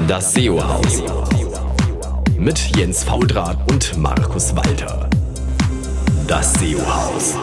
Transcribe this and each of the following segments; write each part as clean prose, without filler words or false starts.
Das SEO-Haus mit Jens Faudrat und Markus Walter. Das SEO-Haus.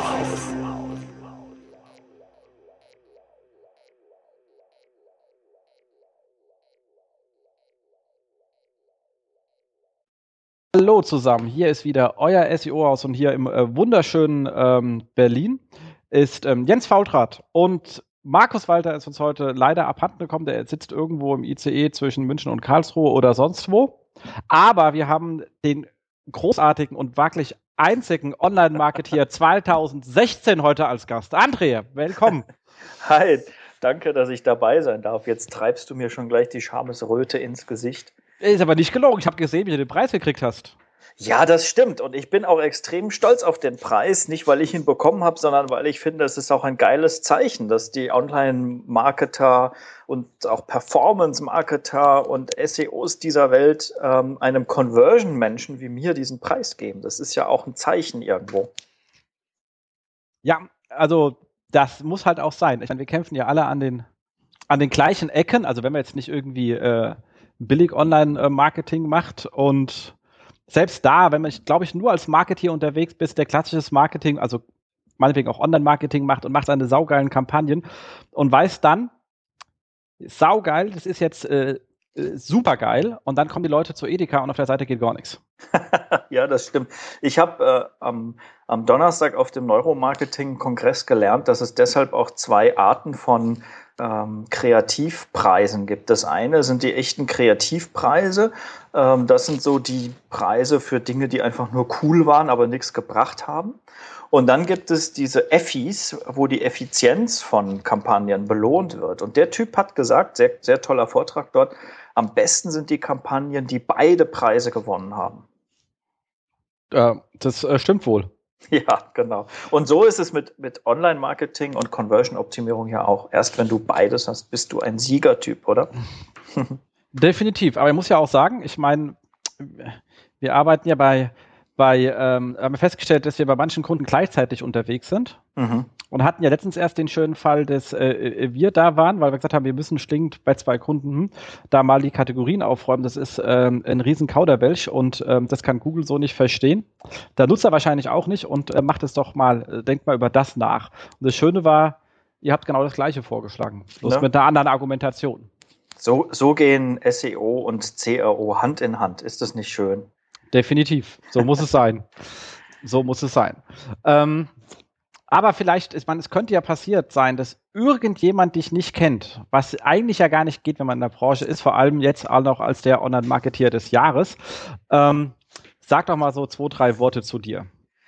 Hallo zusammen, hier ist wieder euer SEO-Haus und hier im wunderschönen Berlin ist Jens Faudrat und Markus Walter ist uns heute leider abhanden gekommen, der sitzt irgendwo im ICE zwischen München und Karlsruhe oder sonst wo, aber wir haben den großartigen und wirklich einzigen Online-Marketeer 2016 heute als Gast. André, willkommen. Hi, danke, dass ich dabei sein darf. Jetzt treibst du mir schon gleich die Schamesröte ins Gesicht. Ist aber nicht gelogen, ich habe gesehen, wie du den Preis gekriegt hast. Ja, das stimmt. Und ich bin auch extrem stolz auf den Preis. Nicht, weil ich ihn bekommen habe, sondern weil ich finde, es ist auch ein geiles Zeichen, dass die Online-Marketer und auch Performance-Marketer und SEOs dieser Welt einem Conversion-Menschen wie mir diesen Preis geben. Das ist ja auch ein Zeichen irgendwo. Ja, also das muss halt auch sein. Ich meine, wir kämpfen ja alle an den gleichen Ecken. Also wenn man jetzt nicht irgendwie billig Online-Marketing macht und selbst da, wenn man, glaube ich, nur als Marketeer unterwegs bist, der klassisches Marketing, also meinetwegen auch Online-Marketing macht und macht seine saugeilen Kampagnen und weiß dann, saugeil, das ist jetzt supergeil und dann kommen die Leute zu Edeka und auf der Seite geht gar nichts. Ja, das stimmt. Ich habe am Donnerstag auf dem Neuromarketing-Kongress gelernt, dass es deshalb auch zwei Arten von Kreativpreisen gibt. Das eine sind die echten Kreativpreise. Das sind so die Preise für Dinge, die einfach nur cool waren, aber nichts gebracht haben. Und dann gibt es diese Effis, wo die Effizienz von Kampagnen belohnt wird. Und der Typ hat gesagt, sehr, sehr toller Vortrag dort, am besten sind die Kampagnen, die beide Preise gewonnen haben. Das stimmt wohl. Ja, genau. Und so ist es mit Online-Marketing und Conversion-Optimierung ja auch. Erst wenn du beides hast, bist du ein Siegertyp, oder? Definitiv. Aber ich muss ja auch sagen, ich meine, wir arbeiten ja haben festgestellt, dass wir bei manchen Kunden gleichzeitig unterwegs sind und hatten ja letztens erst den schönen Fall, dass wir da waren, weil wir gesagt haben, wir müssen stinkt bei zwei Kunden da mal die Kategorien aufräumen. Das ist ein riesen Kauderwelsch und das kann Google so nicht verstehen. Der Nutzer wahrscheinlich auch nicht und macht es doch mal, denkt mal über das nach. Und das Schöne war, ihr habt genau das Gleiche vorgeschlagen, bloß mit einer anderen Argumentation. So gehen SEO und CRO Hand in Hand. Ist das nicht schön? Definitiv. So muss es sein. So muss es sein. Aber vielleicht, ich meine, es könnte ja passiert sein, dass irgendjemand dich nicht kennt, was eigentlich ja gar nicht geht, wenn man in der Branche ist, vor allem jetzt auch noch als der Online-Marketeer des Jahres. Sag doch mal so 2, 3 Worte zu dir.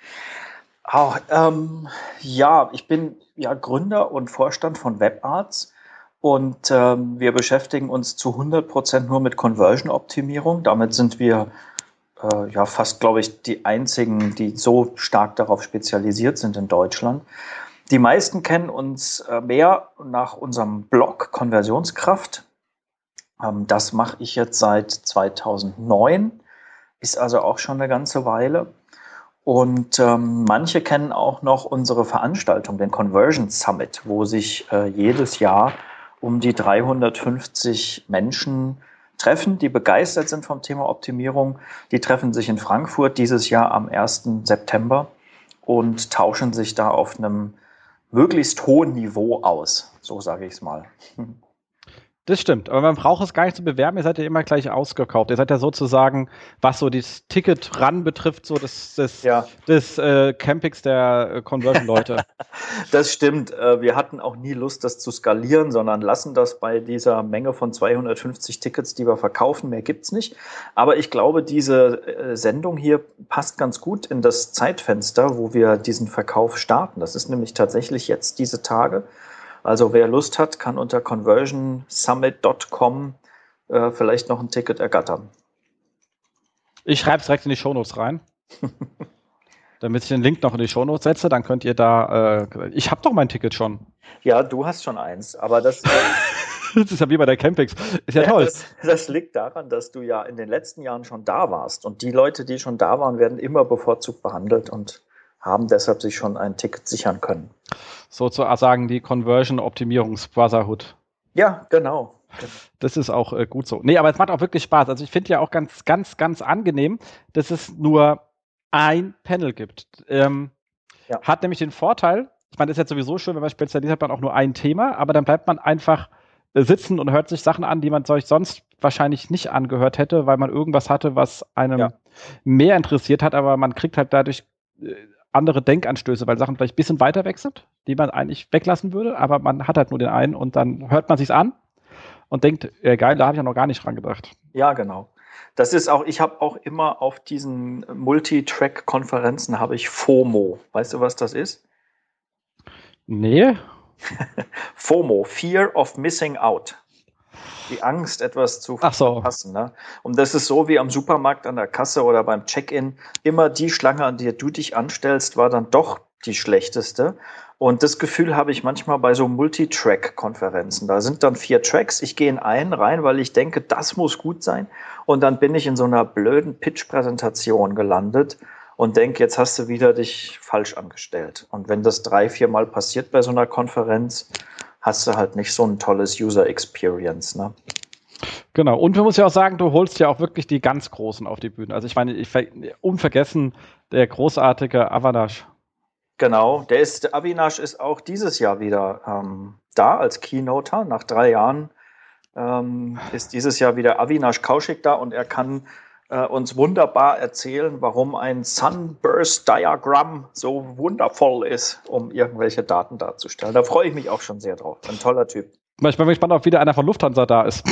Ja, ich bin ja Gründer und Vorstand von WebArts. Und wir beschäftigen uns zu 100% nur mit Conversion-Optimierung. Damit sind wir fast, glaube ich, die einzigen, die so stark darauf spezialisiert sind in Deutschland. Die meisten kennen uns mehr nach unserem Blog Konversionskraft. Das mache ich jetzt seit 2009, ist also auch schon eine ganze Weile. Und manche kennen auch noch unsere Veranstaltung, den Conversion Summit, wo sich jedes Jahr um die 350 Menschen treffen, die begeistert sind vom Thema Optimierung. Die treffen sich in Frankfurt dieses Jahr am 1. September und tauschen sich da auf einem möglichst hohen Niveau aus. So sage ich es mal. Das stimmt, aber man braucht es gar nicht zu bewerben, ihr seid ja immer gleich ausgekauft. Ihr seid ja sozusagen, was so das Ticket-Run betrifft, so des Campings der Conversion-Leute. Das stimmt. Wir hatten auch nie Lust, das zu skalieren, sondern lassen das bei dieser Menge von 250 Tickets, die wir verkaufen. Mehr gibt's nicht. Aber ich glaube, diese Sendung hier passt ganz gut in das Zeitfenster, wo wir diesen Verkauf starten. Das ist nämlich tatsächlich jetzt diese Tage. Also wer Lust hat, kann unter conversionsummit.com vielleicht noch ein Ticket ergattern. Ich schreibe es direkt in die Shownotes rein. Damit ich den Link noch in die Shownotes setze, dann könnt ihr da... ich habe doch mein Ticket schon. Ja, du hast schon eins, aber das... Das ist ja wie bei der Campings. Ist ja toll. Das liegt daran, dass du ja in den letzten Jahren schon da warst. Und die Leute, die schon da waren, werden immer bevorzugt behandelt und haben deshalb sich schon ein Ticket sichern können. Sozusagen die Conversion-Optimierungs-Brotherhood. Ja, genau. Das ist auch gut so. Nee, aber es macht auch wirklich Spaß. Also ich finde ja auch ganz, ganz, ganz angenehm, dass es nur ein Panel gibt. Hat nämlich den Vorteil, ich meine, das ist jetzt sowieso schön, wenn man spezialisiert hat, man auch nur ein Thema, aber dann bleibt man einfach sitzen und hört sich Sachen an, die man sich sonst wahrscheinlich nicht angehört hätte, weil man irgendwas hatte, was einem mehr interessiert hat, aber man kriegt halt dadurch andere Denkanstöße, weil Sachen vielleicht ein bisschen weiter weg sind, die man eigentlich weglassen würde, aber man hat halt nur den einen und dann hört man sich's an und denkt, geil, da habe ich ja noch gar nicht dran gedacht. Ja, genau. Das ist auch, ich habe auch immer auf diesen Multitrack-Konferenzen habe ich FOMO. Weißt du, was das ist? Nee. FOMO, Fear of Missing Out. Die Angst, etwas zu verpassen. Ne? Und das ist so wie am Supermarkt an der Kasse oder beim Check-in. Immer die Schlange, an der du dich anstellst, war dann doch die schlechteste. Und das Gefühl habe ich manchmal bei so Multitrack-Konferenzen. Da sind dann 4 Tracks. Ich gehe in einen rein, weil ich denke, das muss gut sein. Und dann bin ich in so einer blöden Pitch-Präsentation gelandet und denke, jetzt hast du wieder dich falsch angestellt. Und wenn das 3-4 Mal passiert bei so einer Konferenz, hast du halt nicht so ein tolles User-Experience, ne? Genau, und man muss ja auch sagen, du holst ja auch wirklich die ganz Großen auf die Bühne. Also ich meine, unvergessen, der großartige Avinash. Genau, der Avinash ist auch dieses Jahr wieder da als Keynoter. Nach 3 Jahren ist dieses Jahr wieder Avinash Kaushik da und er kann uns wunderbar erzählen, warum ein Sunburst Diagramm so wundervoll ist, um irgendwelche Daten darzustellen. Da freue ich mich auch schon sehr drauf. Ein toller Typ. Ich bin gespannt, ob wieder einer von Lufthansa da ist.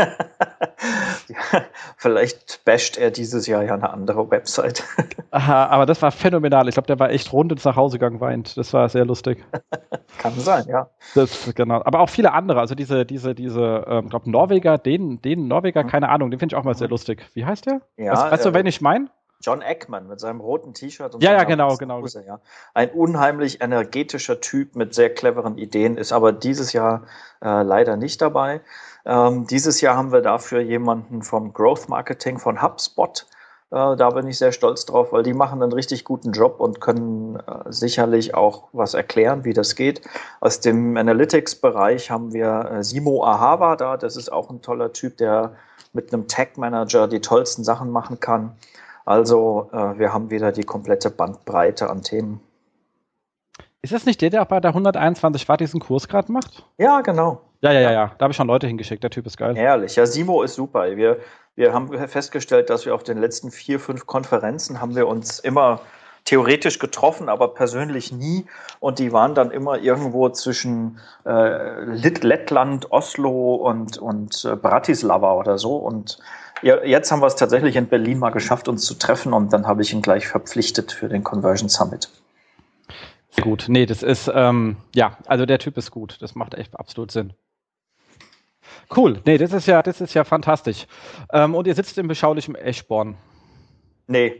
Ja, vielleicht basht er dieses Jahr ja eine andere Website. Aha, aber das war phänomenal. Ich glaube, der war echt rund ins Nachhausegang weint. Das war sehr lustig. Kann sein, ja. Das, genau. Aber auch viele andere. Also diese ich glaube, Norweger, den Norweger, keine Ahnung, den finde ich auch mal sehr lustig. Wie heißt der? Ja, weißt du, wen ich meine? John Eckman mit seinem roten T-Shirt und ja, genau. Hose, ja. Ein unheimlich energetischer Typ mit sehr cleveren Ideen, ist aber dieses Jahr leider nicht dabei. Dieses Jahr haben wir dafür jemanden vom Growth Marketing von HubSpot. Da bin ich sehr stolz drauf, weil die machen einen richtig guten Job und können sicherlich auch was erklären, wie das geht. Aus dem Analytics-Bereich haben wir Simo Ahava da. Das ist auch ein toller Typ, der mit einem Tag-Manager die tollsten Sachen machen kann. Also wir haben wieder die komplette Bandbreite an Themen. Ist das nicht der auch bei der 121 Watt diesen Kurs gerade macht? Ja, genau. Ja. Da habe ich schon Leute hingeschickt. Der Typ ist geil. Herrlich. Ja, Simo ist super. Wir haben festgestellt, dass wir auf den letzten 4-5 Konferenzen haben wir uns immer theoretisch getroffen, aber persönlich nie. Und die waren dann immer irgendwo zwischen Lettland, Oslo und Bratislava oder so. Und jetzt haben wir es tatsächlich in Berlin mal geschafft, uns zu treffen. Und dann habe ich ihn gleich verpflichtet für den Conversion Summit. Gut, nee, das ist, also der Typ ist gut. Das macht echt absolut Sinn. Cool, nee, das ist ja fantastisch. Und ihr sitzt im beschaulichen Eschborn. Nee,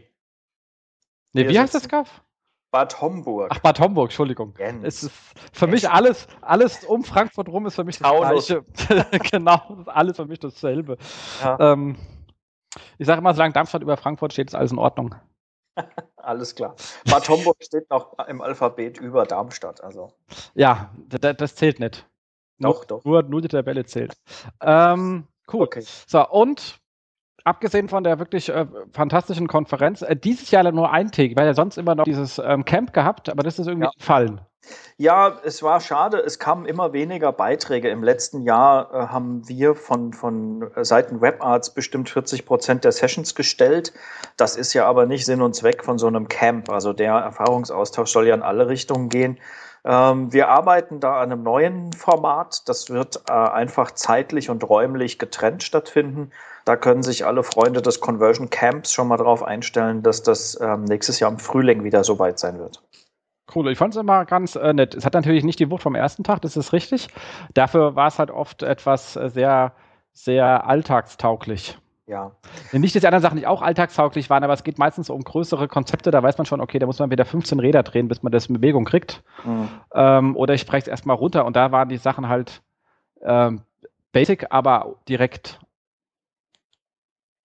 wie heißt das Kaff? Bad Homburg. Ach, Bad Homburg, Entschuldigung. Es ist für mich alles um Frankfurt rum ist für mich das Gleiche. Genau, alles für mich dasselbe. Ja. Ich sage immer, solange Darmstadt über Frankfurt steht, ist alles in Ordnung. Alles klar. Bad Homburg steht noch im Alphabet über Darmstadt. Also. Ja, das zählt nicht. Doch. Nur die Tabelle zählt. Cool. Okay. So, und abgesehen von der wirklich fantastischen Konferenz, dieses Jahr nur eintägig, weil ja sonst immer noch dieses Camp gehabt, aber das ist irgendwie gefallen. Ja, es war schade, es kamen immer weniger Beiträge. Im letzten Jahr haben wir von Seiten WebArts bestimmt 40% der Sessions gestellt. Das ist ja aber nicht Sinn und Zweck von so einem Camp. Also der Erfahrungsaustausch soll ja in alle Richtungen gehen. Wir arbeiten da an einem neuen Format. Das wird einfach zeitlich und räumlich getrennt stattfinden. Da können sich alle Freunde des Conversion Camps schon mal drauf einstellen, dass das nächstes Jahr im Frühling wieder soweit sein wird. Cool, ich fand es immer ganz nett. Es hat natürlich nicht die Wucht vom ersten Tag, das ist richtig. Dafür war es halt oft etwas sehr, sehr alltagstauglich. Ja. Nicht, dass die anderen Sachen nicht auch alltagstauglich waren, aber es geht meistens um größere Konzepte. Da weiß man schon, okay, da muss man wieder 15 Räder drehen, bis man das in Bewegung kriegt. Oder ich spreche es erstmal runter und da waren die Sachen halt basic, aber direkt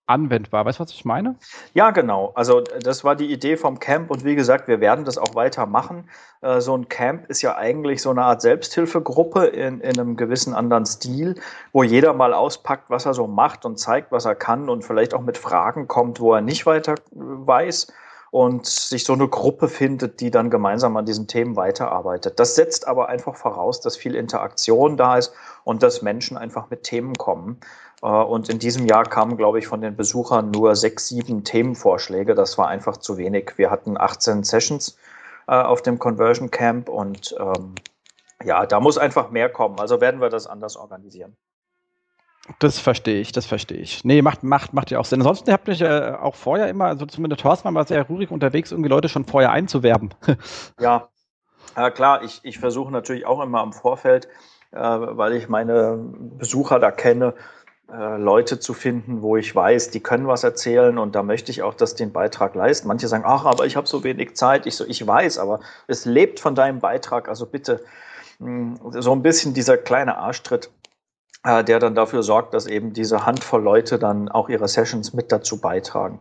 anwendbar. Weißt du, was ich meine? Ja, genau. Also das war die Idee vom Camp und wie gesagt, wir werden das auch weiter machen. So ein Camp ist ja eigentlich so eine Art Selbsthilfegruppe in einem gewissen anderen Stil, wo jeder mal auspackt, was er so macht und zeigt, was er kann und vielleicht auch mit Fragen kommt, wo er nicht weiter weiß und sich so eine Gruppe findet, die dann gemeinsam an diesen Themen weiterarbeitet. Das setzt aber einfach voraus, dass viel Interaktion da ist und dass Menschen einfach mit Themen kommen. Und in diesem Jahr kamen, glaube ich, von den Besuchern nur 6, 7 Themenvorschläge. Das war einfach zu wenig. Wir hatten 18 Sessions auf dem Conversion Camp und ja, da muss einfach mehr kommen. Also werden wir das anders organisieren. Das verstehe ich. Nee, macht ja auch Sinn. Ansonsten habt ihr auch vorher immer, also zumindest Thorsten war mal sehr rührig unterwegs, irgendwie Leute schon vorher einzuwerben. Ja, klar, ich versuche natürlich auch immer im Vorfeld, weil ich meine Besucher da kenne, Leute zu finden, wo ich weiß, die können was erzählen und da möchte ich auch, dass die einen Beitrag leisten. Manche sagen, ach, aber ich habe so wenig Zeit. Ich weiß, aber es lebt von deinem Beitrag. Also bitte so ein bisschen dieser kleine Arschtritt, der dann dafür sorgt, dass eben diese Handvoll Leute dann auch ihre Sessions mit dazu beitragen.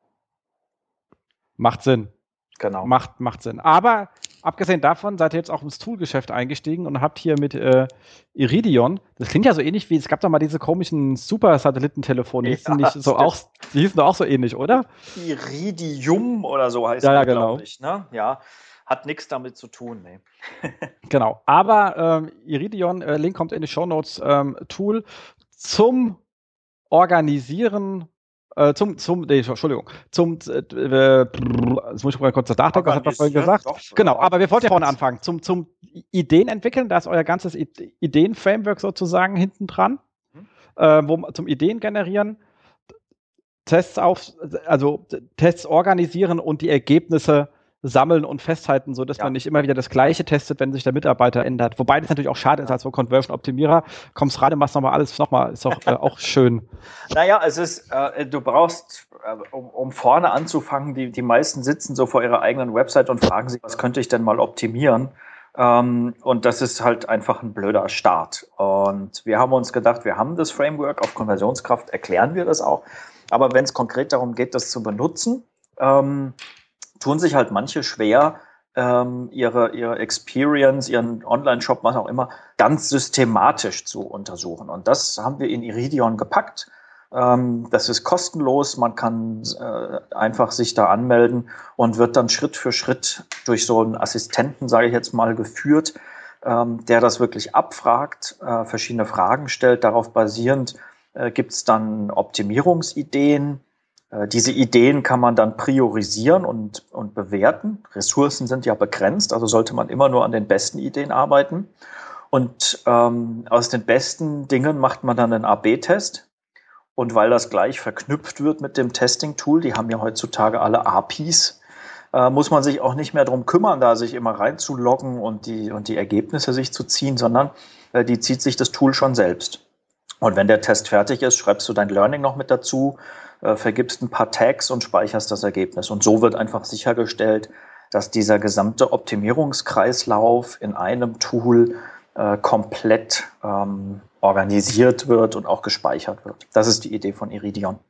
Macht Sinn. Genau. Macht Sinn. Aber abgesehen davon seid ihr jetzt auch ins Toolgeschäft eingestiegen und habt hier mit Iridion, das klingt ja so ähnlich wie, es gab doch mal diese komischen Super-Satellitentelefone, die hießen doch auch so ähnlich, oder? Iridium oder so heißt das, genau. Glaube ich. Ne? Ja, hat nichts damit zu tun. Nee. Genau, aber Iridion, Link kommt in die Shownotes, Tool zum Organisieren, jetzt muss ich mal kurz nachdenken, was hat man vorhin gesagt? Doch, genau, aber wir wollten ja vorne anfangen. Zum Ideen entwickeln, da ist euer ganzes Ideen-Framework sozusagen hinten dran, zum Ideen generieren, Tests organisieren und die Ergebnisse sammeln und festhalten, sodass man nicht immer wieder das Gleiche testet, wenn sich der Mitarbeiter ändert. Wobei das natürlich auch schade ist, als so Conversion-Optimierer. Kommst rein und machst nochmal alles nochmal, ist doch auch schön. Naja, es ist, du brauchst, um vorne anzufangen, die meisten sitzen so vor ihrer eigenen Website und fragen sich, was könnte ich denn mal optimieren? Und das ist halt einfach ein blöder Start. Und wir haben uns gedacht, wir haben das Framework auf Konversionskraft, erklären wir das auch. Aber wenn es konkret darum geht, das zu benutzen, tun sich halt manche schwer, ihre Experience, ihren Online-Shop, was auch immer, ganz systematisch zu untersuchen. Und das haben wir in Iridion gepackt. Das ist kostenlos, man kann einfach sich da anmelden und wird dann Schritt für Schritt durch so einen Assistenten, sage ich jetzt mal, geführt, der das wirklich abfragt, verschiedene Fragen stellt. Darauf basierend gibt es dann Optimierungsideen. Diese Ideen kann man dann priorisieren und bewerten. Ressourcen sind ja begrenzt, also sollte man immer nur an den besten Ideen arbeiten. Und aus den besten Dingen macht man dann einen AB-Test. Und weil das gleich verknüpft wird mit dem Testing-Tool, die haben ja heutzutage alle APIs, muss man sich auch nicht mehr darum kümmern, da sich immer reinzuloggen und die Ergebnisse sich zu ziehen, sondern die zieht sich das Tool schon selbst. Und wenn der Test fertig ist, schreibst du dein Learning noch mit dazu, vergibst ein paar Tags und speicherst das Ergebnis. Und so wird einfach sichergestellt, dass dieser gesamte Optimierungskreislauf in einem Tool komplett organisiert wird und auch gespeichert wird. Das ist die Idee von Iridion.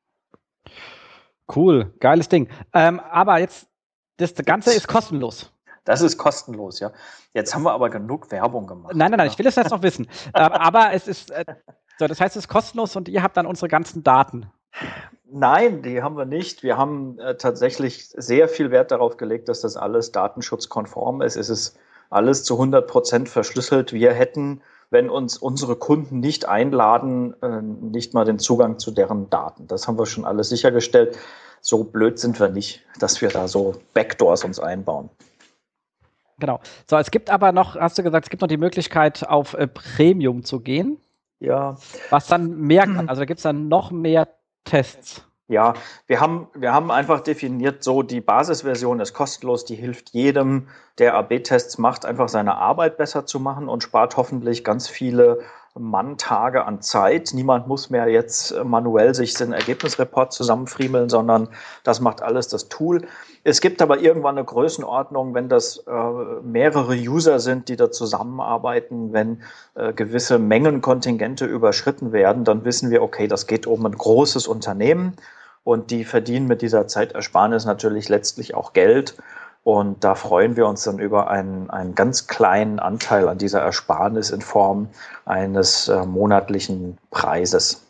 Cool, geiles Ding. Aber jetzt, das Ganze ist kostenlos. Das ist kostenlos, ja. Jetzt haben wir aber genug Werbung gemacht. Nein, ich will es jetzt noch wissen. Aber es ist, das heißt, es ist kostenlos und ihr habt dann unsere ganzen Daten. Nein, die haben wir nicht. Wir haben tatsächlich sehr viel Wert darauf gelegt, dass das alles datenschutzkonform ist. Es ist alles zu 100% verschlüsselt. Wir hätten, wenn uns unsere Kunden nicht einladen, nicht mal den Zugang zu deren Daten. Das haben wir schon alles sichergestellt. So blöd sind wir nicht, dass wir da so Backdoors uns einbauen. Genau. So, es gibt aber noch, hast du gesagt, es gibt noch die Möglichkeit, auf Premium zu gehen. Ja. Was dann mehr kann. Also da gibt es dann noch mehr Tests. Ja, wir haben einfach definiert, so die Basisversion ist kostenlos, die hilft jedem, der AB-Tests macht, einfach seine Arbeit besser zu machen und spart hoffentlich ganz viele Manntage an Zeit. Niemand muss mehr jetzt manuell sich den Ergebnisreport zusammenfriemeln, sondern das macht alles das Tool. Es gibt aber irgendwann eine Größenordnung, wenn das mehrere User sind, die da zusammenarbeiten, wenn gewisse Mengenkontingente überschritten werden, dann wissen wir, okay, das geht um ein großes Unternehmen und die verdienen mit dieser Zeitersparnis natürlich letztlich auch Geld. Und da freuen wir uns dann über einen ganz kleinen Anteil an dieser Ersparnis in Form eines monatlichen Preises.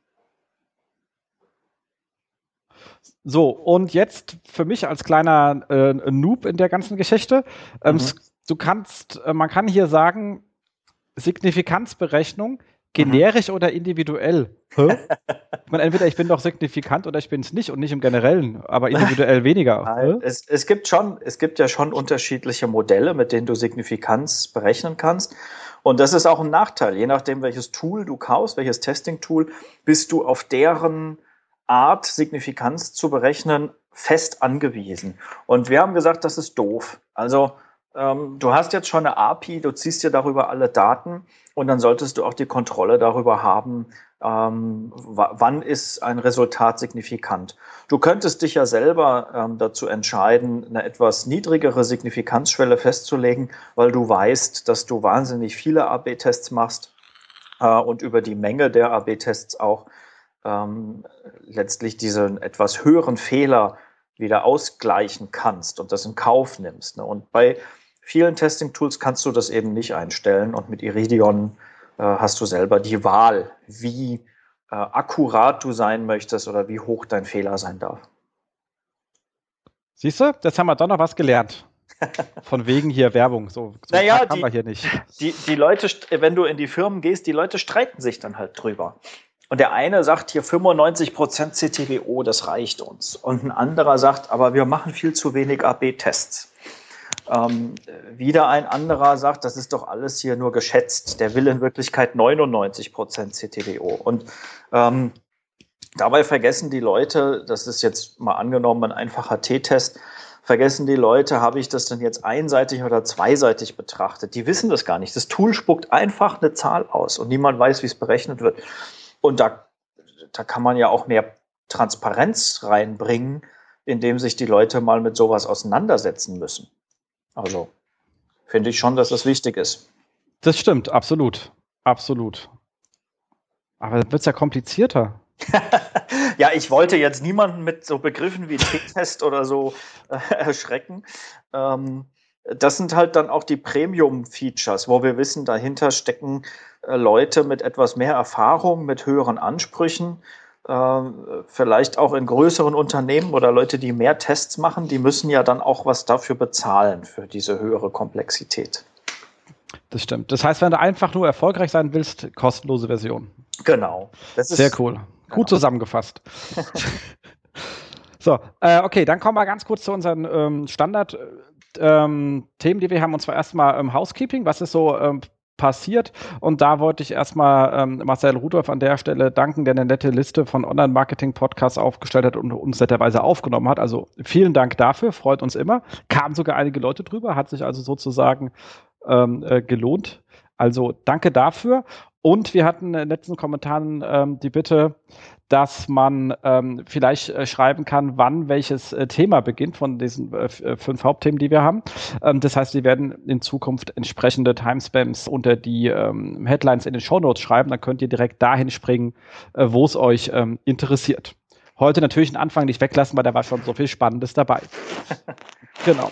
So, und jetzt für mich als kleiner Noob in der ganzen Geschichte, man kann hier sagen, Signifikanzberechnung, generisch oder individuell. Ich meine, entweder ich bin doch signifikant oder ich bin es nicht und nicht im Generellen, aber individuell weniger. Nein, es gibt ja schon unterschiedliche Modelle, mit denen du Signifikanz berechnen kannst. Und das ist auch ein Nachteil. Je nachdem, welches Tool du kaufst, welches Testing-Tool, bist du auf deren Art, Signifikanz zu berechnen, fest angewiesen. Und wir haben gesagt, das ist doof. Also du hast jetzt schon eine API, du ziehst dir darüber alle Daten und dann solltest du auch die Kontrolle darüber haben, wann ist ein Resultat signifikant. Du könntest dich ja selber dazu entscheiden, eine etwas niedrigere Signifikanzschwelle festzulegen, weil du weißt, dass du wahnsinnig viele AB-Tests machst und über die Menge der AB-Tests auch letztlich diesen etwas höheren Fehler wieder ausgleichen kannst und das in Kauf nimmst. Ne? Und bei vielen Testing-Tools kannst du das eben nicht einstellen und mit Iridion hast du selber die Wahl, wie akkurat du sein möchtest oder wie hoch dein Fehler sein darf. Siehst du, jetzt haben wir doch noch was gelernt. Von wegen hier Werbung. So naja, haben wir hier nicht. Die Leute, wenn du in die Firmen gehst, die Leute streiten sich dann halt drüber. Und der eine sagt hier 95% CTWO, das reicht uns. Und ein anderer sagt, aber wir machen viel zu wenig AB-Tests. Wieder ein anderer sagt, das ist doch alles hier nur geschätzt. Der will in Wirklichkeit 99% CTWO. Und dabei vergessen die Leute, das ist jetzt mal angenommen ein einfacher T-Test, vergessen die Leute, habe ich das denn jetzt einseitig oder zweiseitig betrachtet? Die wissen das gar nicht. Das Tool spuckt einfach eine Zahl aus und niemand weiß, wie es berechnet wird. Und da kann man ja auch mehr Transparenz reinbringen, indem sich die Leute mal mit sowas auseinandersetzen müssen. Also finde ich schon, dass das wichtig ist. Das stimmt, absolut. Absolut. Aber dann wird es ja komplizierter. Ja, ich wollte jetzt niemanden mit so Begriffen wie T-Test oder so erschrecken. Das sind halt dann auch die Premium-Features, wo wir wissen, dahinter stecken Leute mit etwas mehr Erfahrung, mit höheren Ansprüchen, vielleicht auch in größeren Unternehmen oder Leute, die mehr Tests machen, die müssen ja dann auch was dafür bezahlen, für diese höhere Komplexität. Das stimmt. Das heißt, wenn du einfach nur erfolgreich sein willst, kostenlose Version. Genau. Das ist sehr cool. Gut zusammengefasst. So, okay, dann kommen wir ganz kurz zu unseren Standard-Themen, die wir haben, und zwar erstmal Housekeeping. Was ist so passiert? Und da wollte ich erstmal Marcel Rudolph an der Stelle danken, der eine nette Liste von Online-Marketing-Podcasts aufgestellt hat und uns netterweise aufgenommen hat. Also vielen Dank dafür, freut uns immer. Kamen sogar einige Leute drüber, hat sich also sozusagen gelohnt. Also danke dafür. Und wir hatten in den letzten Kommentaren die Bitte, dass man vielleicht schreiben kann, wann welches Thema beginnt von diesen 5 Hauptthemen, die wir haben. Das heißt, wir werden in Zukunft entsprechende Timestamps unter die Headlines in den Shownotes schreiben. Dann könnt ihr direkt dahin springen, wo es euch interessiert. Heute natürlich den Anfang nicht weglassen, weil da war schon so viel Spannendes dabei. Genau.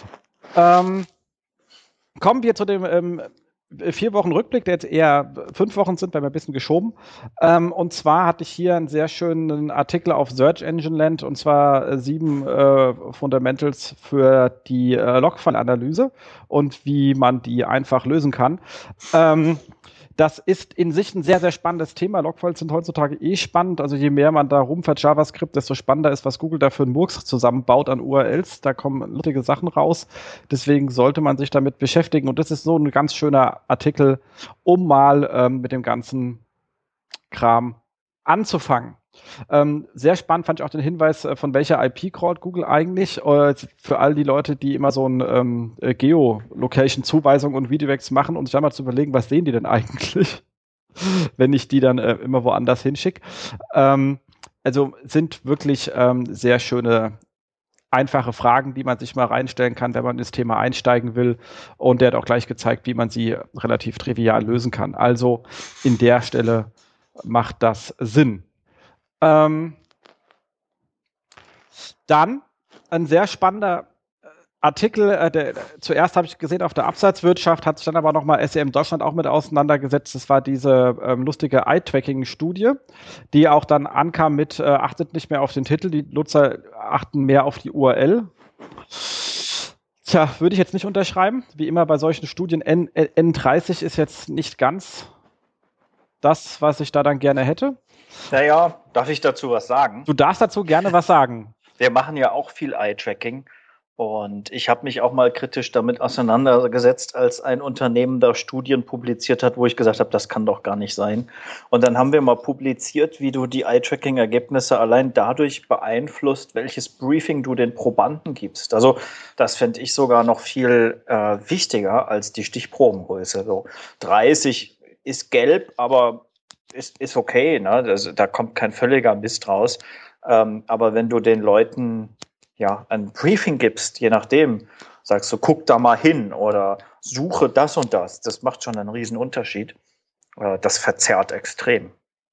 Kommen wir zu dem 4 Wochen Rückblick, der jetzt eher 5 Wochen sind, weil wir ein bisschen geschoben. Und zwar hatte ich hier einen sehr schönen Artikel auf Search Engine Land, und zwar 7 Fundamentals für die Logfile-Analyse und wie man die einfach lösen kann. Das ist in sich ein sehr, sehr spannendes Thema. Logfiles sind heutzutage spannend. Also je mehr man da rumfährt JavaScript, desto spannender ist, was Google da für einen Murks zusammenbaut an URLs. Da kommen lustige Sachen raus. Deswegen sollte man sich damit beschäftigen. Und das ist so ein ganz schöner Artikel, um mal mit dem ganzen Kram anzufangen. Sehr spannend fand ich auch den Hinweis, von welcher IP crawlt Google eigentlich. Für all die Leute, die immer so ein Geolocation-Zuweisung und Redirects machen und sich einmal zu überlegen, was sehen die denn eigentlich? wenn ich die dann immer woanders hinschicke. Also sind wirklich sehr schöne, einfache Fragen, die man sich mal reinstellen kann, wenn man ins Thema einsteigen will. Und der hat auch gleich gezeigt, wie man sie relativ trivial lösen kann. Also in der Stelle macht das Sinn. Dann ein sehr spannender Artikel, zuerst habe ich gesehen auf der Absatzwirtschaft, hat sich dann aber nochmal SEM Deutschland auch mit auseinandergesetzt. Das war diese lustige Eye-Tracking-Studie, die auch dann ankam mit, achtet nicht mehr auf den Titel, die Nutzer achten mehr auf die URL. Tja, würde ich jetzt nicht unterschreiben. Wie immer bei solchen Studien, N30 ist jetzt nicht ganz das, was ich da dann gerne hätte. Naja, darf ich dazu was sagen? Du darfst dazu gerne was sagen. Wir machen ja auch viel Eye-Tracking. Und ich habe mich auch mal kritisch damit auseinandergesetzt, als ein Unternehmen da Studien publiziert hat, wo ich gesagt habe, das kann doch gar nicht sein. Und dann haben wir mal publiziert, wie du die Eye-Tracking-Ergebnisse allein dadurch beeinflusst, welches Briefing du den Probanden gibst. Also das fände ich sogar noch viel wichtiger als die Stichprobengröße. So 30 ist gelb, aber ist okay, ne? Da kommt kein völliger Mist raus. Aber wenn du den Leuten ein Briefing gibst, je nachdem, sagst du, guck da mal hin oder suche das und das. Das macht schon einen riesen Unterschied. Das verzerrt extrem.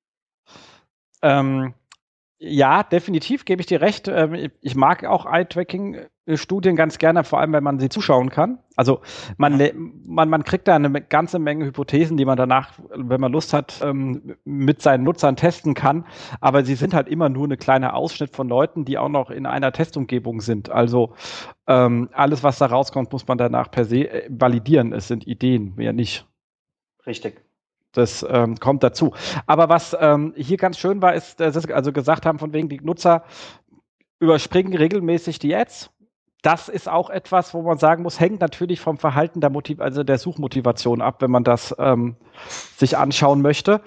Ja, definitiv, gebe ich dir recht. Ich mag auch Eye-Tracking-Studien ganz gerne, vor allem, wenn man sie zuschauen kann. Also man kriegt da eine ganze Menge Hypothesen, die man danach, wenn man Lust hat, mit seinen Nutzern testen kann. Aber sie sind halt immer nur ein kleiner Ausschnitt von Leuten, die auch noch in einer Testumgebung sind. Also alles, was da rauskommt, muss man danach per se validieren. Es sind Ideen, mehr nicht. Richtig. Das kommt dazu. Aber was hier ganz schön war, ist, dass sie also gesagt haben, von wegen die Nutzer überspringen regelmäßig die Ads. Das ist auch etwas, wo man sagen muss, hängt natürlich vom Verhalten der der Suchmotivation ab, wenn man das sich anschauen möchte.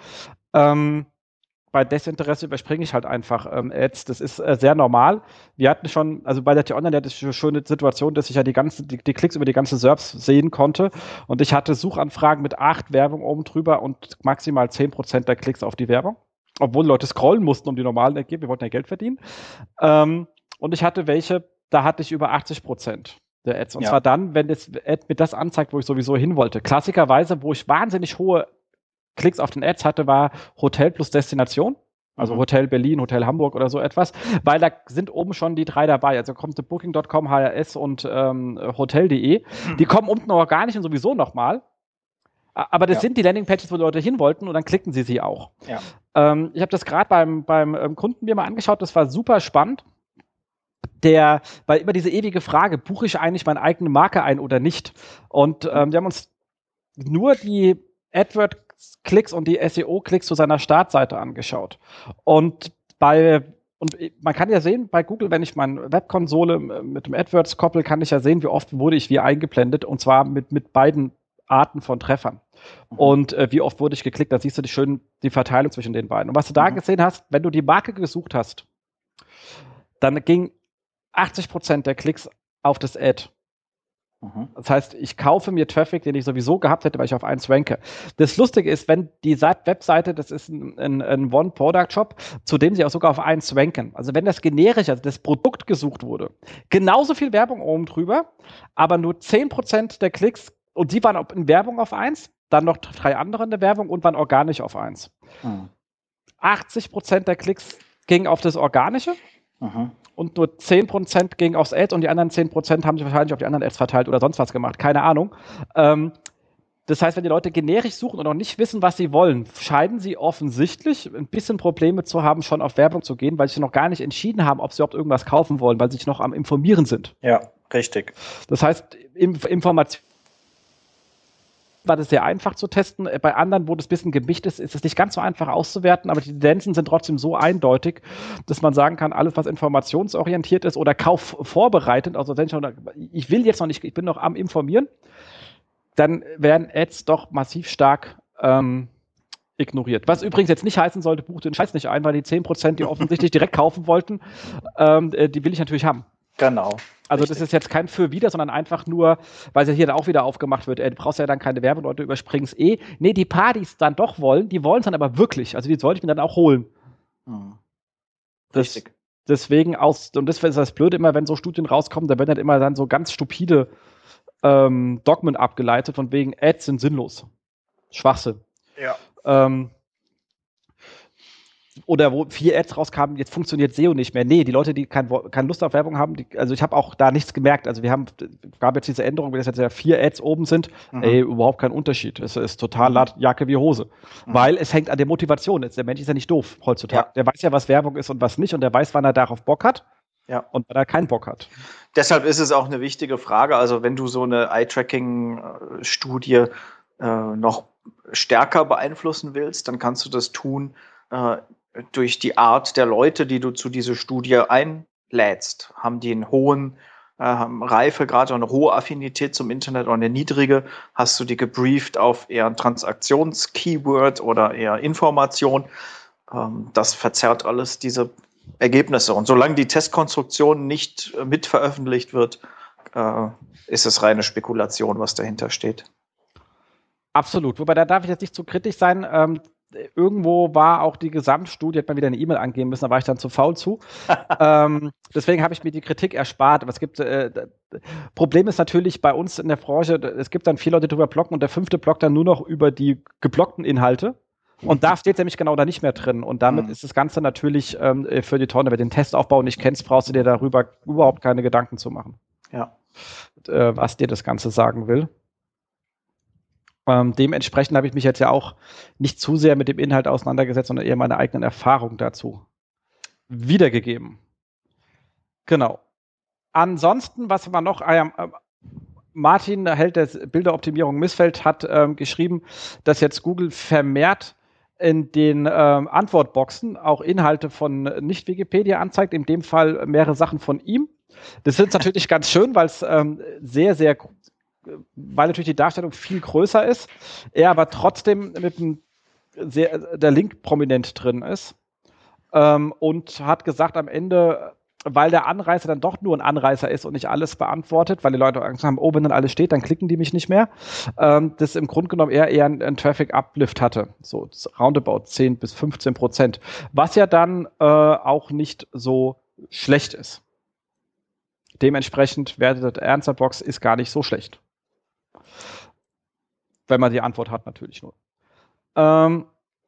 Bei Desinteresse überspringe ich halt einfach Ads. Das ist sehr normal. Wir hatten schon, also bei der T-Online hatte ich eine schöne Situation, dass ich ja die Klicks über die ganze SERPs sehen konnte. Und ich hatte Suchanfragen mit 8 Werbung oben drüber und maximal 10% der Klicks auf die Werbung. Obwohl Leute scrollen mussten, um die normalen Ergebnisse. Wir wollten ja Geld verdienen. Und ich hatte welche, da hatte ich über 80% der Ads. Und zwar dann, wenn das Ad mir das anzeigt, wo ich sowieso hin wollte. Klassikerweise, wo ich wahnsinnig hohe Klicks auf den Ads hatte, war Hotel plus Destination, also Hotel Berlin, Hotel Hamburg oder so etwas, weil da sind oben schon die 3 dabei, also kommt Booking.com, HRS und Hotel.de, die kommen unten noch gar nicht und sowieso nochmal, aber das sind die Landingpages, wo Leute hin wollten und dann klicken sie auch. Ja. Ich habe das gerade beim Kunden mir mal angeschaut, das war super spannend, weil immer diese ewige Frage, buche ich eigentlich meine eigene Marke ein oder nicht? Und wir haben uns nur die AdWords-Klicks und die SEO-Klicks zu seiner Startseite angeschaut. Und man kann ja sehen, bei Google, wenn ich meine Webkonsole mit dem AdWords koppel, kann ich ja sehen, wie oft wurde ich wie eingeblendet, und zwar mit beiden Arten von Treffern. Und wie oft wurde ich geklickt, da siehst du die Verteilung zwischen den beiden. Und was du da gesehen hast, wenn du die Marke gesucht hast, dann ging 80% der Klicks auf das Ad. Das heißt, ich kaufe mir Traffic, den ich sowieso gehabt hätte, weil ich auf 1 ranke. Das Lustige ist, wenn die Webseite, das ist ein One-Product-Shop, zu dem sie auch sogar auf 1 ranken. Also wenn das generisch, also das Produkt gesucht wurde, genauso viel Werbung oben drüber, aber nur 10% der Klicks, und die waren in Werbung auf 1, dann noch 3 andere in der Werbung und waren organisch auf 1. 80% der Klicks gingen auf das Organische. Und nur 10% ging aufs Ads und die anderen 10% haben sich wahrscheinlich auf die anderen Ads verteilt oder sonst was gemacht. Keine Ahnung. Das heißt, wenn die Leute generisch suchen und noch nicht wissen, was sie wollen, scheinen sie offensichtlich ein bisschen Probleme zu haben, schon auf Werbung zu gehen, weil sie noch gar nicht entschieden haben, ob sie überhaupt irgendwas kaufen wollen, weil sie sich noch am Informieren sind. Ja, richtig. Das heißt, Information war das sehr einfach zu testen. Bei anderen, wo das ein bisschen gemischt ist, ist es nicht ganz so einfach auszuwerten, aber die Tendenzen sind trotzdem so eindeutig, dass man sagen kann, alles, was informationsorientiert ist oder kaufvorbereitend, also wenn ich will jetzt noch nicht, ich bin noch am Informieren, dann werden Ads doch massiv stark ignoriert. Was übrigens jetzt nicht heißen sollte, buch den Scheiß nicht ein, weil die 10%, die offensichtlich direkt kaufen wollten, die will ich natürlich haben. Genau. Also das ist jetzt kein für wieder, sondern einfach nur, weil es hier dann auch wieder aufgemacht wird, du brauchst ja dann keine Werbung, Leute überspringst Nee, die paar, die es dann doch wollen, die wollen es dann aber wirklich. Also die sollte ich mir dann auch holen. Richtig. Deswegen und das ist das Blöde immer, wenn so Studien rauskommen, da werden halt immer dann so ganz stupide Dogmen abgeleitet, von wegen Ads sind sinnlos. Schwachsinn. Ja. Oder wo 4 Ads rauskamen, jetzt funktioniert SEO nicht mehr. Nee, die Leute, die keine Lust auf Werbung haben, also ich habe auch da nichts gemerkt. Also gab jetzt diese Änderung, wie das jetzt ja 4 Ads oben sind, überhaupt kein Unterschied. Es ist total Jacke wie Hose. Weil es hängt an der Motivation. Der Mensch ist ja nicht doof heutzutage. Ja. Der weiß ja, was Werbung ist und was nicht und der weiß, wann er darauf Bock hat und wann er keinen Bock hat. Deshalb ist es auch eine wichtige Frage. Also wenn du so eine Eye-Tracking-Studie noch stärker beeinflussen willst, dann kannst du das tun durch die Art der Leute, die du zu dieser Studie einlädst. Haben die einen hohen Reifegrad oder eine hohe Affinität zum Internet oder eine niedrige? Hast du die gebrieft auf eher ein Transaktions-Keyword oder eher Information? Das verzerrt alles diese Ergebnisse. Und solange die Testkonstruktion nicht mit veröffentlicht wird, ist es reine Spekulation, was dahinter steht. Absolut. Wobei, da darf ich jetzt nicht zu kritisch sein. Irgendwo war auch die Gesamtstudie, hätte man wieder eine E-Mail angeben müssen, da war ich dann zu faul zu. Deswegen habe ich mir die Kritik erspart. Aber es gibt, Problem ist natürlich bei uns in der Branche, es gibt dann 4 Leute, die drüber bloggen und der 5. bloggt dann nur noch über die geblockten Inhalte. Und da steht nämlich genau da nicht mehr drin. Und damit ist das Ganze natürlich für die Tonne. Wenn du den Testaufbau nicht kennst, brauchst du dir darüber überhaupt keine Gedanken zu machen. Ja. Was dir das Ganze sagen will. Dementsprechend habe ich mich jetzt ja auch nicht zu sehr mit dem Inhalt auseinandergesetzt, sondern eher meine eigenen Erfahrungen dazu wiedergegeben. Genau. Ansonsten, was war noch? Martin, der Held der Bilderoptimierung Missfeld, hat geschrieben, dass jetzt Google vermehrt in den Antwortboxen auch Inhalte von Nicht-Wikipedia anzeigt, in dem Fall mehrere Sachen von ihm. Das ist natürlich ganz schön, weil es weil natürlich die Darstellung viel größer ist, er aber trotzdem der Link prominent drin ist und hat gesagt am Ende, weil der Anreißer dann doch nur ein Anreißer ist und nicht alles beantwortet, weil die Leute Angst haben, wenn dann alles steht, dann klicken die mich nicht mehr, das im Grunde genommen eher einen Traffic-Uplift hatte, so roundabout 10-15%, was ja dann auch nicht so schlecht ist. Dementsprechend wertet der Answerbox ist gar nicht so schlecht. Wenn man die Antwort hat, natürlich nur. Dann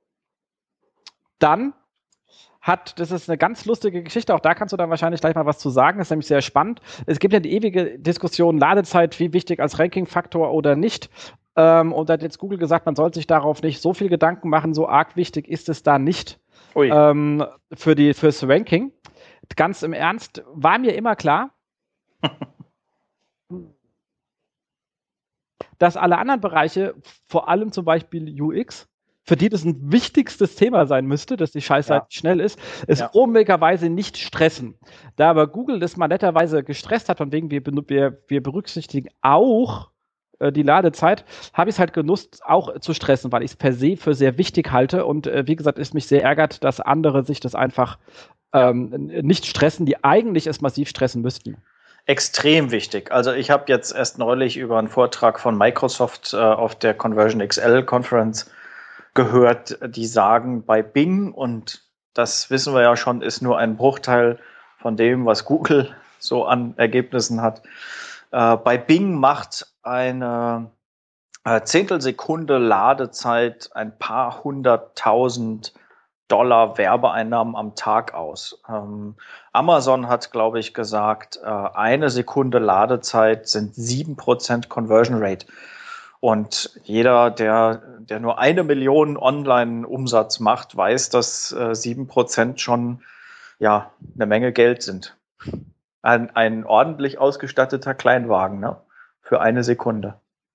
das ist eine ganz lustige Geschichte, auch da kannst du dann wahrscheinlich gleich mal was zu sagen, das ist nämlich sehr spannend. Es gibt ja die ewige Diskussion, Ladezeit, wie wichtig als Ranking-Faktor oder nicht. Und da hat jetzt Google gesagt, man sollte sich darauf nicht so viel Gedanken machen, so arg wichtig ist es da nicht fürs Ranking. Ganz im Ernst, war mir immer klar, dass alle anderen Bereiche, vor allem zum Beispiel UX, für die das ein wichtigstes Thema sein müsste, dass die Scheißseite schnell ist, unmöglicherweise nicht stressen. Da aber Google das mal netterweise gestresst hat, von wegen wir berücksichtigen auch die Ladezeit, habe ich es halt genutzt, auch zu stressen, weil ich es per se für sehr wichtig halte und wie gesagt, es mich sehr ärgert, dass andere sich das einfach nicht stressen, die eigentlich es massiv stressen müssten. Extrem wichtig. Also ich habe jetzt erst neulich über einen Vortrag von Microsoft auf der Conversion XL Conference gehört, die sagen, bei Bing, und das wissen wir ja schon, ist nur ein Bruchteil von dem, was Google so an Ergebnissen hat. Bei Bing macht eine Zehntelsekunde Ladezeit ein paar 100.000 $ Werbeeinnahmen am Tag aus. Amazon hat, glaube ich, gesagt, 1 Sekunde Ladezeit sind 7% Conversion Rate. Und jeder, der nur 1 Million Online-Umsatz macht, weiß, dass 7% schon eine Menge Geld sind. Ein ordentlich ausgestatteter Kleinwagen, ne? Für 1 Sekunde.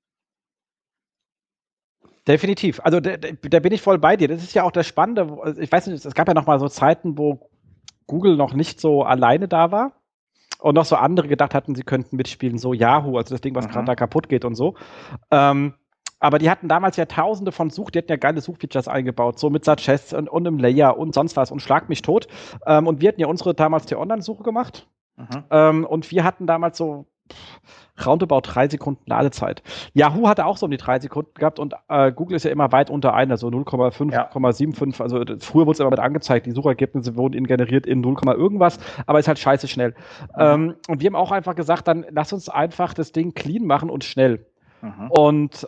Definitiv. Also da bin ich voll bei dir. Das ist ja auch das Spannende. Ich weiß nicht, es gab ja noch mal so Zeiten, wo Google noch nicht so alleine da war und noch so andere gedacht hatten, sie könnten mitspielen, so Yahoo, also das Ding, was gerade da kaputt geht und so. Aber die hatten damals ja tausende von die hatten ja geile Suchfeatures eingebaut, so mit Suggest und im Layer und sonst was und schlag mich tot. Und wir hatten ja unsere damals die Online-Suche gemacht. Und wir hatten damals so roundabout 3 Sekunden Ladezeit. Yahoo hatte auch so um die 3 Sekunden gehabt und Google ist ja immer weit unter 1, also 0,5, 0,75. Also früher wurde es immer mit angezeigt, die Suchergebnisse wurden ihnen generiert in 0, irgendwas, aber ist halt scheiße schnell. Und wir haben auch einfach gesagt, dann lass uns einfach das Ding clean machen und schnell. Und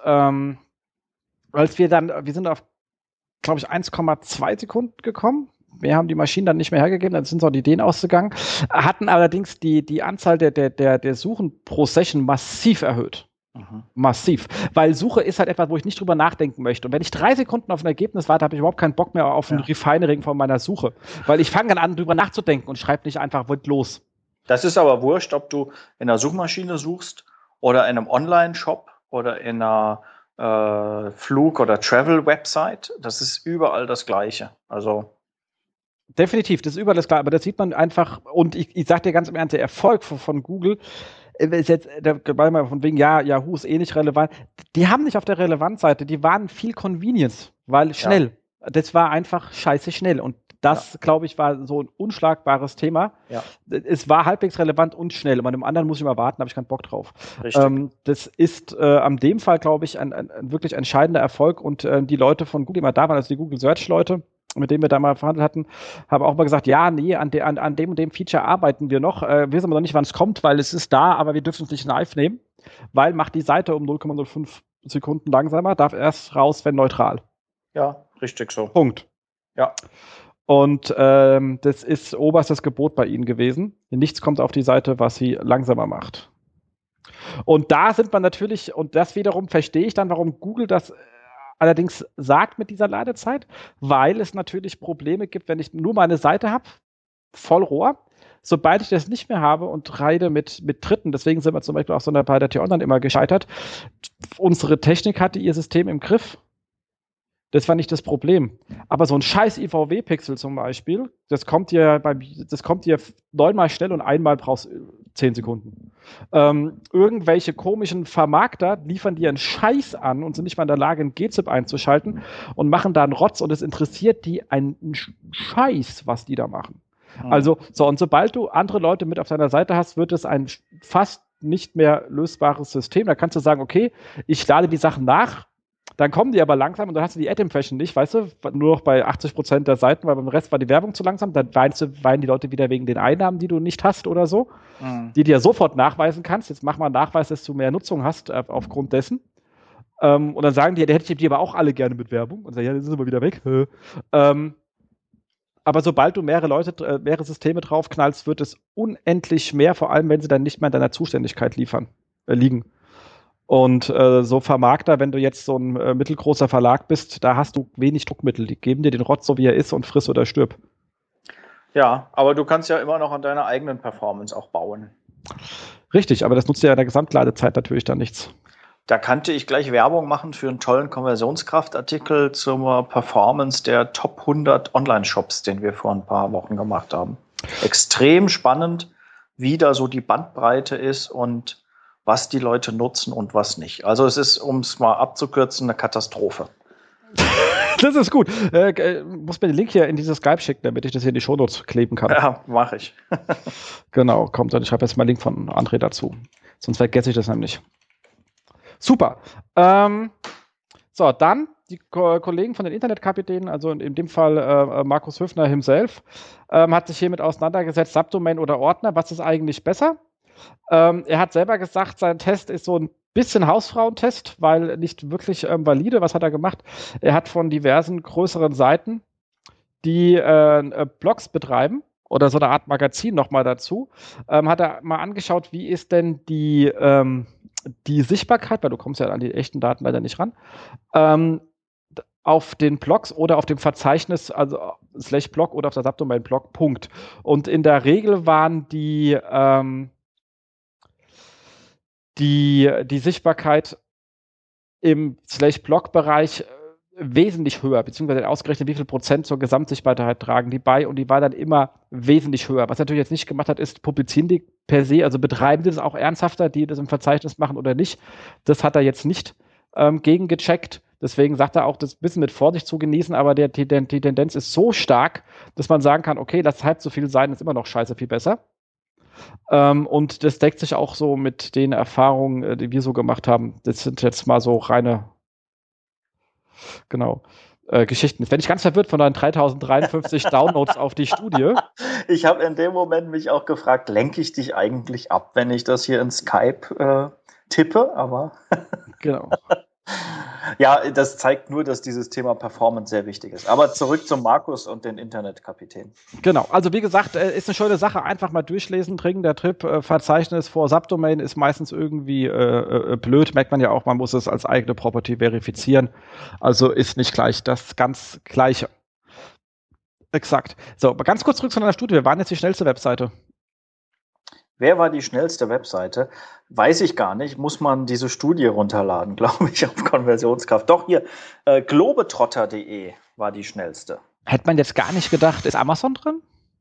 als wir sind auf, glaube ich, 1,2 Sekunden gekommen. Wir haben die Maschinen dann nicht mehr hergegeben, dann sind so die Ideen ausgegangen, hatten allerdings die Anzahl der Suchen pro Session massiv erhöht. Massiv. Weil Suche ist halt etwas, wo ich nicht drüber nachdenken möchte. Und wenn ich 3 Sekunden auf ein Ergebnis warte, habe ich überhaupt keinen Bock mehr auf ein Refining von meiner Suche. Weil ich fange dann an, drüber nachzudenken und schreibe nicht einfach wild los. Das ist aber wurscht, ob du in einer Suchmaschine suchst oder in einem Online-Shop oder in einer Flug- oder Travel-Website. Das ist überall das Gleiche. Also definitiv, das ist überall das Gleiche, aber das sieht man einfach, und ich sage dir ganz im Ernst, der Erfolg von Google ist jetzt, von wegen, Yahoo ist eh nicht relevant, die haben nicht auf der Relevanzseite, die waren viel Convenience, weil schnell, das war einfach scheiße schnell und das, glaube ich, war so ein unschlagbares Thema. Ja. Es war halbwegs relevant und schnell. Und bei dem anderen muss ich mal warten, habe ich keinen Bock drauf. Das ist an dem Fall, glaube ich, ein wirklich entscheidender Erfolg. Und die Leute von Google, die mal da waren, also die Google Search-Leute, mit denen wir da mal verhandelt hatten, haben auch mal gesagt, an dem und dem Feature arbeiten wir noch. Wir wissen aber noch nicht, wann es kommt, weil es ist da, aber wir dürfen es nicht live nehmen, weil macht die Seite um 0,05 Sekunden langsamer, darf erst raus, wenn neutral. Ja, richtig so. Punkt. Ja. Und das ist oberstes Gebot bei ihnen gewesen. Nichts kommt auf die Seite, was sie langsamer macht. Und da sind man natürlich, und das wiederum verstehe ich dann, warum Google das allerdings sagt mit dieser Ladezeit, weil es natürlich Probleme gibt, wenn ich nur meine Seite habe, voll Rohr. Sobald ich das nicht mehr habe und reite mit Dritten, deswegen sind wir zum Beispiel auch so bei der T-Online immer gescheitert, unsere Technik hatte ihr System im Griff. Das war nicht das Problem. Aber so ein scheiß IVW-Pixel zum Beispiel, das kommt dir 9-mal schnell und einmal brauchst 10 Sekunden. Irgendwelche komischen Vermarkter liefern dir einen Scheiß an und sind nicht mal in der Lage, einen GZIP einzuschalten und machen da einen Rotz und es interessiert die einen Scheiß, was die da machen. Also, und sobald du andere Leute mit auf deiner Seite hast, wird es ein fast nicht mehr lösbares System. Da kannst du sagen, okay, ich lade die Sachen nach, dann kommen die aber langsam und dann hast du die Ad-Impression nicht, weißt du, nur noch bei 80% der Seiten, weil beim Rest war die Werbung zu langsam, dann weinen die Leute wieder wegen den Einnahmen, die du nicht hast oder so, die dir sofort nachweisen kannst. Jetzt mach mal einen Nachweis, dass du mehr Nutzung hast aufgrund dessen. Und dann sagen die, der hätte ich die aber auch alle gerne mit Werbung. Und sagen, ja, dann sind wir wieder weg. Aber sobald du mehrere Systeme draufknallst, wird es unendlich mehr, vor allem wenn sie dann nicht mehr in deiner Zuständigkeit liegen. Und so Vermarkter, wenn du jetzt so ein mittelgroßer Verlag bist, da hast du wenig Druckmittel. Die geben dir den Rotz so, wie er ist und friss oder stirb. Ja, aber du kannst ja immer noch an deiner eigenen Performance auch bauen. Richtig, aber das nutzt ja in der Gesamtladezeit natürlich dann nichts. Da kannte ich gleich Werbung machen für einen tollen Konversionskraftartikel zur Performance der Top 100 Online-Shops, den wir vor ein paar Wochen gemacht haben. Extrem spannend, wie da so die Bandbreite ist und was die Leute nutzen und was nicht. Also es ist, um es mal abzukürzen, eine Katastrophe. Das ist gut. Muss mir den Link hier in dieses Skype schicken, damit ich das hier in die Shownotes kleben kann. Ja, mache ich. Genau, kommt dann. Ich schreibe jetzt mal einen Link von André dazu. Sonst vergesse ich das nämlich. Super. So, dann die Kollegen von den Internetkapitänen, also in dem Fall Markus Höfner himself, hat sich hiermit auseinandergesetzt, Subdomain oder Ordner, was ist eigentlich besser? Er hat selber gesagt, sein Test ist so ein bisschen Hausfrauentest, weil nicht wirklich valide. Was hat er gemacht? Er hat von diversen größeren Seiten, die Blogs betreiben oder so eine Art Magazin nochmal dazu, hat er mal angeschaut, wie ist denn die Sichtbarkeit, weil du kommst ja an die echten Daten leider nicht ran, auf den Blogs oder auf dem Verzeichnis, also /Blog oder auf der Subdomain-Blog, Punkt. Und in der Regel waren die Sichtbarkeit im /Blog-Bereich wesentlich höher, beziehungsweise ausgerechnet, wie viel Prozent zur Gesamtsichtbarkeit tragen die bei, und die war dann immer wesentlich höher. Was natürlich jetzt nicht gemacht hat, ist, publizieren die per se, also betreiben die das auch ernsthafter, die das im Verzeichnis machen oder nicht. Das hat er jetzt nicht gegengecheckt. Deswegen sagt er auch, das ein bisschen mit Vorsicht zu genießen, aber die Tendenz ist so stark, dass man sagen kann, okay, lass halb so viel sein, ist immer noch scheiße viel besser. Und das deckt sich auch so mit den Erfahrungen, die wir so gemacht haben. Das sind jetzt mal so reine, genau, Geschichten. Jetzt bin ich ganz verwirrt von deinen 3053 Downloads auf die Studie. Ich habe in dem Moment mich auch gefragt, lenke ich dich eigentlich ab, wenn ich das hier in Skype tippe? Aber genau. Ja, das zeigt nur, dass dieses Thema Performance sehr wichtig ist. Aber zurück zum Markus und den Internetkapitän. Genau, also wie gesagt, ist eine schöne Sache, einfach mal durchlesen, dringender Trip, Verzeichnis vor Subdomain ist meistens irgendwie blöd, merkt man ja auch, man muss es als eigene Property verifizieren, also ist nicht gleich das ganz Gleiche. Exakt. So, aber ganz kurz zurück zu einer Studie, wir waren jetzt die schnellste Webseite. Wer war die schnellste Webseite? Weiß ich gar nicht. Muss man diese Studie runterladen, glaube ich, auf Konversionskraft. Doch, hier, globetrotter.de war die schnellste. Hätte man jetzt gar nicht gedacht. Ist Amazon drin?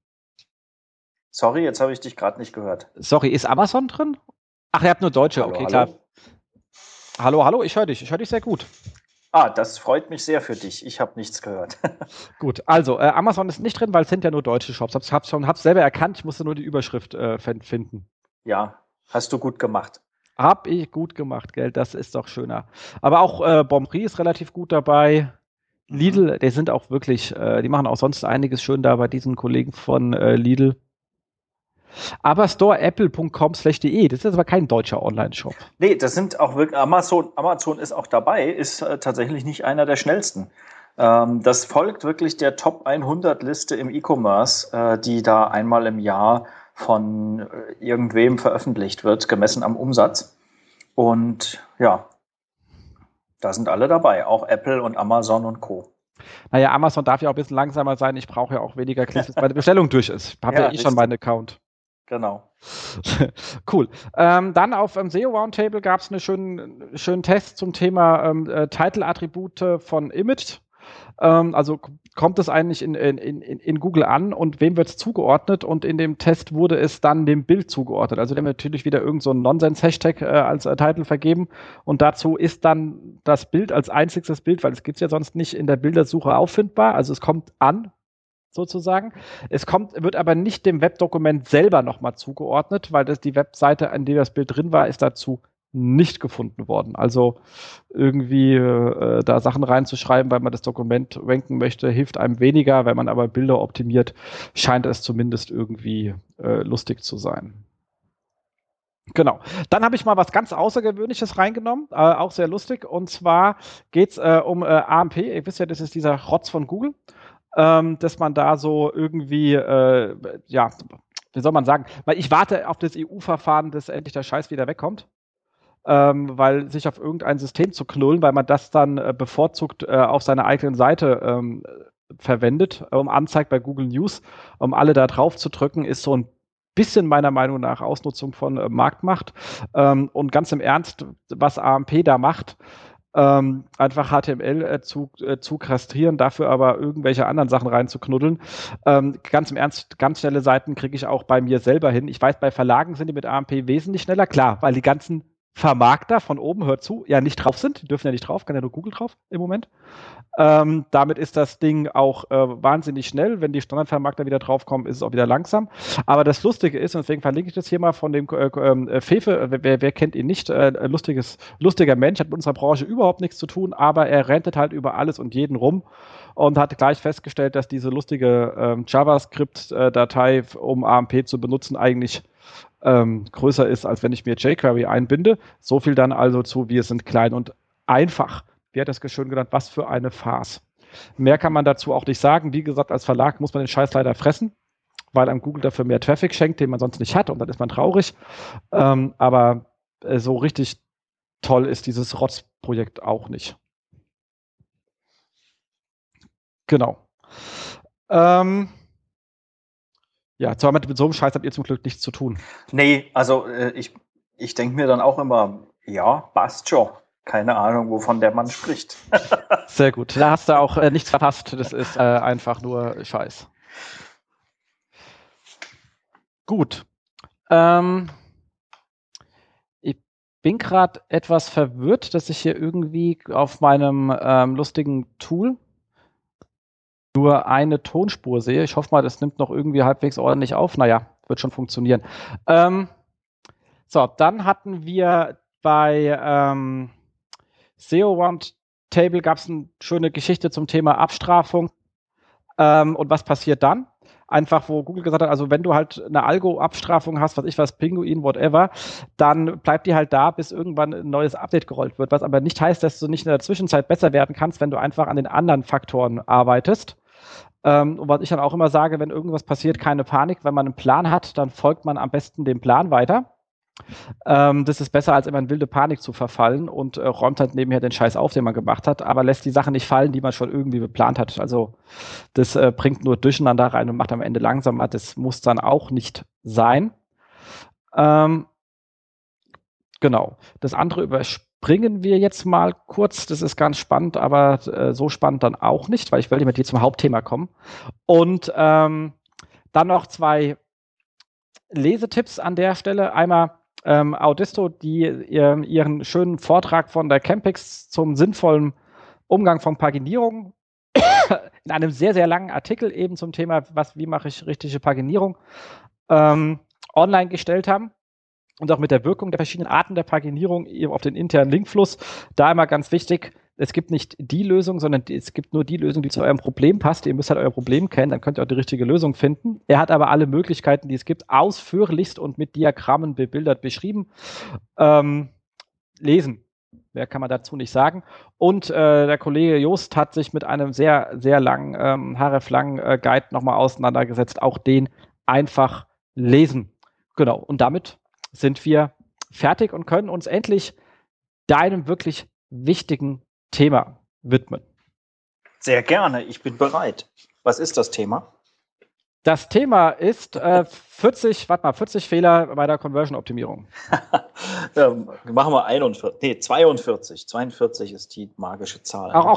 Sorry, jetzt habe ich dich gerade nicht gehört. Sorry, ist Amazon drin? Ach, ihr habt nur Deutsche, Hallo, okay, hallo? Klar. Hallo, ich höre dich sehr gut. Das freut mich sehr für dich. Ich habe nichts gehört. Gut, also Amazon ist nicht drin, weil es sind ja nur deutsche Shops. Hab's selber erkannt, ich musste nur die Überschrift finden. Ja, hast du gut gemacht. Hab ich gut gemacht, gell, das ist doch schöner. Aber auch Bonprix ist relativ gut dabei. Lidl, die sind auch wirklich, die machen auch sonst einiges schön da bei diesen Kollegen von Lidl. Aber storeapple.com/de, das ist aber kein deutscher Online-Shop. Nee, das sind auch wirklich, Amazon ist auch dabei, ist tatsächlich nicht einer der schnellsten. Das folgt wirklich der Top 100 Liste im E-Commerce, die da einmal im Jahr von irgendwem veröffentlicht wird, gemessen am Umsatz. Und ja, da sind alle dabei, auch Apple und Amazon und Co. Naja, Amazon darf ja auch ein bisschen langsamer sein. Ich brauche ja auch weniger Klicks, bis meine Bestellung durch ist. Ich habe ja schon meinen Account. Genau. Cool. Dann auf SEO Roundtable gab es einen schönen Test zum Thema Title-Attribute von Image. Also kommt es eigentlich in Google an und wem wird es zugeordnet? Und in dem Test wurde es dann dem Bild zugeordnet. Also dem natürlich wieder irgend so einen Nonsens-Hashtag als Titel vergeben. Und dazu ist dann das Bild als einziges Bild, weil es gibt es ja sonst nicht in der Bildersuche auffindbar. Also es kommt an, sozusagen. Wird aber nicht dem Webdokument selber nochmal zugeordnet, weil die Webseite, an der das Bild drin war, ist dazu nicht gefunden worden. Also irgendwie da Sachen reinzuschreiben, weil man das Dokument ranken möchte, hilft einem weniger. Wenn man aber Bilder optimiert, scheint es zumindest irgendwie lustig zu sein. Genau. Dann habe ich mal was ganz Außergewöhnliches reingenommen, auch sehr lustig. Und zwar geht es um AMP. Ihr wisst ja, das ist dieser Rotz von Google. Dass man da so irgendwie, wie soll man sagen, weil ich warte auf das EU-Verfahren, dass endlich der Scheiß wieder wegkommt, weil sich auf irgendein System zu knullen, weil man das dann bevorzugt auf seiner eigenen Seite verwendet, anzeigt bei Google News, alle da drauf zu drücken, ist so ein bisschen meiner Meinung nach Ausnutzung von Marktmacht. Und ganz im Ernst, was AMP da macht, einfach HTML zu kastrieren, dafür aber irgendwelche anderen Sachen reinzuknuddeln. Ganz im Ernst, ganz schnelle Seiten kriege ich auch bei mir selber hin. Ich weiß, bei Verlagen sind die mit AMP wesentlich schneller, klar, weil die ganzen Vermarkter von oben, hört zu, ja nicht drauf sind. Die dürfen ja nicht drauf, kann ja nur Google drauf im Moment. Damit ist das Ding auch wahnsinnig schnell. Wenn die Standardvermarkter wieder draufkommen, ist es auch wieder langsam. Aber das Lustige ist, und deswegen verlinke ich das hier mal von dem Fefe, wer kennt ihn nicht, lustiger Mensch, hat mit unserer Branche überhaupt nichts zu tun, aber er rentet halt über alles und jeden rum und hat gleich festgestellt, dass diese lustige JavaScript-Datei, um AMP zu benutzen, eigentlich größer ist, als wenn ich mir jQuery einbinde. So viel dann also zu, wir sind klein und einfach. Wie hat das schön genannt? Was für eine Farce. Mehr kann man dazu auch nicht sagen. Wie gesagt, als Verlag muss man den Scheiß leider fressen, weil einem Google dafür mehr Traffic schenkt, den man sonst nicht hat, und dann ist man traurig. Aber so richtig toll ist dieses Rotzprojekt auch nicht. Genau. Ja, zwar mit so einem Scheiß habt ihr zum Glück nichts zu tun. Nee, also ich denke mir dann auch immer, ja, passt schon. Keine Ahnung, wovon der Mann spricht. Sehr gut. Da hast du auch nichts verpasst. Das ist einfach nur Scheiß. Gut. Ich bin gerade etwas verwirrt, dass ich hier irgendwie auf meinem lustigen Tool nur eine Tonspur sehe. Ich hoffe mal, das nimmt noch irgendwie halbwegs ordentlich auf. Naja, wird schon funktionieren. So, dann hatten wir bei SEO Roundtable gab es eine schöne Geschichte zum Thema Abstrafung. Und was passiert dann? Einfach, wo Google gesagt hat, also wenn du halt eine Algo-Abstrafung hast, Pinguin, whatever, dann bleibt die halt da, bis irgendwann ein neues Update gerollt wird, was aber nicht heißt, dass du nicht in der Zwischenzeit besser werden kannst, wenn du einfach an den anderen Faktoren arbeitest. Und was ich dann auch immer sage, wenn irgendwas passiert, keine Panik, wenn man einen Plan hat, dann folgt man am besten dem Plan weiter. Das ist besser, als immer in wilde Panik zu verfallen und räumt halt nebenher den Scheiß auf, den man gemacht hat, aber lässt die Sachen nicht fallen, die man schon irgendwie geplant hat. Also das bringt nur Durcheinander rein und macht am Ende langsamer. Das muss dann auch nicht sein. Genau. Das andere überspringen wir jetzt mal kurz. Das ist ganz spannend, aber so spannend dann auch nicht, weil ich will mit dir zum Hauptthema kommen. Und dann noch 2 Lesetipps an der Stelle. Einmal Audisto, die ihren schönen Vortrag von der Campix zum sinnvollen Umgang von Paginierung in einem sehr, sehr langen Artikel eben zum Thema, wie mache ich richtige Paginierung, online gestellt haben. Und auch mit der Wirkung der verschiedenen Arten der Paginierung auf den internen Linkfluss. Da immer ganz wichtig, es gibt nicht die Lösung, sondern es gibt nur die Lösung, die zu eurem Problem passt. Ihr müsst halt euer Problem kennen, dann könnt ihr auch die richtige Lösung finden. Er hat aber alle Möglichkeiten, die es gibt, ausführlichst und mit Diagrammen bebildert beschrieben. Lesen. Mehr kann man dazu nicht sagen. Und der Kollege Jost hat sich mit einem sehr, sehr langen, href-langen Guide nochmal auseinandergesetzt. Auch den einfach lesen. Genau. Und damit sind wir fertig und können uns endlich deinem wirklich wichtigen Thema widmen. Sehr gerne, ich bin bereit. Was ist das Thema? Das Thema ist 40 Fehler bei der Conversion-Optimierung. Machen wir 41. Nee, 42. 42 ist die magische Zahl. Auch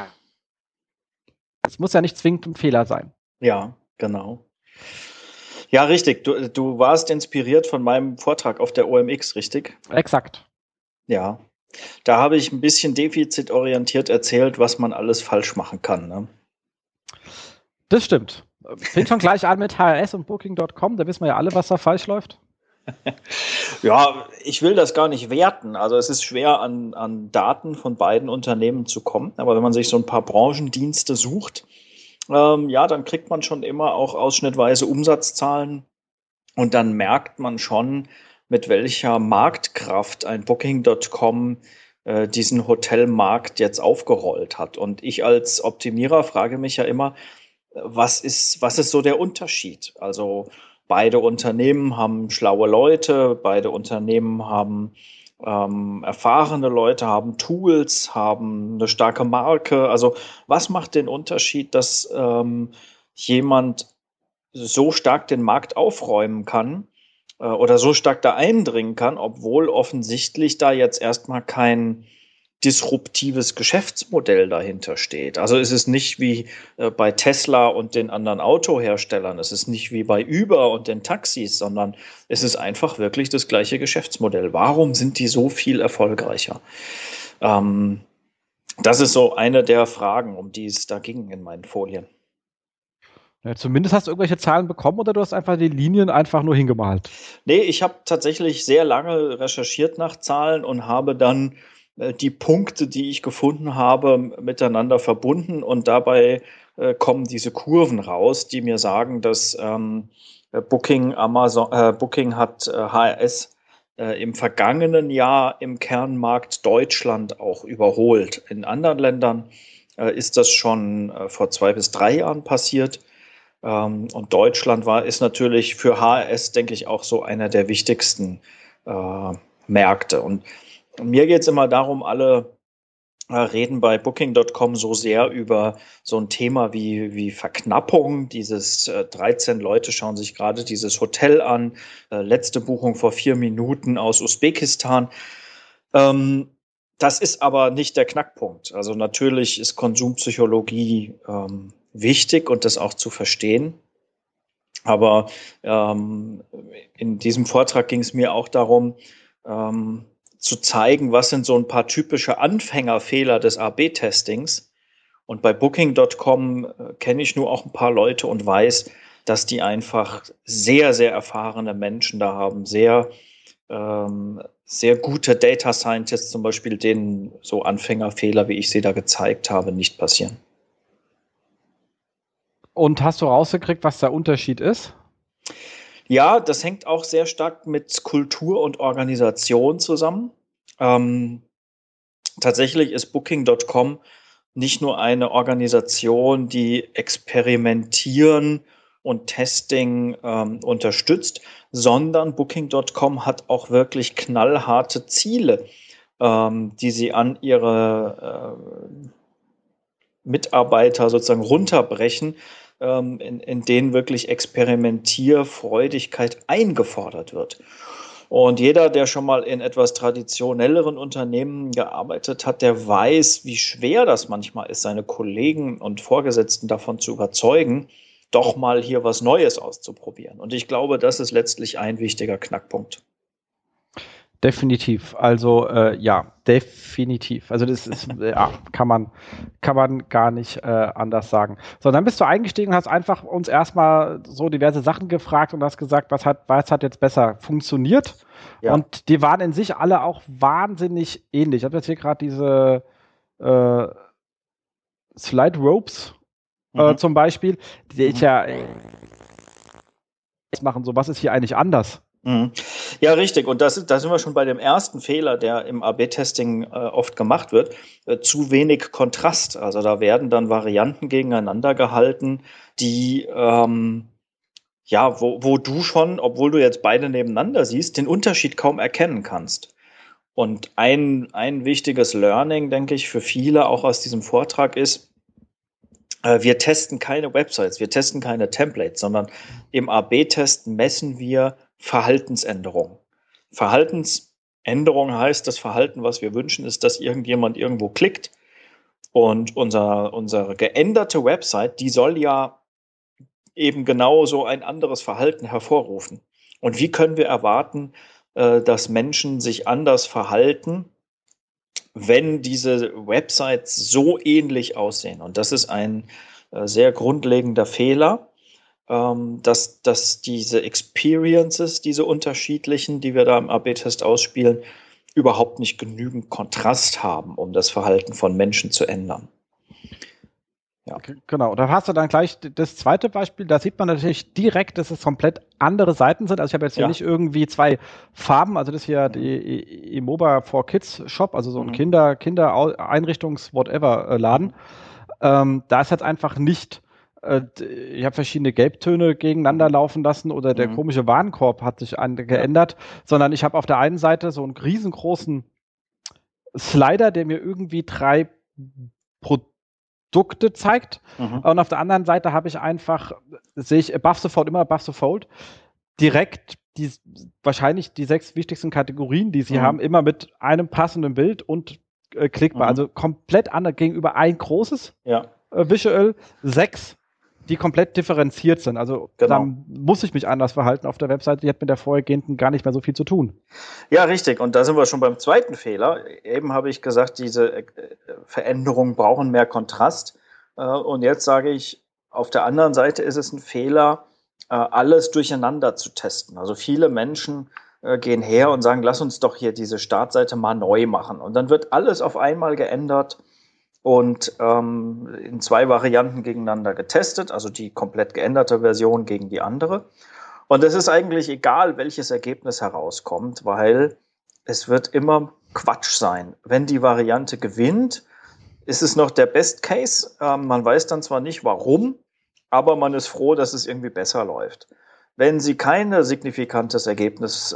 es muss ja nicht zwingend ein Fehler sein. Ja, genau. Ja, richtig. Du warst inspiriert von meinem Vortrag auf der OMX, richtig? Exakt. Ja. Da habe ich ein bisschen defizitorientiert erzählt, was man alles falsch machen kann. Ne? Das stimmt. Fängt schon gleich an mit HRS und Booking.com. Da wissen wir ja alle, was da falsch läuft. Ja, ich will das gar nicht werten. Also es ist schwer, an Daten von beiden Unternehmen zu kommen. Aber wenn man sich so ein paar Branchendienste sucht, dann kriegt man schon immer auch ausschnittweise Umsatzzahlen. Und dann merkt man schon, mit welcher Marktkraft ein Booking.com diesen Hotelmarkt jetzt aufgerollt hat. Und ich als Optimierer frage mich ja immer, was ist so der Unterschied? Also beide Unternehmen haben schlaue Leute, beide Unternehmen haben erfahrene Leute, haben Tools, haben eine starke Marke. Also was macht den Unterschied, dass jemand so stark den Markt aufräumen kann oder so stark da eindringen kann, obwohl offensichtlich da jetzt erstmal kein disruptives Geschäftsmodell dahinter steht. Also es ist nicht wie bei Tesla und den anderen Autoherstellern, es ist nicht wie bei Uber und den Taxis, sondern es ist einfach wirklich das gleiche Geschäftsmodell. Warum sind die so viel erfolgreicher? Das ist so eine der Fragen, um die es da ging in meinen Folien. Ja, zumindest hast du irgendwelche Zahlen bekommen oder du hast einfach die Linien einfach nur hingemalt? Nee, ich habe tatsächlich sehr lange recherchiert nach Zahlen und habe dann die Punkte, die ich gefunden habe, miteinander verbunden und dabei kommen diese Kurven raus, die mir sagen, dass Booking hat HRS im vergangenen Jahr im Kernmarkt Deutschland auch überholt. In anderen Ländern ist das schon vor 2 bis 3 Jahren passiert. Und Deutschland ist natürlich für HRS, denke ich, auch so einer der wichtigsten Märkte. Und mir geht es immer darum, alle reden bei Booking.com so sehr über so ein Thema wie Verknappung. 13 Leute schauen sich gerade dieses Hotel an. Letzte Buchung vor 4 Minuten aus Usbekistan. Das ist aber nicht der Knackpunkt. Also natürlich ist Konsumpsychologie wichtig und das auch zu verstehen. Aber in diesem Vortrag ging es mir auch darum, zu zeigen, was sind so ein paar typische Anfängerfehler des AB-Testings. Und bei Booking.com kenne ich nur auch ein paar Leute und weiß, dass die einfach sehr, sehr erfahrene Menschen da haben, sehr gute Data Scientists zum Beispiel, denen so Anfängerfehler, wie ich sie da gezeigt habe, nicht passieren. Und hast du rausgekriegt, was der Unterschied ist? Ja, das hängt auch sehr stark mit Kultur und Organisation zusammen. Tatsächlich ist Booking.com nicht nur eine Organisation, die Experimentieren und Testing unterstützt, sondern Booking.com hat auch wirklich knallharte Ziele, die sie an ihre Mitarbeiter sozusagen runterbrechen, in denen wirklich Experimentierfreudigkeit eingefordert wird. Und jeder, der schon mal in etwas traditionelleren Unternehmen gearbeitet hat, der weiß, wie schwer das manchmal ist, seine Kollegen und Vorgesetzten davon zu überzeugen, doch mal hier was Neues auszuprobieren. Und ich glaube, das ist letztlich ein wichtiger Knackpunkt. Definitiv. Also ja, definitiv. Also das ist, ja, kann man gar nicht anders sagen. So, dann bist du eingestiegen und hast einfach uns erstmal so diverse Sachen gefragt und hast gesagt, was hat jetzt besser funktioniert? Ja. Und die waren in sich alle auch wahnsinnig ähnlich. Ich habe jetzt hier gerade diese Slide Ropes zum Beispiel, die ich ja machen, so was ist hier eigentlich anders? Ja, richtig. Und da sind wir schon bei dem ersten Fehler, der im AB-Testing oft gemacht wird. Zu wenig Kontrast. Also da werden dann Varianten gegeneinander gehalten, die wo du schon, obwohl du jetzt beide nebeneinander siehst, den Unterschied kaum erkennen kannst. Und ein wichtiges Learning, denke ich, für viele auch aus diesem Vortrag ist, wir testen keine Websites, wir testen keine Templates, sondern im AB-Test messen wir Verhaltensänderung. Verhaltensänderung heißt, das Verhalten, was wir wünschen, ist, dass irgendjemand irgendwo klickt. Und unsere geänderte Website, die soll ja eben genau so ein anderes Verhalten hervorrufen. Und wie können wir erwarten, dass Menschen sich anders verhalten, wenn diese Websites so ähnlich aussehen? Und das ist ein sehr grundlegender Fehler. Dass diese Experiences, diese unterschiedlichen, die wir da im AB-Test ausspielen, überhaupt nicht genügend Kontrast haben, um das Verhalten von Menschen zu ändern. Ja. Genau, da hast du dann gleich das zweite Beispiel, da sieht man natürlich direkt, dass es komplett andere Seiten sind. Also ich habe jetzt hier nicht irgendwie zwei Farben, also das hier die Imoba for Kids Shop, also so ein Kinder-Einrichtungs-Whatever-Laden. Da ist jetzt einfach nicht ich habe verschiedene Gelbtöne gegeneinander laufen lassen oder der komische Warenkorb hat sich geändert, sondern ich habe auf der einen Seite so einen riesengroßen Slider, der mir irgendwie 3 Produkte zeigt und auf der anderen Seite habe ich einfach, sehe ich above the fold, direkt wahrscheinlich die 6 wichtigsten Kategorien, die sie haben, immer mit einem passenden Bild und klickbar, also komplett anders gegenüber ein großes Visual, 6 die komplett differenziert sind. Also dann muss ich mich anders verhalten auf der Webseite, die hat mit der vorhergehenden gar nicht mehr so viel zu tun. Ja, richtig. Und da sind wir schon beim zweiten Fehler. Eben habe ich gesagt, diese Veränderungen brauchen mehr Kontrast. Und jetzt sage ich, auf der anderen Seite ist es ein Fehler, alles durcheinander zu testen. Also viele Menschen gehen her und sagen, lass uns doch hier diese Startseite mal neu machen. Und dann wird alles auf einmal geändert und in 2 Varianten gegeneinander getestet, also die komplett geänderte Version gegen die andere. Und es ist eigentlich egal, welches Ergebnis herauskommt, weil es wird immer Quatsch sein. Wenn die Variante gewinnt, ist es noch der Best Case. Man weiß dann zwar nicht, warum, aber man ist froh, dass es irgendwie besser läuft. Wenn sie kein signifikantes Ergebnis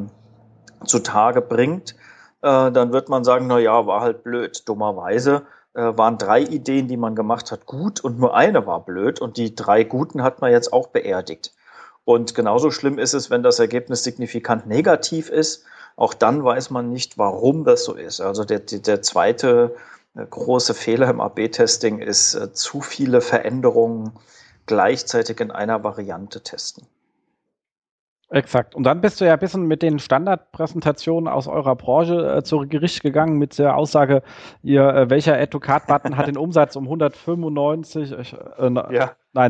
zutage bringt, dann wird man sagen, naja, war halt blöd. Dummerweise waren 3 Ideen, die man gemacht hat, gut und nur eine war blöd und die 3 guten hat man jetzt auch beerdigt. Und genauso schlimm ist es, wenn das Ergebnis signifikant negativ ist. Auch dann weiß man nicht, warum das so ist. Also der zweite große Fehler im AB-Testing ist, zu viele Veränderungen gleichzeitig in einer Variante testen. Exakt. Und dann bist du ja ein bisschen mit den Standardpräsentationen aus eurer Branche zu Gericht gegangen mit der Aussage, welcher Add-to-Cart-Button hat den Umsatz um 195, nein,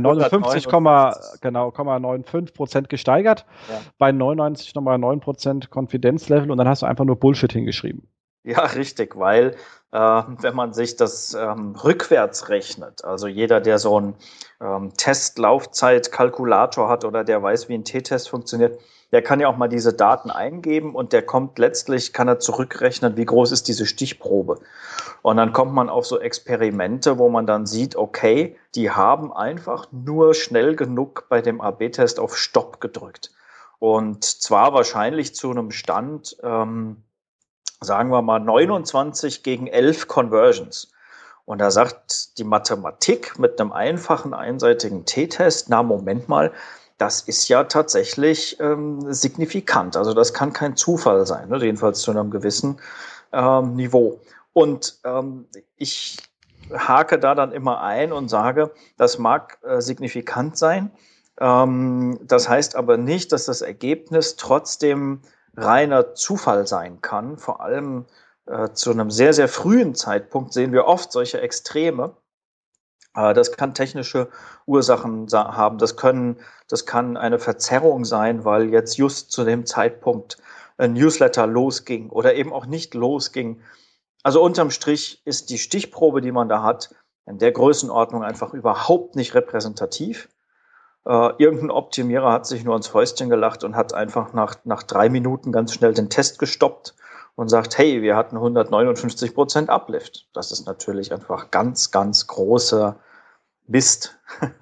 59,95% gesteigert, bei 99,9% Konfidenzlevel und dann hast du einfach nur Bullshit hingeschrieben. Ja, richtig, weil wenn man sich das rückwärts rechnet, also jeder, der so einen Testlaufzeitkalkulator hat oder der weiß, wie ein T-Test funktioniert, der kann ja auch mal diese Daten eingeben und der kommt letztlich, kann er zurückrechnen, wie groß ist diese Stichprobe. Und dann kommt man auf so Experimente, wo man dann sieht, okay, die haben einfach nur schnell genug bei dem AB-Test auf Stopp gedrückt. Und zwar wahrscheinlich zu einem Stand, sagen wir mal 29 gegen 11 Conversions. Und da sagt die Mathematik mit einem einfachen einseitigen T-Test, na Moment mal, das ist ja tatsächlich signifikant. Also das kann kein Zufall sein, ne? Jedenfalls zu einem gewissen Niveau. Und ich hake da dann immer ein und sage, das mag signifikant sein. Das heißt aber nicht, dass das Ergebnis trotzdem reiner Zufall sein kann. Vor allem zu einem sehr, sehr frühen Zeitpunkt sehen wir oft solche Extreme. Das kann technische Ursachen haben. Das kann eine Verzerrung sein, weil jetzt just zu dem Zeitpunkt ein Newsletter losging oder eben auch nicht losging. Also unterm Strich ist die Stichprobe, die man da hat, in der Größenordnung einfach überhaupt nicht repräsentativ. Irgendein Optimierer hat sich nur ins Fäustchen gelacht und hat einfach nach 3 Minuten ganz schnell den Test gestoppt und sagt, hey, wir hatten 159% Uplift. Das ist natürlich einfach ganz, ganz großer Mist.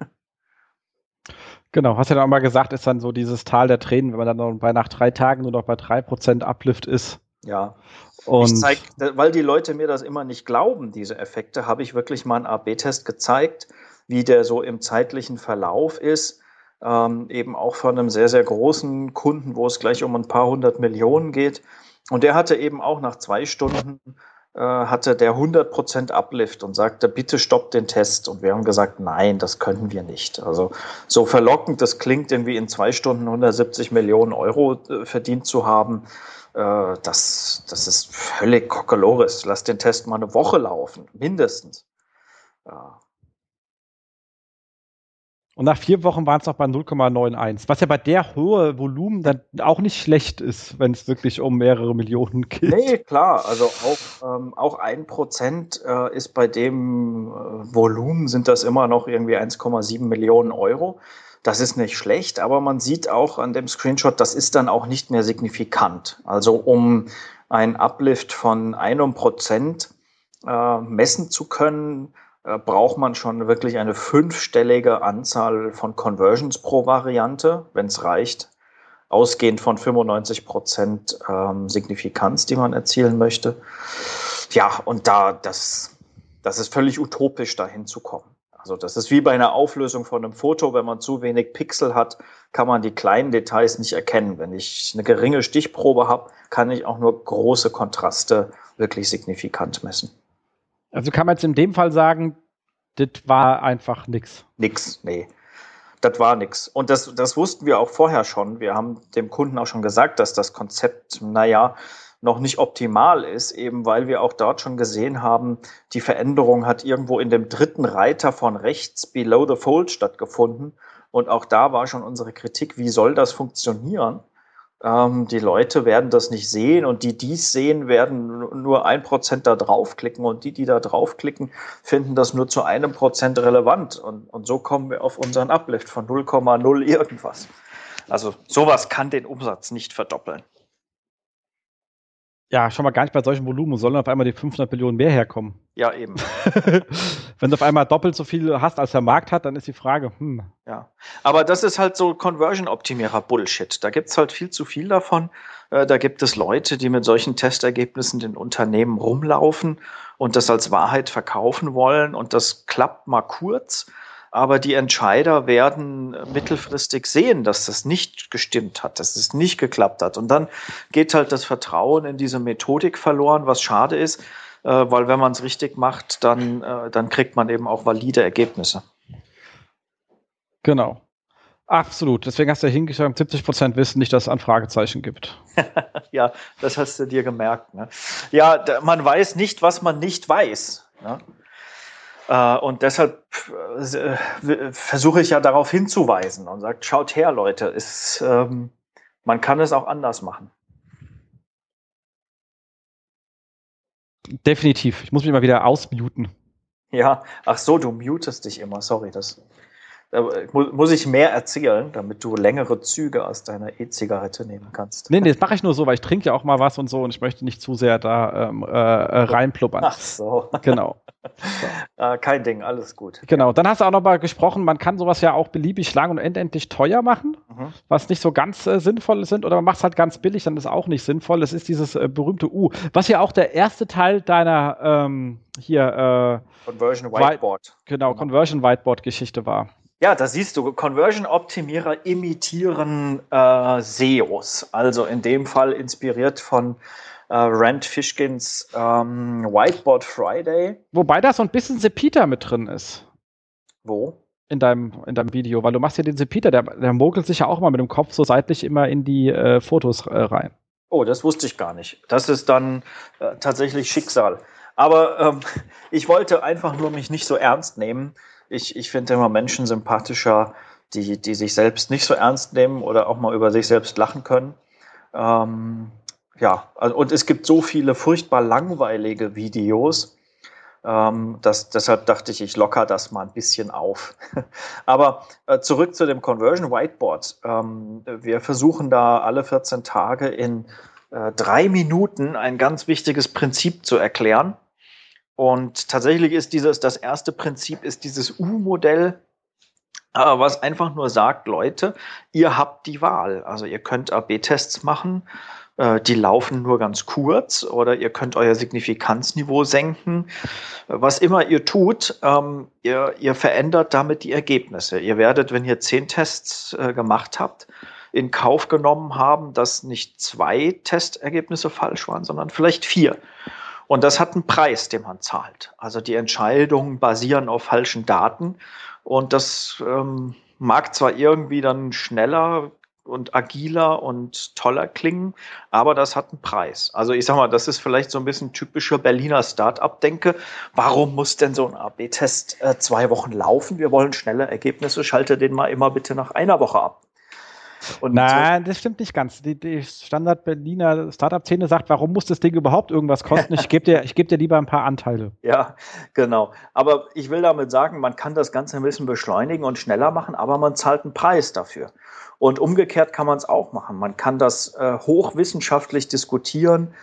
Genau, hast ja dann auch mal gesagt, ist dann so dieses Tal der Tränen, wenn man dann noch nach 3 Tagen nur noch bei 3% Uplift ist. Ja, weil die Leute mir das immer nicht glauben, diese Effekte, habe ich wirklich mal einen AB-Test gezeigt, wie der so im zeitlichen Verlauf ist, eben auch von einem sehr, sehr großen Kunden, wo es gleich um ein paar 100 Millionen geht. Und der hatte eben auch nach 2 Stunden hatte der 100% Uplift und sagte, bitte stoppt den Test. Und wir haben gesagt, nein, das können wir nicht. Also so verlockend das klingt, irgendwie in 2 Stunden 170 Millionen Euro verdient zu haben, das ist völlig Kokolores. Lass den Test mal eine Woche laufen, mindestens. Ja. Und nach 4 Wochen waren es noch bei 0,91, was ja bei der hohe Volumen dann auch nicht schlecht ist, wenn es wirklich um mehrere Millionen geht. Nee, klar, also auch 1% ist bei dem Volumen, sind das immer noch irgendwie 1,7 Millionen Euro. Das ist nicht schlecht, aber man sieht auch an dem Screenshot, das ist dann auch nicht mehr signifikant. Also um ein Uplift von 1% messen zu können, braucht man schon wirklich eine 5-stellige Anzahl von Conversions pro Variante, wenn es reicht, ausgehend von 95% Signifikanz, die man erzielen möchte. Ja, und das ist völlig utopisch, da hinzukommen. Also das ist wie bei einer Auflösung von einem Foto, wenn man zu wenig Pixel hat, kann man die kleinen Details nicht erkennen. Wenn ich eine geringe Stichprobe habe, kann ich auch nur große Kontraste wirklich signifikant messen. Also kann man jetzt in dem Fall sagen, das war einfach nix. Nix, nee. Das war nix. Und das wussten wir auch vorher schon. Wir haben dem Kunden auch schon gesagt, dass das Konzept, noch nicht optimal ist, eben weil wir auch dort schon gesehen haben, die Veränderung hat irgendwo in dem 3. Reiter von rechts below the fold stattgefunden. Und auch da war schon unsere Kritik, wie soll das funktionieren? Die Leute werden das nicht sehen und die dies sehen, werden nur 1% da draufklicken und die da draufklicken, finden das nur zu 1% relevant. Und so kommen wir auf unseren Uplift von 0,0 irgendwas. Also sowas kann den Umsatz nicht verdoppeln. Ja, schon mal gar nicht bei solchen Volumen, sollen auf einmal die 500 Millionen mehr herkommen. Ja, eben. Wenn du auf einmal doppelt so viel hast, als der Markt hat, dann ist die Frage, Ja, aber das ist halt so Conversion-Optimierer-Bullshit. Da gibt es halt viel zu viel davon. Da gibt es Leute, die mit solchen Testergebnissen in Unternehmen rumlaufen und das als Wahrheit verkaufen wollen und das klappt mal kurz. Aber die Entscheider werden mittelfristig sehen, dass das nicht gestimmt hat, dass es nicht geklappt hat. Und dann geht halt das Vertrauen in diese Methodik verloren, was schade ist, weil wenn man es richtig macht, dann kriegt man eben auch valide Ergebnisse. Genau. Absolut. Deswegen hast du ja hingeschrieben, 70% wissen nicht, dass es ein Fragezeichen gibt. Ja, das hast du dir gemerkt. Ne? Ja, man weiß nicht, was man nicht weiß. Ne? Und deshalb versuche ich ja darauf hinzuweisen und sage, schaut her, Leute, man kann es auch anders machen. Definitiv. Ich muss mich mal wieder ausmuten. Ja, ach so, du mutest dich immer. Sorry, muss ich mehr erzählen, damit du längere Züge aus deiner E-Zigarette nehmen kannst. Nee, das mache ich nur so, weil ich trinke ja auch mal was und so und ich möchte nicht zu sehr da reinpluppern. Ach so. Genau. So. Kein Ding, alles gut. Genau, dann hast du auch noch mal gesprochen, man kann sowas ja auch beliebig lang und endlich teuer machen, was nicht so ganz sinnvoll ist, oder man macht es halt ganz billig, dann ist auch nicht sinnvoll. Das ist dieses berühmte was ja auch der erste Teil deiner Conversion Whiteboard. Genau, Conversion Whiteboard-Geschichte war. Ja, da siehst du, Conversion-Optimierer imitieren SEOs. Also in dem Fall inspiriert von Rand Fishkins Whiteboard Friday. Wobei da so ein bisschen Sepita mit drin ist. Wo? In deinem Video, weil du machst ja den Sepita, der mogelt sich ja auch mal mit dem Kopf so seitlich immer in die Fotos rein. Oh, das wusste ich gar nicht. Das ist dann tatsächlich Schicksal. Aber ich wollte einfach nur mich nicht so ernst nehmen. Ich finde immer Menschen sympathischer, die sich selbst nicht so ernst nehmen oder auch mal über sich selbst lachen können. Ja, und es gibt so viele furchtbar langweilige Videos, deshalb dachte ich locker das mal ein bisschen auf. Aber zurück zu dem Conversion Whiteboard. Wir versuchen da alle 14 Tage in 3 Minuten ein ganz wichtiges Prinzip zu erklären. Und tatsächlich ist das erste Prinzip ist dieses U-Modell, was einfach nur sagt, Leute, ihr habt die Wahl. Also ihr könnt AB-Tests machen, die laufen nur ganz kurz, oder ihr könnt euer Signifikanzniveau senken. Was immer ihr tut, ihr verändert damit die Ergebnisse. Ihr werdet, wenn ihr 10 Tests gemacht habt, in Kauf genommen haben, dass nicht 2 Testergebnisse falsch waren, sondern vielleicht 4. Und das hat einen Preis, den man zahlt. Also die Entscheidungen basieren auf falschen Daten. Und das mag zwar irgendwie dann schneller und agiler und toller klingen, aber das hat einen Preis. Also ich sag mal, das ist vielleicht so ein bisschen typische Berliner Start-up-Denke. Warum muss denn so ein AB-Test 2 Wochen laufen? Wir wollen schnelle Ergebnisse, schalte den mal immer bitte nach einer Woche ab. Und nein, das stimmt nicht ganz. Die Standard-Berliner Startup-Szene sagt, warum muss das Ding überhaupt irgendwas kosten? Ich geb dir lieber ein paar Anteile. Ja, genau. Aber ich will damit sagen, man kann das Ganze ein bisschen beschleunigen und schneller machen, aber man zahlt einen Preis dafür. Und umgekehrt kann man es auch machen. Man kann das hochwissenschaftlich diskutieren,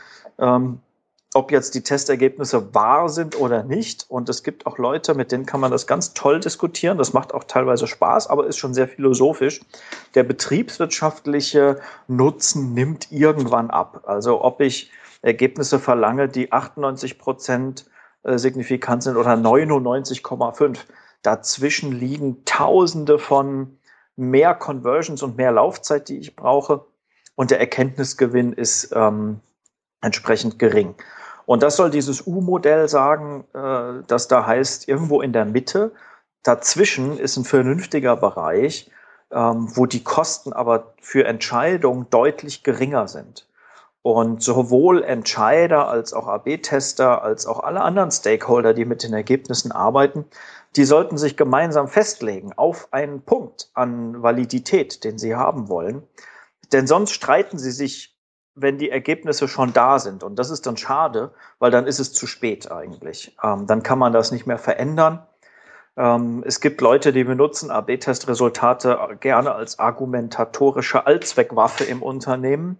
ob jetzt die Testergebnisse wahr sind oder nicht. Und es gibt auch Leute, mit denen kann man das ganz toll diskutieren. Das macht auch teilweise Spaß, aber ist schon sehr philosophisch. Der betriebswirtschaftliche Nutzen nimmt irgendwann ab. Also ob ich Ergebnisse verlange, die 98% signifikant sind oder 99,5. Dazwischen liegen Tausende von mehr Conversions und mehr Laufzeit, die ich brauche. Und der Erkenntnisgewinn ist entsprechend gering. Und das soll dieses U-Modell sagen, das da heißt, irgendwo in der Mitte, dazwischen ist ein vernünftiger Bereich, wo die Kosten aber für Entscheidungen deutlich geringer sind. Und sowohl Entscheider als auch AB-Tester, als auch alle anderen Stakeholder, die mit den Ergebnissen arbeiten, die sollten sich gemeinsam festlegen auf einen Punkt an Validität, den sie haben wollen. Denn sonst streiten sie sich, wenn die Ergebnisse schon da sind. Und das ist dann schade, weil dann ist es zu spät eigentlich. Dann kann man das nicht mehr verändern. Es gibt Leute, die benutzen AB-Test-Resultate gerne als argumentatorische Allzweckwaffe im Unternehmen.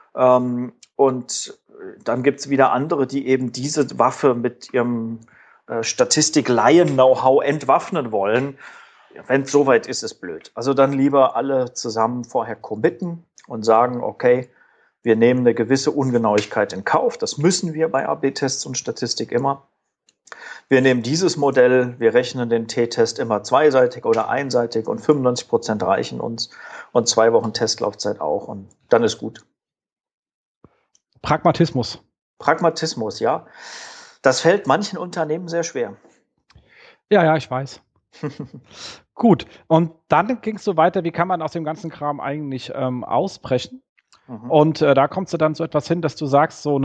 Und dann gibt es wieder andere, die eben diese Waffe mit ihrem Statistik-Laien-Know-how entwaffnen wollen. Wenn es soweit ist, ist es blöd. Also dann lieber alle zusammen vorher committen und sagen, okay, wir nehmen eine gewisse Ungenauigkeit in Kauf. Das müssen wir bei AB-Tests und Statistik immer. Wir nehmen dieses Modell, wir rechnen den T-Test immer zweiseitig oder einseitig und 95% reichen uns und 2 Wochen Testlaufzeit auch und dann ist gut. Pragmatismus. Pragmatismus, ja. Das fällt manchen Unternehmen sehr schwer. Ja, ich weiß. Gut, und dann ging es so weiter, wie kann man aus dem ganzen Kram eigentlich ausbrechen? Und da kommst du dann so etwas hin, dass du sagst, so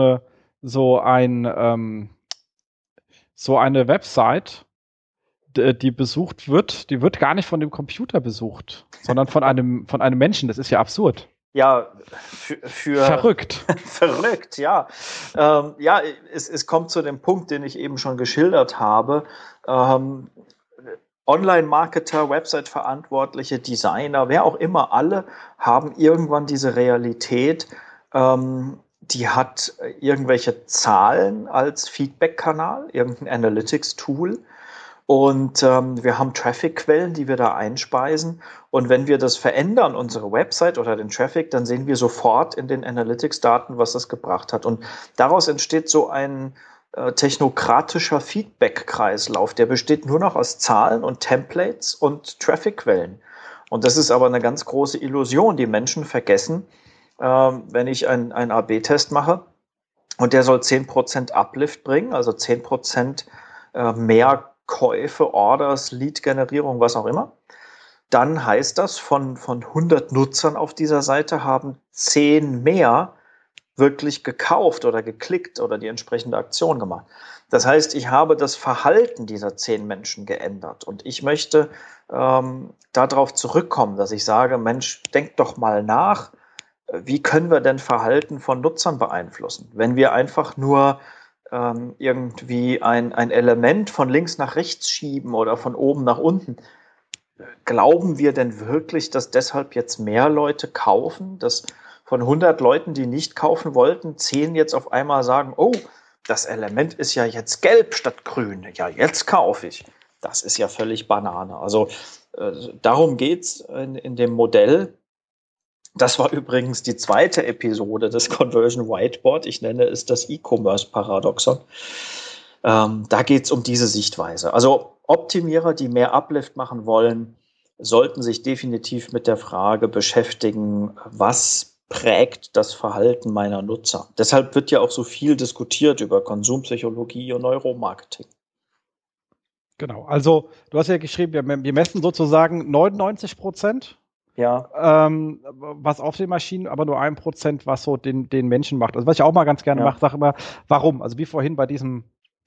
eine Website, die besucht wird, die wird gar nicht von dem Computer besucht, sondern von einem Menschen. Das ist ja absurd. Ja, verrückt. Verrückt, ja. Es kommt zu dem Punkt, den ich eben schon geschildert habe. Online-Marketer, Website-Verantwortliche, Designer, wer auch immer, alle haben irgendwann diese Realität, die hat irgendwelche Zahlen als Feedback-Kanal, irgendein Analytics-Tool. Und wir haben Traffic-Quellen, die wir da einspeisen. Und wenn wir das verändern, unsere Website oder den Traffic, dann sehen wir sofort in den Analytics-Daten, was das gebracht hat. Und daraus entsteht so ein technokratischer Feedback-Kreislauf. Der besteht nur noch aus Zahlen und Templates und Traffic-Quellen. Und das ist aber eine ganz große Illusion. Die Menschen vergessen, wenn ich einen AB-Test mache und der soll 10% Uplift bringen, also 10% mehr Käufe, Orders, Lead-Generierung, was auch immer, dann heißt das, von 100 Nutzern auf dieser Seite haben 10 mehr wirklich gekauft oder geklickt oder die entsprechende Aktion gemacht. Das heißt, ich habe das Verhalten dieser 10 Menschen geändert und ich möchte darauf zurückkommen, dass ich sage, Mensch, denk doch mal nach, wie können wir denn Verhalten von Nutzern beeinflussen? Wenn wir einfach nur irgendwie ein Element von links nach rechts schieben oder von oben nach unten, glauben wir denn wirklich, dass deshalb jetzt mehr Leute kaufen, dass von 100 Leuten, die nicht kaufen wollten, 10 jetzt auf einmal sagen, oh, das Element ist ja jetzt gelb statt grün, ja, jetzt kaufe ich. Das ist ja völlig Banane. Also darum geht's in dem Modell. Das war übrigens die zweite Episode des Conversion Whiteboard. Ich nenne es das E-Commerce-Paradoxon. Da geht's um diese Sichtweise. Also Optimierer, die mehr Uplift machen wollen, sollten sich definitiv mit der Frage beschäftigen, was prägt das Verhalten meiner Nutzer. Deshalb wird ja auch so viel diskutiert über Konsumpsychologie und Neuromarketing. Genau, also du hast ja geschrieben, wir messen sozusagen 99%. Ja. Was auf den Maschinen, aber nur 1%, was so den Menschen macht. Also was ich auch mal ganz gerne mache, sage immer, warum? Also wie vorhin bei diesem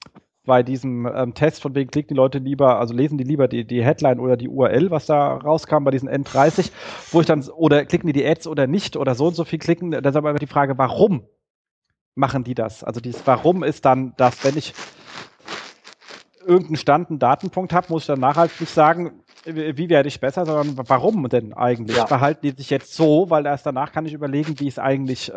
Test, von wegen klicken die Leute lieber, also lesen die lieber die Headline oder die URL, was da rauskam bei diesen N30, wo ich dann, oder klicken die Ads oder nicht oder so und so viel klicken, da ist aber immer die Frage, warum machen die das? Also dieses Warum ist dann das, wenn ich irgendeinen Stand, einen Datenpunkt habe, muss ich dann nachhaltig nicht sagen, wie werde ich besser, sondern warum denn eigentlich? Verhalten die sich jetzt so, weil erst danach kann ich überlegen, wie ich es eigentlich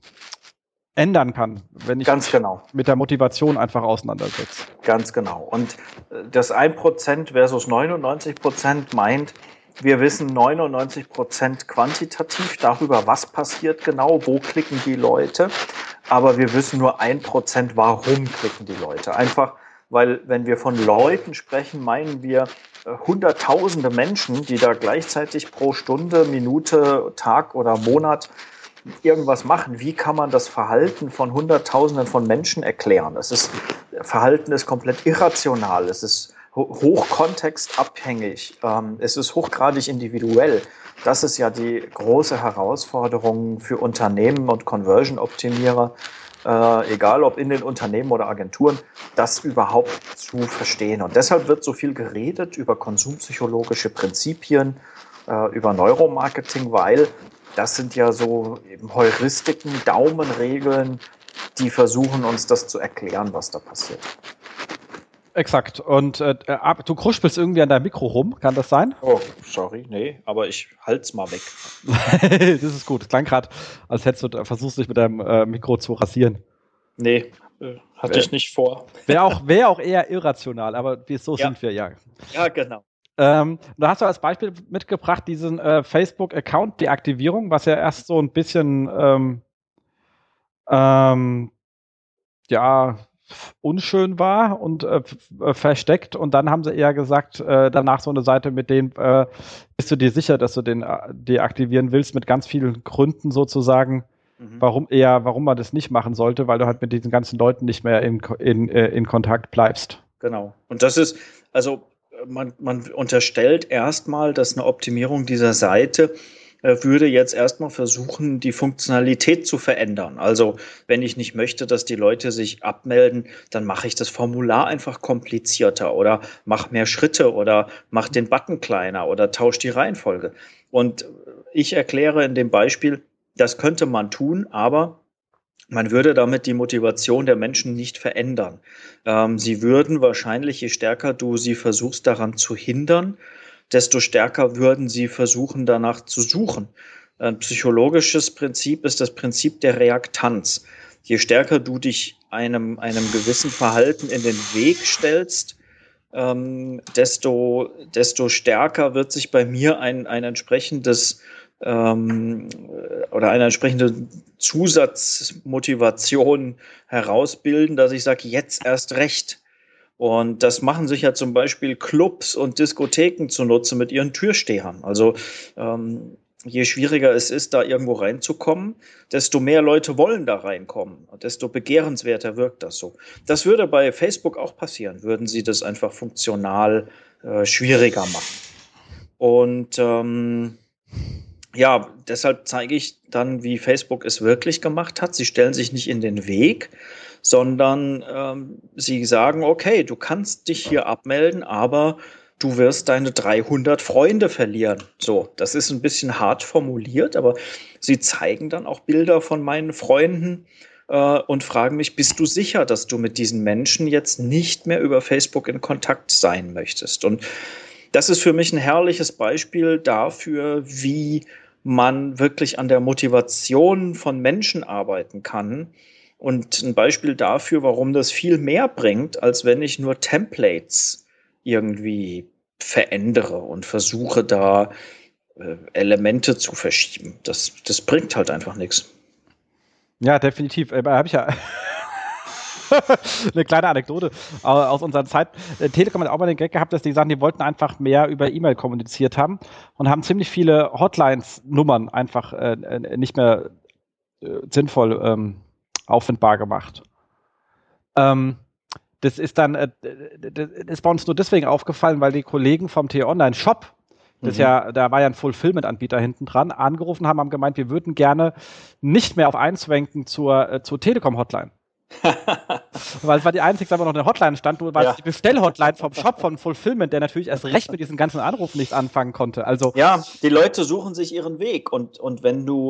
ändern kann, wenn ich mit der Motivation einfach auseinandersetze. Ganz genau. Und das 1% versus 99% meint, wir wissen 99% quantitativ darüber, was passiert genau, wo klicken die Leute, aber wir wissen nur 1%, warum klicken die Leute. Einfach, weil wenn wir von Leuten sprechen, meinen wir hunderttausende Menschen, die da gleichzeitig pro Stunde, Minute, Tag oder Monat irgendwas machen. Wie kann man das Verhalten von Hunderttausenden von Menschen erklären? Verhalten ist komplett irrational, es ist hochkontextabhängig, es ist hochgradig individuell. Das ist ja die große Herausforderung für Unternehmen und Conversion-Optimierer, egal ob in den Unternehmen oder Agenturen, das überhaupt zu verstehen. Und deshalb wird so viel geredet über konsumpsychologische Prinzipien, über Neuromarketing, weil das sind ja so eben Heuristiken, Daumenregeln, die versuchen uns das zu erklären, was da passiert. Exakt. Und du kruspelst irgendwie an deinem Mikro rum, kann das sein? Oh, sorry, nee, aber ich halt's mal weg. Das ist gut. Es klang gerade, als hättest du versuchst, dich mit deinem Mikro zu rasieren. Nee, hatte ich nicht vor. Wäre auch eher irrational, aber so sind wir, ja. Ja, genau. Da hast du als Beispiel mitgebracht diesen Facebook-Account-Deaktivierung, was ja erst so ein bisschen unschön war und versteckt, und dann haben sie eher gesagt, danach so eine Seite, mit denen bist du dir sicher, dass du den deaktivieren willst, mit ganz vielen Gründen sozusagen, warum man das nicht machen sollte, weil du halt mit diesen ganzen Leuten nicht mehr in Kontakt bleibst. Genau. Und das ist, also man unterstellt erstmal, dass eine Optimierung dieser Seite würde jetzt erstmal versuchen, die Funktionalität zu verändern. Also wenn ich nicht möchte, dass die Leute sich abmelden, dann mache ich das Formular einfach komplizierter oder mache mehr Schritte oder mache den Button kleiner oder tausche die Reihenfolge. Und ich erkläre in dem Beispiel, das könnte man tun, aber man würde damit die Motivation der Menschen nicht verändern. Sie würden wahrscheinlich, je stärker du sie versuchst daran zu hindern, desto stärker würden sie versuchen, danach zu suchen. Ein psychologisches Prinzip ist das Prinzip der Reaktanz. Je stärker du dich einem gewissen Verhalten in den Weg stellst, desto stärker wird sich bei mir ein entsprechendes oder eine entsprechende Zusatzmotivation herausbilden, dass ich sage, jetzt erst recht. Und das machen sich ja zum Beispiel Clubs und Diskotheken zunutze mit ihren Türstehern. Also je schwieriger es ist, da irgendwo reinzukommen, desto mehr Leute wollen da reinkommen. Desto begehrenswerter wirkt das so. Das würde bei Facebook auch passieren, würden sie das einfach funktional schwieriger machen. Und ja, deshalb zeige ich dann, wie Facebook es wirklich gemacht hat. Sie stellen sich nicht in den Weg, sondern sie sagen, okay, du kannst dich hier abmelden, aber du wirst deine 300 Freunde verlieren. So, das ist ein bisschen hart formuliert, aber sie zeigen dann auch Bilder von meinen Freunden und fragen mich, bist du sicher, dass du mit diesen Menschen jetzt nicht mehr über Facebook in Kontakt sein möchtest? Und das ist für mich ein herrliches Beispiel dafür, wie man wirklich an der Motivation von Menschen arbeiten kann. Und ein Beispiel dafür, warum das viel mehr bringt, als wenn ich nur Templates irgendwie verändere und versuche, da Elemente zu verschieben. Das bringt halt einfach nichts. Ja, definitiv. Da habe ich ja eine kleine Anekdote aus unserer Zeit. Telekom hat auch mal den Gag gehabt, dass die sagen, die wollten einfach mehr über E-Mail kommuniziert haben und haben ziemlich viele Hotlines-Nummern einfach nicht mehr sinnvoll auffindbar gemacht. Das ist dann, das ist bei uns nur deswegen aufgefallen, weil die Kollegen vom T-Online-Shop, da war ja ein Fulfillment-Anbieter hinten dran, angerufen haben gemeint, wir würden gerne nicht mehr auf einschwenken zur Telekom-Hotline. Weil es war die einzige, aber noch eine Hotline stand, nur weil es die Bestellhotline vom Shop von Fulfillment, der natürlich erst recht mit diesen ganzen Anrufen nichts anfangen konnte. Also ja, die Leute suchen sich ihren Weg und wenn du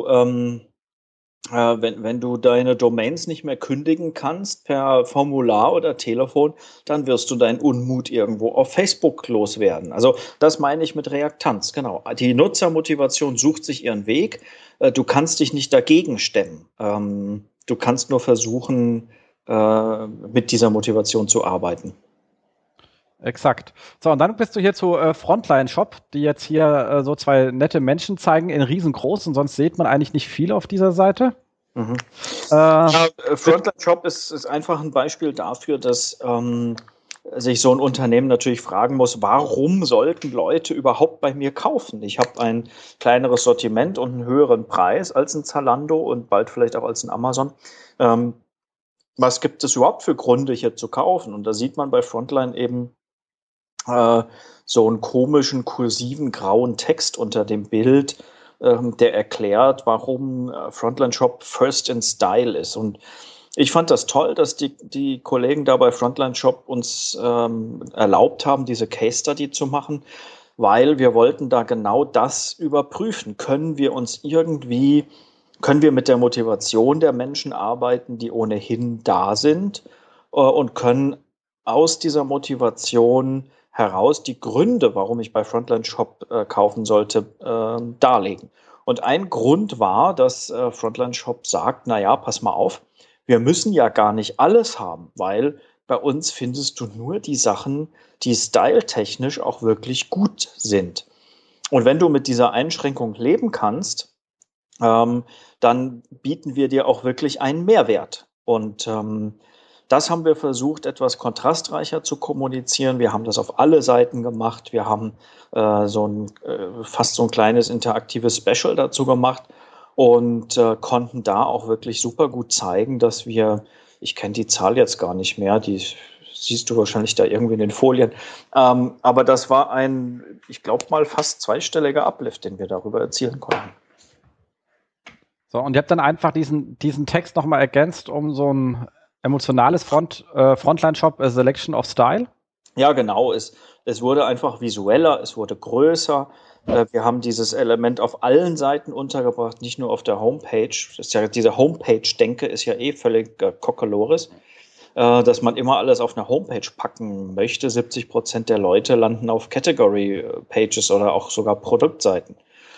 wenn du deine Domains nicht mehr kündigen kannst per Formular oder Telefon, dann wirst du deinen Unmut irgendwo auf Facebook loswerden. Also das meine ich mit Reaktanz, genau. Die Nutzermotivation sucht sich ihren Weg. Du kannst dich nicht dagegen stemmen. Du kannst nur versuchen, mit dieser Motivation zu arbeiten. Exakt. So, und dann bist du hier zu Frontline Shop, die jetzt hier so zwei nette Menschen zeigen in riesengroß und sonst sieht man eigentlich nicht viel auf dieser Seite. Frontline Shop ist einfach ein Beispiel dafür, dass sich so ein Unternehmen natürlich fragen muss, warum sollten Leute überhaupt bei mir kaufen? Ich habe ein kleineres Sortiment und einen höheren Preis als ein Zalando und bald vielleicht auch als ein Amazon. Was gibt es überhaupt für Gründe, hier zu kaufen? Und da sieht man bei Frontline eben so einen komischen, kursiven, grauen Text unter dem Bild, der erklärt, warum Frontline Shop First in Style ist. Und ich fand das toll, dass die Kollegen da bei Frontline Shop uns erlaubt haben, diese Case Study zu machen, weil wir wollten da genau das überprüfen. Können wir mit der Motivation der Menschen arbeiten, die ohnehin da sind, und können aus dieser Motivation heraus die Gründe, warum ich bei Frontline Shop kaufen sollte, darlegen. Und ein Grund war, dass Frontline Shop sagt, naja, pass mal auf, wir müssen ja gar nicht alles haben, weil bei uns findest du nur die Sachen, die styletechnisch auch wirklich gut sind. Und wenn du mit dieser Einschränkung leben kannst, dann bieten wir dir auch wirklich einen Mehrwert. Und das haben wir versucht, etwas kontrastreicher zu kommunizieren. Wir haben das auf alle Seiten gemacht. Wir haben fast so ein kleines interaktives Special dazu gemacht und konnten da auch wirklich super gut zeigen, dass wir, ich kenne die Zahl jetzt gar nicht mehr, die siehst du wahrscheinlich da irgendwie in den Folien. Aber das war ein, ich glaube mal, fast zweistelliger Uplift, den wir darüber erzielen konnten. So, und ihr habt dann einfach diesen Text nochmal ergänzt um so ein emotionales Frontline-Shop Selection of Style? Ja, genau. Es wurde einfach visueller, es wurde größer. Wir haben dieses Element auf allen Seiten untergebracht, nicht nur auf der Homepage. Das ist ja, diese Homepage-Denke ist ja völlig Kokolores, dass man immer alles auf eine Homepage packen möchte. 70% der Leute landen auf Category-Pages oder auch sogar Produktseiten.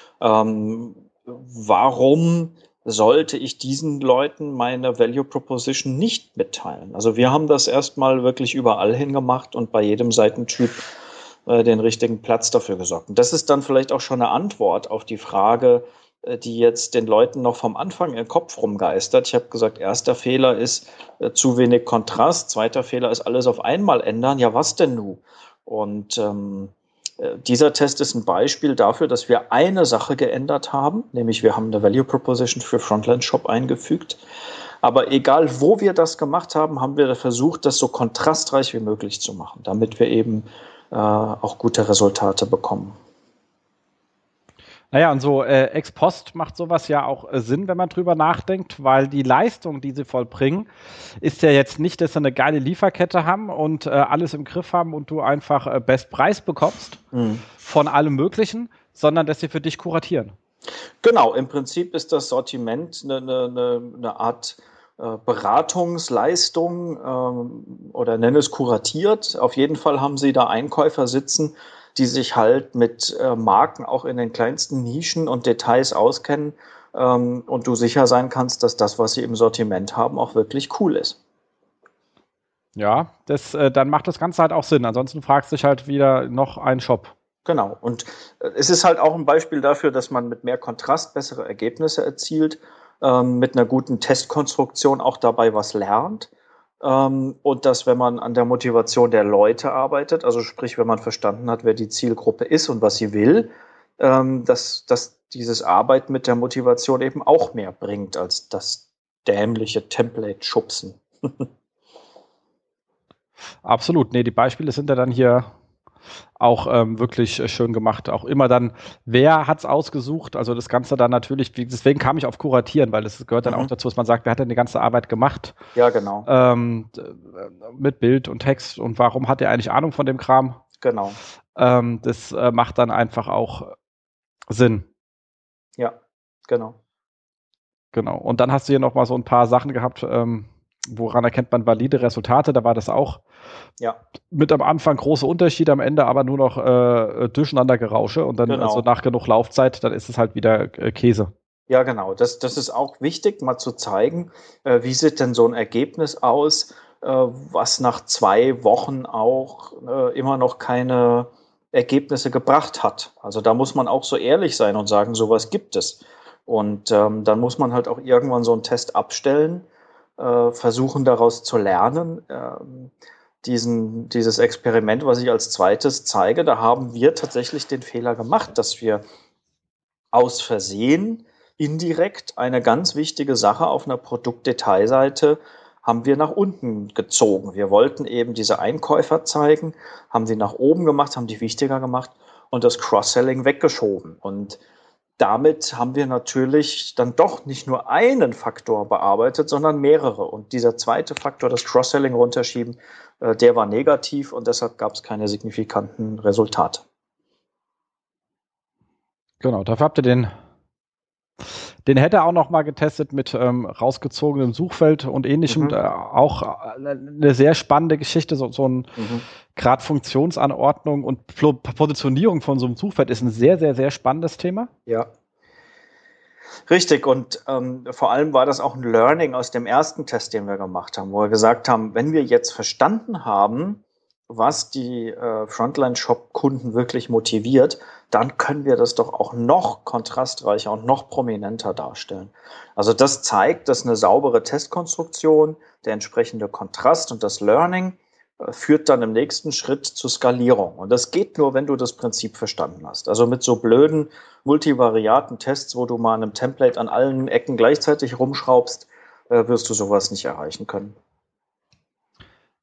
Warum sollte ich diesen Leuten meine Value Proposition nicht mitteilen? Also wir haben das erstmal wirklich überall hingemacht und bei jedem Seitentyp den richtigen Platz dafür gesorgt. Und das ist dann vielleicht auch schon eine Antwort auf die Frage, die jetzt den Leuten noch vom Anfang im Kopf rumgeistert. Ich habe gesagt, erster Fehler ist zu wenig Kontrast, zweiter Fehler ist alles auf einmal ändern. Ja, was denn nun? Und dieser Test ist ein Beispiel dafür, dass wir eine Sache geändert haben, nämlich wir haben eine Value Proposition für Frontline Shop eingefügt. Aber egal, wo wir das gemacht haben, haben wir versucht, das so kontrastreich wie möglich zu machen, damit wir eben auch gute Resultate bekommen. Naja, und so ex post macht sowas ja auch Sinn, wenn man drüber nachdenkt, weil die Leistung, die sie vollbringen, ist ja jetzt nicht, dass sie eine geile Lieferkette haben und alles im Griff haben und du einfach Bestpreis bekommst von allem Möglichen, sondern dass sie für dich kuratieren. Genau, im Prinzip ist das Sortiment eine Art Beratungsleistung oder nenne es kuratiert. Auf jeden Fall haben sie da Einkäufer sitzen, die sich halt mit Marken auch in den kleinsten Nischen und Details auskennen und du sicher sein kannst, dass das, was sie im Sortiment haben, auch wirklich cool ist. Ja, dann macht das Ganze halt auch Sinn. Ansonsten fragst du dich halt wieder noch einen Shop. Genau. Und es ist halt auch ein Beispiel dafür, dass man mit mehr Kontrast bessere Ergebnisse erzielt, mit einer guten Testkonstruktion auch dabei was lernt. Und dass, wenn man an der Motivation der Leute arbeitet, also sprich, wenn man verstanden hat, wer die Zielgruppe ist und was sie will, dass dieses Arbeiten mit der Motivation eben auch mehr bringt als das dämliche Template-Schubsen. Absolut. Nee, die Beispiele sind ja dann hier auch wirklich schön gemacht. Auch immer dann, wer hat es ausgesucht? Also das Ganze dann natürlich, deswegen kam ich auf Kuratieren, weil das gehört dann auch dazu, dass man sagt, wer hat denn die ganze Arbeit gemacht? Ja, genau. Mit Bild und Text und warum hat er eigentlich Ahnung von dem Kram? Genau. Das macht dann einfach auch Sinn. Ja, genau. Genau. Und dann hast du hier noch mal so ein paar Sachen gehabt, woran erkennt man valide Resultate? Da war das auch mit am Anfang große Unterschiede, am Ende aber nur noch Durcheinandergerausche und dann also nach genug Laufzeit, dann ist es halt wieder Käse. Ja, genau. Das ist auch wichtig, mal zu zeigen, wie sieht denn so ein Ergebnis aus, was nach 2 Wochen auch immer noch keine Ergebnisse gebracht hat. Also da muss man auch so ehrlich sein und sagen, sowas gibt es. Und dann muss man halt auch irgendwann so einen Test abstellen, versuchen daraus zu lernen. Dieses Experiment, was ich als zweites zeige, da haben wir tatsächlich den Fehler gemacht, dass wir aus Versehen indirekt eine ganz wichtige Sache auf einer Produktdetailseite haben wir nach unten gezogen. Wir wollten eben diese Einkäufer zeigen, haben die nach oben gemacht, haben die wichtiger gemacht und das Cross-Selling weggeschoben. Und damit haben wir natürlich dann doch nicht nur einen Faktor bearbeitet, sondern mehrere. Und dieser zweite Faktor, das Cross-Selling runterschieben, der war negativ und deshalb gab es keine signifikanten Resultate. Genau, dafür habt ihr den Header auch noch mal getestet mit rausgezogenem Suchfeld und ähnlichem. Auch eine sehr spannende Geschichte, so ein gerade Funktionsanordnung und Positionierung von so einem Suchfeld ist ein sehr, sehr, sehr spannendes Thema. Ja. Richtig, und vor allem war das auch ein Learning aus dem ersten Test, den wir gemacht haben, wo wir gesagt haben, wenn wir jetzt verstanden haben, was die Frontline-Shop-Kunden wirklich motiviert, dann können wir das doch auch noch kontrastreicher und noch prominenter darstellen. Also das zeigt, dass eine saubere Testkonstruktion, der entsprechende Kontrast und das Learning führt dann im nächsten Schritt zur Skalierung. Und das geht nur, wenn du das Prinzip verstanden hast. Also mit so blöden Multivariaten-Tests, wo du mal an einem Template an allen Ecken gleichzeitig rumschraubst, wirst du sowas nicht erreichen können.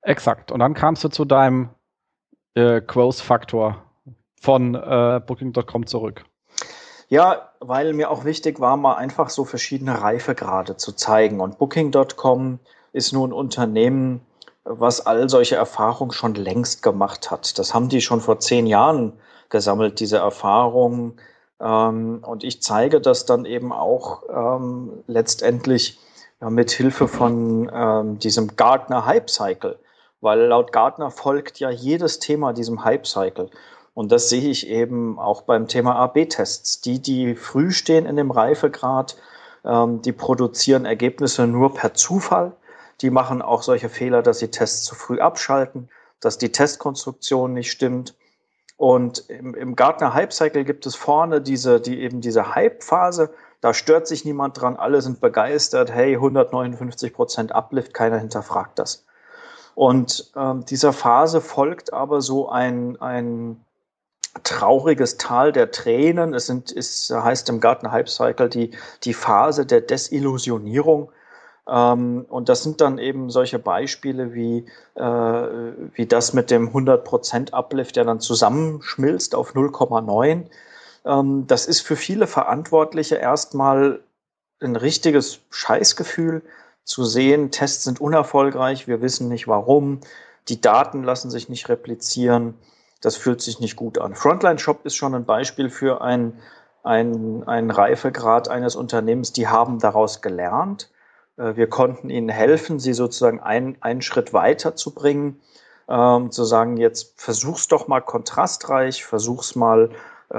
Exakt. Und dann kamst du zu deinem Growth-Faktor von Booking.com zurück. Ja, weil mir auch wichtig war, mal einfach so verschiedene Reifegrade zu zeigen. Und Booking.com ist nun ein Unternehmen, was all solche Erfahrungen schon längst gemacht hat. Das haben die schon vor 10 Jahren gesammelt, diese Erfahrungen. Und ich zeige das dann eben auch letztendlich mit Hilfe von diesem Gartner Hype Cycle. Weil laut Gartner folgt ja jedes Thema diesem Hype Cycle. Und das sehe ich eben auch beim Thema A/B-Tests. Die früh stehen in dem Reifegrad, die produzieren Ergebnisse nur per Zufall. Die machen auch solche Fehler, dass sie Tests zu früh abschalten, dass die Testkonstruktion nicht stimmt. Und im Gartner Hype Cycle gibt es vorne diese Hype-Phase. Da stört sich niemand dran, alle sind begeistert. Hey, 159% Uplift, keiner hinterfragt das. Und dieser Phase folgt aber so ein trauriges Tal der Tränen. Es heißt im Gartner Hype Cycle die Phase der Desillusionierung. Und das sind dann eben solche Beispiele wie das mit dem 100% Uplift, der dann zusammenschmilzt auf 0,9. Das ist für viele Verantwortliche erstmal ein richtiges Scheißgefühl zu sehen. Tests sind unerfolgreich, wir wissen nicht warum, die Daten lassen sich nicht replizieren. Das fühlt sich nicht gut an. Frontline Shop ist schon ein Beispiel für einen Reifegrad eines Unternehmens. Die haben daraus gelernt. Wir konnten ihnen helfen, sie sozusagen einen Schritt weiter zu bringen. Zu sagen, jetzt versuch's doch mal kontrastreich, versuch's mal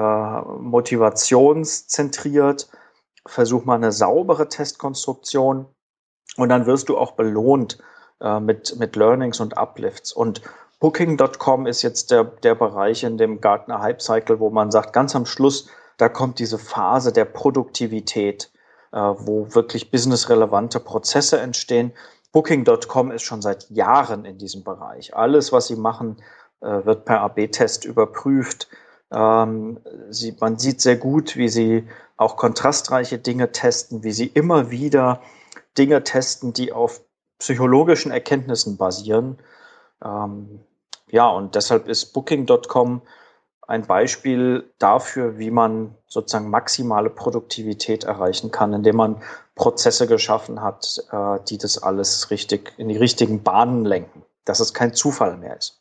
motivationszentriert, versuch mal eine saubere Testkonstruktion und dann wirst du auch belohnt mit Learnings und Uplifts. Und Booking.com ist jetzt der Bereich in dem Gartner Hype Cycle, wo man sagt, ganz am Schluss, da kommt diese Phase der Produktivität, wo wirklich businessrelevante Prozesse entstehen. Booking.com ist schon seit Jahren in diesem Bereich. Alles, was sie machen, wird per AB-Test überprüft. Man sieht sehr gut, wie sie auch kontrastreiche Dinge testen, wie sie immer wieder Dinge testen, die auf psychologischen Erkenntnissen basieren. Und deshalb ist Booking.com ein Beispiel dafür, wie man sozusagen maximale Produktivität erreichen kann, indem man Prozesse geschaffen hat, die das alles richtig in die richtigen Bahnen lenken, dass es kein Zufall mehr ist.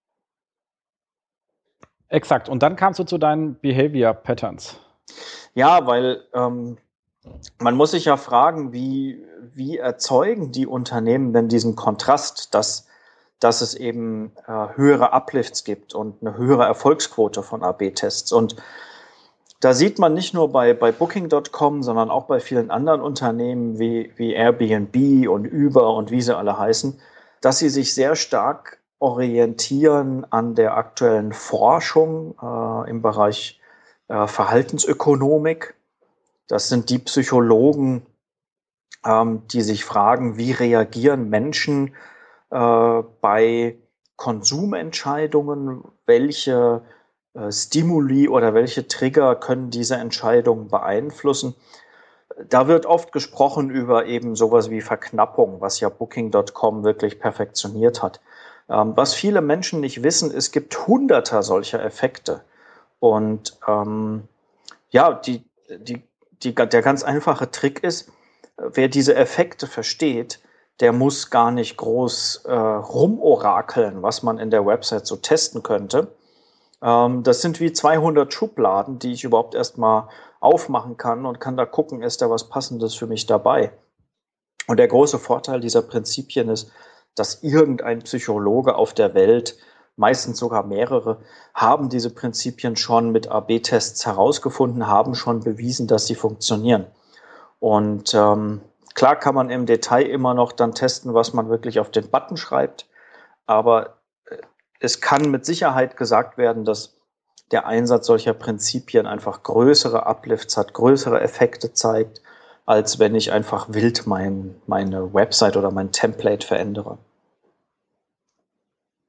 Exakt. Und dann kamst du zu deinen Behavior Patterns. Ja, weil man muss sich ja fragen, wie erzeugen die Unternehmen denn diesen Kontrast, dass es eben höhere Uplifts gibt und eine höhere Erfolgsquote von AB-Tests. Und da sieht man nicht nur bei Booking.com, sondern auch bei vielen anderen Unternehmen wie Airbnb und Uber und wie sie alle heißen, dass sie sich sehr stark orientieren an der aktuellen Forschung im Bereich Verhaltensökonomik. Das sind die Psychologen, die sich fragen, wie reagieren Menschen bei Konsumentscheidungen, welche Stimuli oder welche Trigger können diese Entscheidungen beeinflussen. Da wird oft gesprochen über eben sowas wie Verknappung, was ja Booking.com wirklich perfektioniert hat. Was viele Menschen nicht wissen, es gibt hunderter solcher Effekte. Und der ganz einfache Trick ist, wer diese Effekte versteht, der muss gar nicht groß rumorakeln, was man in der Website so testen könnte. Das sind wie 200 Schubladen, die ich überhaupt erstmal aufmachen kann und kann da gucken, ist da was Passendes für mich dabei. Und der große Vorteil dieser Prinzipien ist, dass irgendein Psychologe auf der Welt, meistens sogar mehrere, haben diese Prinzipien schon mit AB-Tests herausgefunden, haben schon bewiesen, dass sie funktionieren. Und klar kann man im Detail immer noch dann testen, was man wirklich auf den Button schreibt, aber es kann mit Sicherheit gesagt werden, dass der Einsatz solcher Prinzipien einfach größere Uplifts hat, größere Effekte zeigt, als wenn ich einfach wild meine Website oder mein Template verändere.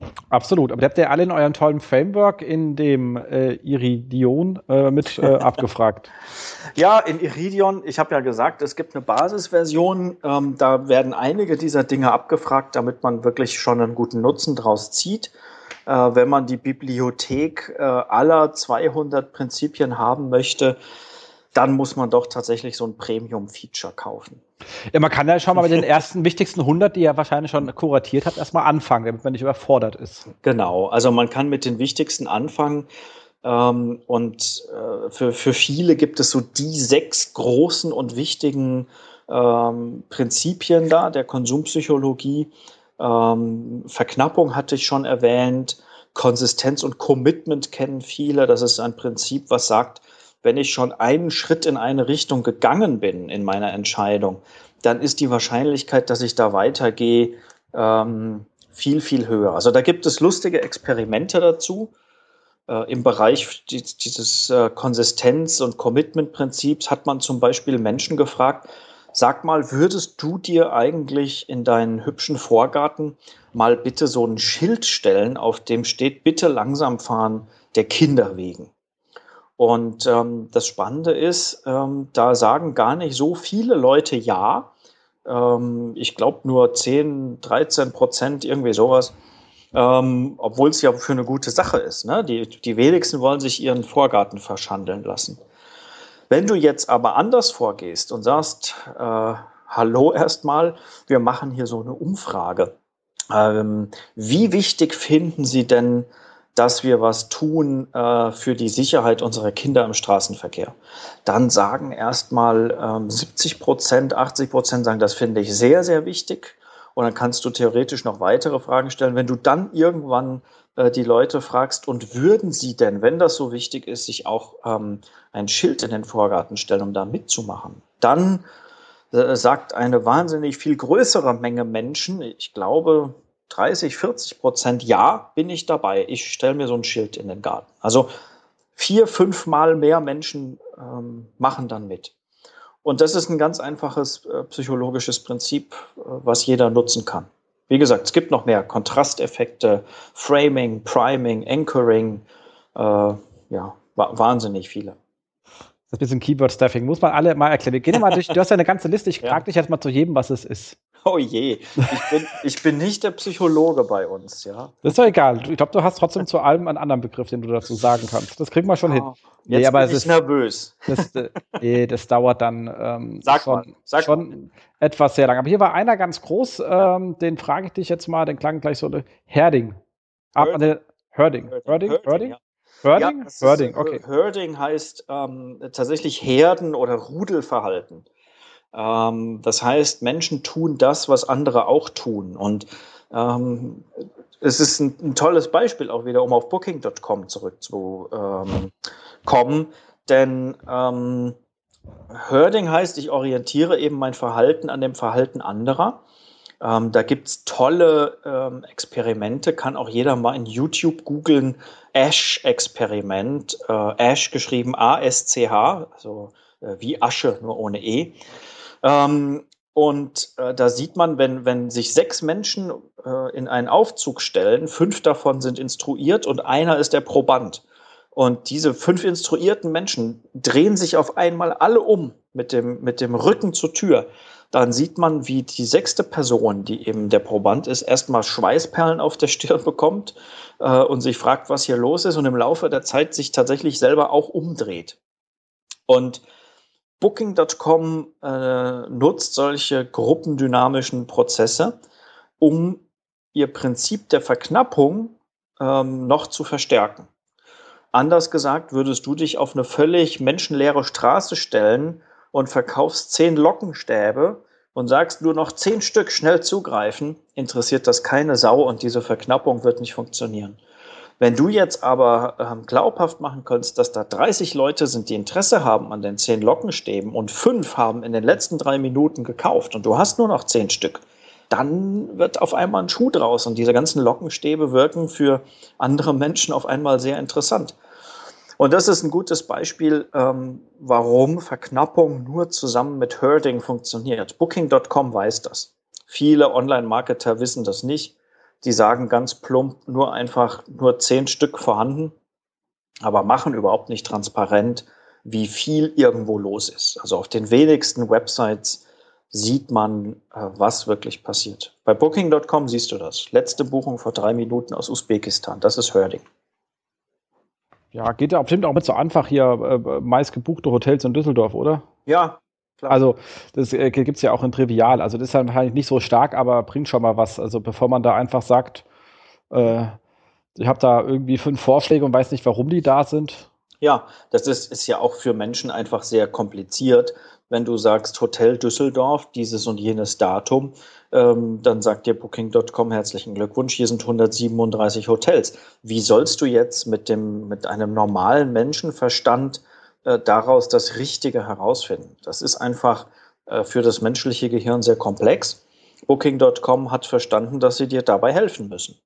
Absolut, aber die habt ihr alle in eurem tollen Framework in dem Iridion mit abgefragt. Ja, in Iridion, ich habe ja gesagt, es gibt eine Basisversion, da werden einige dieser Dinge abgefragt, damit man wirklich schon einen guten Nutzen draus zieht. Wenn man die Bibliothek aller 200 Prinzipien haben möchte, dann muss man doch tatsächlich so ein Premium-Feature kaufen. Ja, man kann ja schon mal mit den ersten wichtigsten 100, die ihr wahrscheinlich schon kuratiert habt, erstmal anfangen, damit man nicht überfordert ist. Genau, also man kann mit den wichtigsten anfangen und für viele gibt es so die 6 großen und wichtigen Prinzipien da der Konsumpsychologie. Verknappung hatte ich schon erwähnt, Konsistenz und Commitment kennen viele. Das ist ein Prinzip, was sagt, wenn ich schon einen Schritt in eine Richtung gegangen bin in meiner Entscheidung, dann ist die Wahrscheinlichkeit, dass ich da weitergehe, viel, viel höher. Also da gibt es lustige Experimente dazu. Im Bereich dieses Konsistenz- und Commitment-Prinzips hat man zum Beispiel Menschen gefragt, sag mal, würdest du dir eigentlich in deinen hübschen Vorgarten mal bitte so ein Schild stellen, auf dem steht, bitte langsam fahren, der Kinder wegen? Und das Spannende ist, da sagen gar nicht so viele Leute ja. Ich glaube nur 10-13%, irgendwie sowas. Obwohl es ja für eine gute Sache ist. Ne? Die wenigsten wollen sich ihren Vorgarten verschandeln lassen. Wenn du jetzt aber anders vorgehst und sagst, hallo erstmal, wir machen hier so eine Umfrage. Wie wichtig finden Sie denn, dass wir was tun für die Sicherheit unserer Kinder im Straßenverkehr? Dann sagen erstmal 70%, 80% sagen, das finde ich sehr, sehr wichtig. Und dann kannst du theoretisch noch weitere Fragen stellen. Wenn du dann irgendwann die Leute fragst, und würden sie denn, wenn das so wichtig ist, sich auch ein Schild in den Vorgarten stellen, um da mitzumachen, dann sagt eine wahnsinnig viel größere Menge Menschen, ich glaube 30-40%, ja, bin ich dabei. Ich stelle mir so ein Schild in den Garten. Also 4-5 Mal mehr Menschen machen dann mit. Und das ist ein ganz einfaches psychologisches Prinzip, was jeder nutzen kann. Wie gesagt, es gibt noch mehr Kontrasteffekte, Framing, Priming, Anchoring, wahnsinnig viele. Das ist ein bisschen Keyword-Stuffing. Muss man alle mal erklären. Wir gehen mal durch. Du hast ja eine ganze Liste. Ich frage dich jetzt mal zu jedem, was es ist. Oh je, ich bin nicht der Psychologe bei uns, ja. Das ist doch egal. Ich glaube, du hast trotzdem zu allem einen anderen Begriff, den du dazu sagen kannst. Das kriegen wir schon hin. Jetzt bin ich nervös. Das dauert dann schon etwas sehr lang. Aber hier war einer ganz groß, den frage ich dich jetzt mal, den klang gleich so, Herding. Herding, okay. Herding heißt tatsächlich Herden- oder Rudelverhalten. Das heißt, Menschen tun das, was andere auch tun. Und es ist ein tolles Beispiel auch wieder, um auf Booking.com zurückzukommen. Denn Herding heißt, ich orientiere eben mein Verhalten an dem Verhalten anderer. Da gibt es tolle Experimente, kann auch jeder mal in YouTube googeln, Asch-Experiment, Asch geschrieben A-S-C-H, also wie Asche, nur ohne E. Da sieht man, wenn sich 6 Menschen in einen Aufzug stellen, 5 davon sind instruiert und einer ist der Proband. Und diese 5 instruierten Menschen drehen sich auf einmal alle um mit dem Rücken zur Tür. Dann sieht man, wie die 6. Person, die eben der Proband ist, erstmal Schweißperlen auf der Stirn bekommt und sich fragt, was hier los ist und im Laufe der Zeit sich tatsächlich selber auch umdreht. Und Booking.com nutzt solche gruppendynamischen Prozesse, um ihr Prinzip der Verknappung noch zu verstärken. Anders gesagt, würdest du dich auf eine völlig menschenleere Straße stellen und verkaufst 10 Lockenstäbe und sagst nur noch 10 Stück, schnell zugreifen, interessiert das keine Sau und diese Verknappung wird nicht funktionieren. Wenn du jetzt aber glaubhaft machen kannst, dass da 30 Leute sind, die Interesse haben an den 10 Lockenstäben und 5 haben in den letzten 3 Minuten gekauft und du hast nur noch 10 Stück, dann wird auf einmal ein Schuh draus und diese ganzen Lockenstäbe wirken für andere Menschen auf einmal sehr interessant. Und das ist ein gutes Beispiel, warum Verknappung nur zusammen mit Herding funktioniert. Booking.com weiß das. Viele Online-Marketer wissen das nicht. die sagen ganz plump nur 10 Stück vorhanden, aber machen überhaupt nicht transparent, wie viel irgendwo los ist. Also auf den wenigsten Websites sieht man, was wirklich passiert. Bei Booking.com siehst du das. Letzte Buchung vor 3 Minuten aus Usbekistan. Das ist Herding. Ja, geht ja bestimmt auch mit so einfach hier meistgebuchte Hotels in Düsseldorf, oder? Ja, klar. Also das gibt es ja auch in Trivial. Also das ist dann halt nicht so stark, aber bringt schon mal was. Also bevor man da einfach sagt, ich habe da irgendwie 5 Vorschläge und weiß nicht, warum die da sind. Ja, das ist ja auch für Menschen einfach sehr kompliziert. Wenn du sagst Hotel Düsseldorf, dieses und jenes Datum, dann sagt dir Booking.com herzlichen Glückwunsch, hier sind 137 Hotels. Wie sollst du jetzt mit einem normalen Menschenverstand daraus das Richtige herausfinden? Das ist einfach für das menschliche Gehirn sehr komplex. Booking.com hat verstanden, dass sie dir dabei helfen müssen.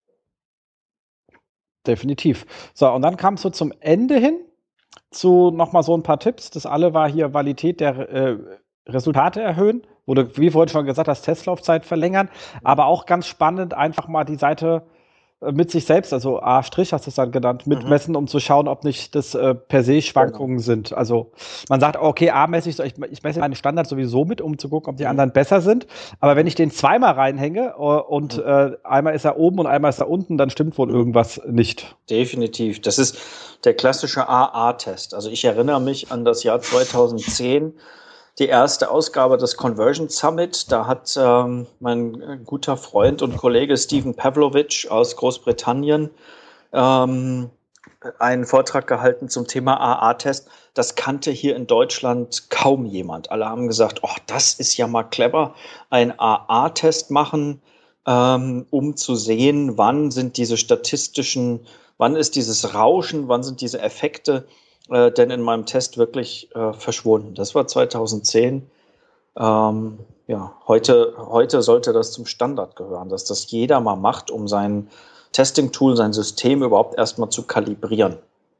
Definitiv. So, und dann kam es so zum Ende hin zu nochmal so ein paar Tipps. Das alle war hier Validität der Resultate erhöhen, oder wie vorhin schon gesagt, das Testlaufzeit verlängern, aber auch ganz spannend, einfach mal die Seite mit sich selbst, also A', hast du es dann genannt, mitmessen, um zu schauen, ob nicht das per se Schwankungen sind. Also man sagt, okay, A messe ich messe meine Standards sowieso mit, um zu gucken, ob die anderen besser sind. Aber wenn ich den zweimal reinhänge und einmal ist er oben und einmal ist er unten, dann stimmt wohl irgendwas nicht. Definitiv. Das ist der klassische AA-Test. Also ich erinnere mich an das Jahr 2010, die erste Ausgabe des Conversion Summit. Da hat mein guter Freund und Kollege Stephen Pavlovich aus Großbritannien einen Vortrag gehalten zum Thema AA-Test. Das kannte hier in Deutschland kaum jemand. Alle haben gesagt, oh, das ist ja mal clever, ein AA-Test machen, um zu sehen, wann sind diese wann ist dieses Rauschen, wann sind diese Effekte denn in meinem Test wirklich verschwunden. Das war 2010. Heute sollte das zum Standard gehören, dass das jeder mal macht, um sein Testing-Tool, sein System überhaupt erstmal zu kalibrieren.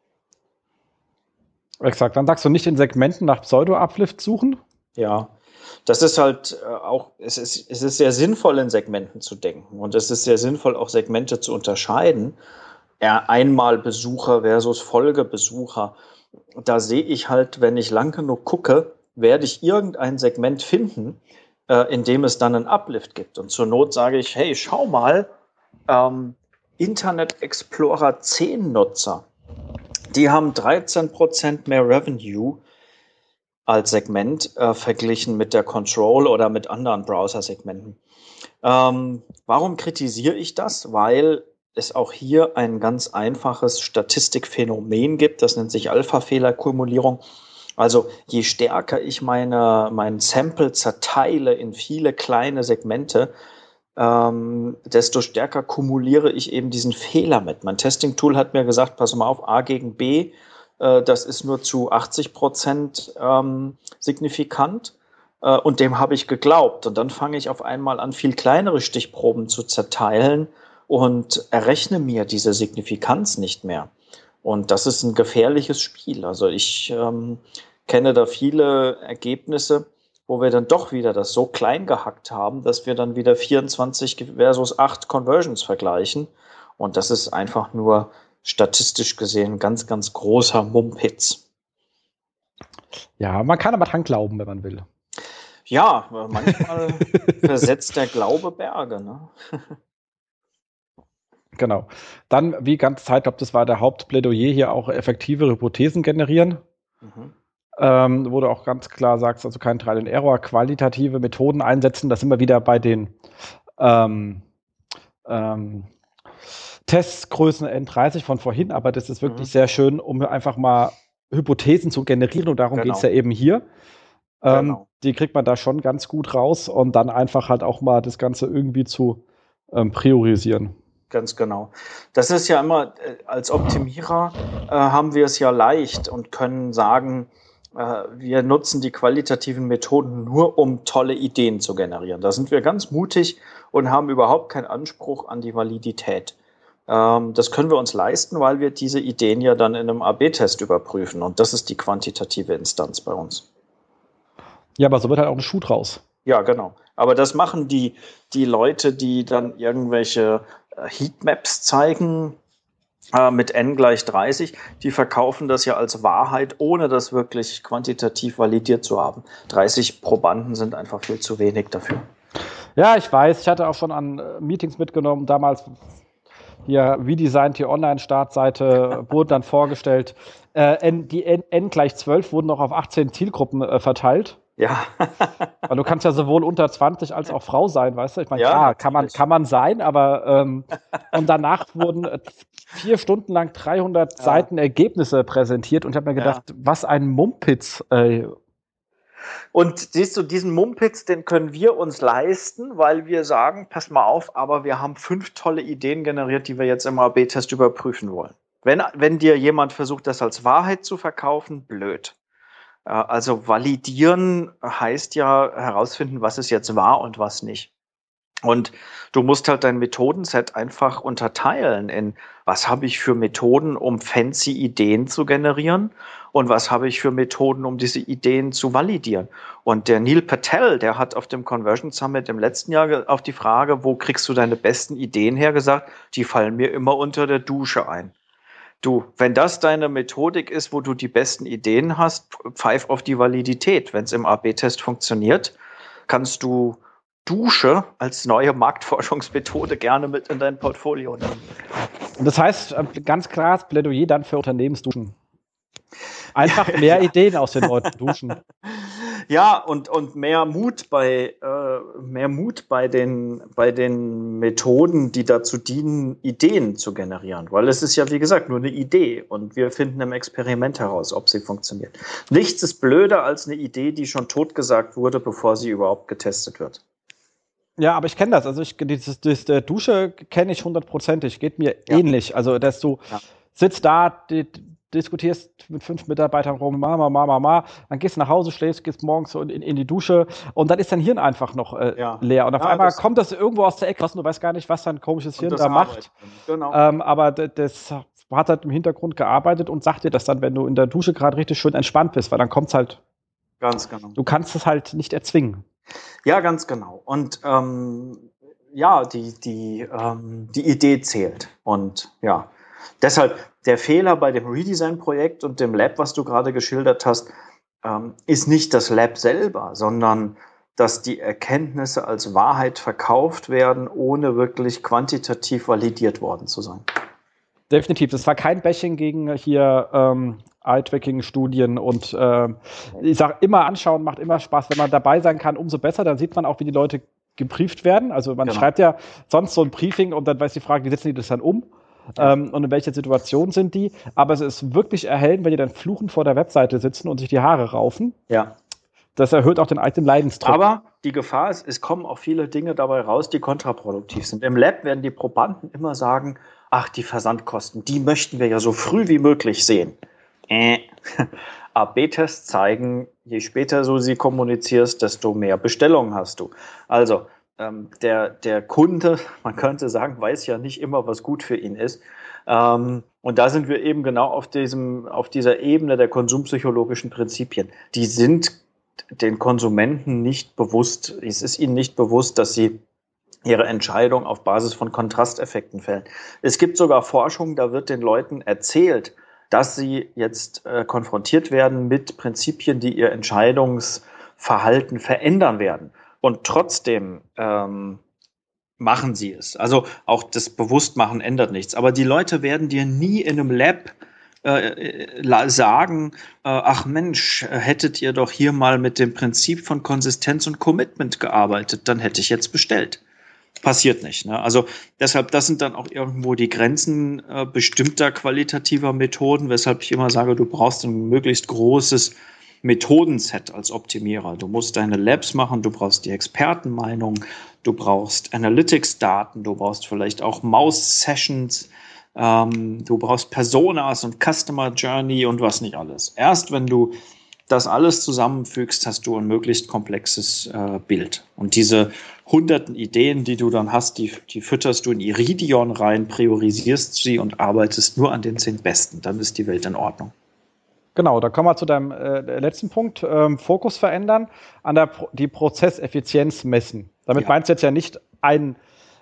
Exakt. Dann sagst du nicht in Segmenten nach Pseudo-Uplift suchen? Ja, das ist halt auch, es ist sehr sinnvoll, in Segmenten zu denken. Und es ist sehr sinnvoll, auch Segmente zu unterscheiden. Einmalbesucher versus Folgebesucher. Da sehe ich halt, wenn ich lang genug gucke, werde ich irgendein Segment finden, in dem es dann einen Uplift gibt. Und zur Not sage ich, hey, schau mal, Internet Explorer 10 Nutzer, die haben 13% mehr Revenue als Segment verglichen mit der Control oder mit anderen Browser-Segmenten. Warum kritisiere ich das? Weil es auch hier ein ganz einfaches Statistikphänomen gibt, das nennt sich Alpha-Fehlerkumulierung. Also je stärker ich mein Sample zerteile in viele kleine Segmente, desto stärker kumuliere ich eben diesen Fehler mit. Mein Testing-Tool hat mir gesagt, pass mal auf, A gegen B, das ist nur zu 80% signifikant. Und dem habe ich geglaubt. Und dann fange ich auf einmal an, viel kleinere Stichproben zu zerteilen und errechne mir diese Signifikanz nicht mehr. Und das ist ein gefährliches Spiel. Also ich kenne da viele Ergebnisse, wo wir dann doch wieder das so klein gehackt haben, dass wir dann wieder 24 versus 8 Conversions vergleichen. Und das ist einfach nur statistisch gesehen ganz, ganz großer Mumpitz. Ja, man kann aber dran glauben, wenn man will. Ja, manchmal versetzt der Glaube Berge, ne? Genau. Dann, wie ganze Zeit, glaube das war der Hauptplädoyer hier, auch effektive Hypothesen generieren. Wo du auch ganz klar sagst, also kein Trial and Error, qualitative Methoden einsetzen. Das sind wir wieder bei den Testgrößen N30 von vorhin, aber das ist wirklich sehr schön, um einfach mal Hypothesen zu generieren und darum geht es ja eben hier. Die kriegt man da schon ganz gut raus und dann einfach halt auch mal das Ganze irgendwie zu priorisieren. Ganz genau. Das ist ja immer, als Optimierer haben wir es ja leicht und können sagen, wir nutzen die qualitativen Methoden nur, um tolle Ideen zu generieren. Da sind wir ganz mutig und haben überhaupt keinen Anspruch an die Validität. Das können wir uns leisten, weil wir diese Ideen ja dann in einem AB-Test überprüfen. Und das ist die quantitative Instanz bei uns. Ja, aber so wird halt auch ein Schuh draus. Ja, genau. Aber das machen die Leute, die dann irgendwelche Heatmaps zeigen mit n = 30, die verkaufen das ja als Wahrheit, ohne das wirklich quantitativ validiert zu haben. 30 Probanden sind einfach viel zu wenig dafür. Ja, ich weiß. Ich hatte auch schon an Meetings mitgenommen, damals hier redesignt, die Online-Startseite wurde dann vorgestellt. Die n = 12 wurden noch auf 18 Zielgruppen verteilt. Ja. Weil du kannst ja sowohl unter 20 als auch Frau sein, weißt du? Ich meine, ja, klar, kann man sein, aber und danach wurden 4 Stunden lang 300 Seiten Ergebnisse präsentiert und ich habe mir gedacht, was ein Mumpitz, ey. Und siehst du, diesen Mumpitz, den können wir uns leisten, weil wir sagen, pass mal auf, aber wir haben 5 tolle Ideen generiert, die wir jetzt im AB-Test überprüfen wollen. Wenn dir jemand versucht, das als Wahrheit zu verkaufen, blöd. Also validieren heißt ja herausfinden, was ist jetzt wahr und was nicht. Und du musst halt dein Methodenset einfach unterteilen in, was habe ich für Methoden, um fancy Ideen zu generieren und was habe ich für Methoden, um diese Ideen zu validieren. Und der Neil Patel, der hat auf dem Conversion Summit im letzten Jahr auf die Frage, wo kriegst du deine besten Ideen her, gesagt, die fallen mir immer unter der Dusche ein. Du, wenn das deine Methodik ist, wo du die besten Ideen hast, pfeif auf die Validität. Wenn es im AB-Test funktioniert, kannst du Dusche als neue Marktforschungsmethode gerne mit in dein Portfolio nehmen. Das heißt, ganz klar das Plädoyer dann für Unternehmensduschen. Einfach mehr Ideen aus den Leuten duschen. Ja, und mehr Mut bei den Methoden, die dazu dienen, Ideen zu generieren. Weil es ist ja, wie gesagt, nur eine Idee und wir finden im Experiment heraus, ob sie funktioniert. Nichts ist blöder als eine Idee, die schon totgesagt wurde, bevor sie überhaupt getestet wird. Ja, aber ich kenne das. Also dieses Dusche kenne ich 100%. Geht mir ähnlich. Also, dass du sitzt da, diskutierst mit 5 Mitarbeitern rum, dann gehst du nach Hause, schläfst, gehst morgens so in die Dusche und dann ist dein Hirn einfach noch leer. Und auf einmal kommt das irgendwo aus der Ecke, du weißt gar nicht, was dein komisches Hirn da macht. Genau. Aber das hat halt im Hintergrund gearbeitet und sagt dir das dann, wenn du in der Dusche gerade richtig schön entspannt bist, weil dann kommt's halt. Ganz genau. Du kannst es halt nicht erzwingen. Ja, ganz genau. Und die Idee zählt. Und ja, deshalb der Fehler bei dem Redesign-Projekt und dem Lab, was du gerade geschildert hast, ist nicht das Lab selber, sondern dass die Erkenntnisse als Wahrheit verkauft werden, ohne wirklich quantitativ validiert worden zu sein. Definitiv. Das war kein Bashing gegen hier Eye-Tracking-Studien und ich sage immer anschauen, macht immer Spaß. Wenn man dabei sein kann, umso besser. Dann sieht man auch, wie die Leute gebrieft werden. Also man schreibt ja sonst so ein Briefing und dann weiß die Frage, wie setzen die das dann um? Und in welcher Situation sind die? Aber es ist wirklich erhellend, wenn die dann fluchend vor der Webseite sitzen und sich die Haare raufen. Ja. Das erhöht auch den eigenen Leidensdruck. Aber die Gefahr ist, es kommen auch viele Dinge dabei raus, die kontraproduktiv sind. Im Lab werden die Probanden immer sagen, ach, die Versandkosten, die möchten wir ja so früh wie möglich sehen. AB-Tests zeigen, je später du sie kommunizierst, desto mehr Bestellungen hast du. Also der Kunde, man könnte sagen, weiß ja nicht immer, was gut für ihn ist. Und da sind wir eben genau auf dieser Ebene der konsumpsychologischen Prinzipien. Die sind den Konsumenten nicht bewusst, es ist ihnen nicht bewusst, dass sie ihre Entscheidung auf Basis von Kontrasteffekten fällen. Es gibt sogar Forschung, da wird den Leuten erzählt, dass sie jetzt konfrontiert werden mit Prinzipien, die ihr Entscheidungsverhalten verändern werden. Und trotzdem machen sie es. Also auch das Bewusstmachen ändert nichts. Aber die Leute werden dir nie in einem Lab sagen, ach Mensch, hättet ihr doch hier mal mit dem Prinzip von Konsistenz und Commitment gearbeitet, dann hätte ich jetzt bestellt. Passiert nicht. Ne? Also deshalb, das sind dann auch irgendwo die Grenzen bestimmter qualitativer Methoden, weshalb ich immer sage, du brauchst ein möglichst großes Methodenset als Optimierer. Du musst deine Labs machen, du brauchst die Expertenmeinung, du brauchst Analytics-Daten, du brauchst vielleicht auch Mouse-Sessions, du brauchst Personas und Customer Journey und was nicht alles. Erst wenn du das alles zusammenfügst, hast du ein möglichst komplexes Bild. Und diese hunderten Ideen, die du dann hast, die fütterst du in Iridion rein, priorisierst sie und arbeitest nur an den 10 besten. Dann ist die Welt in Ordnung. Genau, da kommen wir zu deinem letzten Punkt. Fokus verändern, die Prozesseffizienz messen. Damit meinst du jetzt ja nicht ein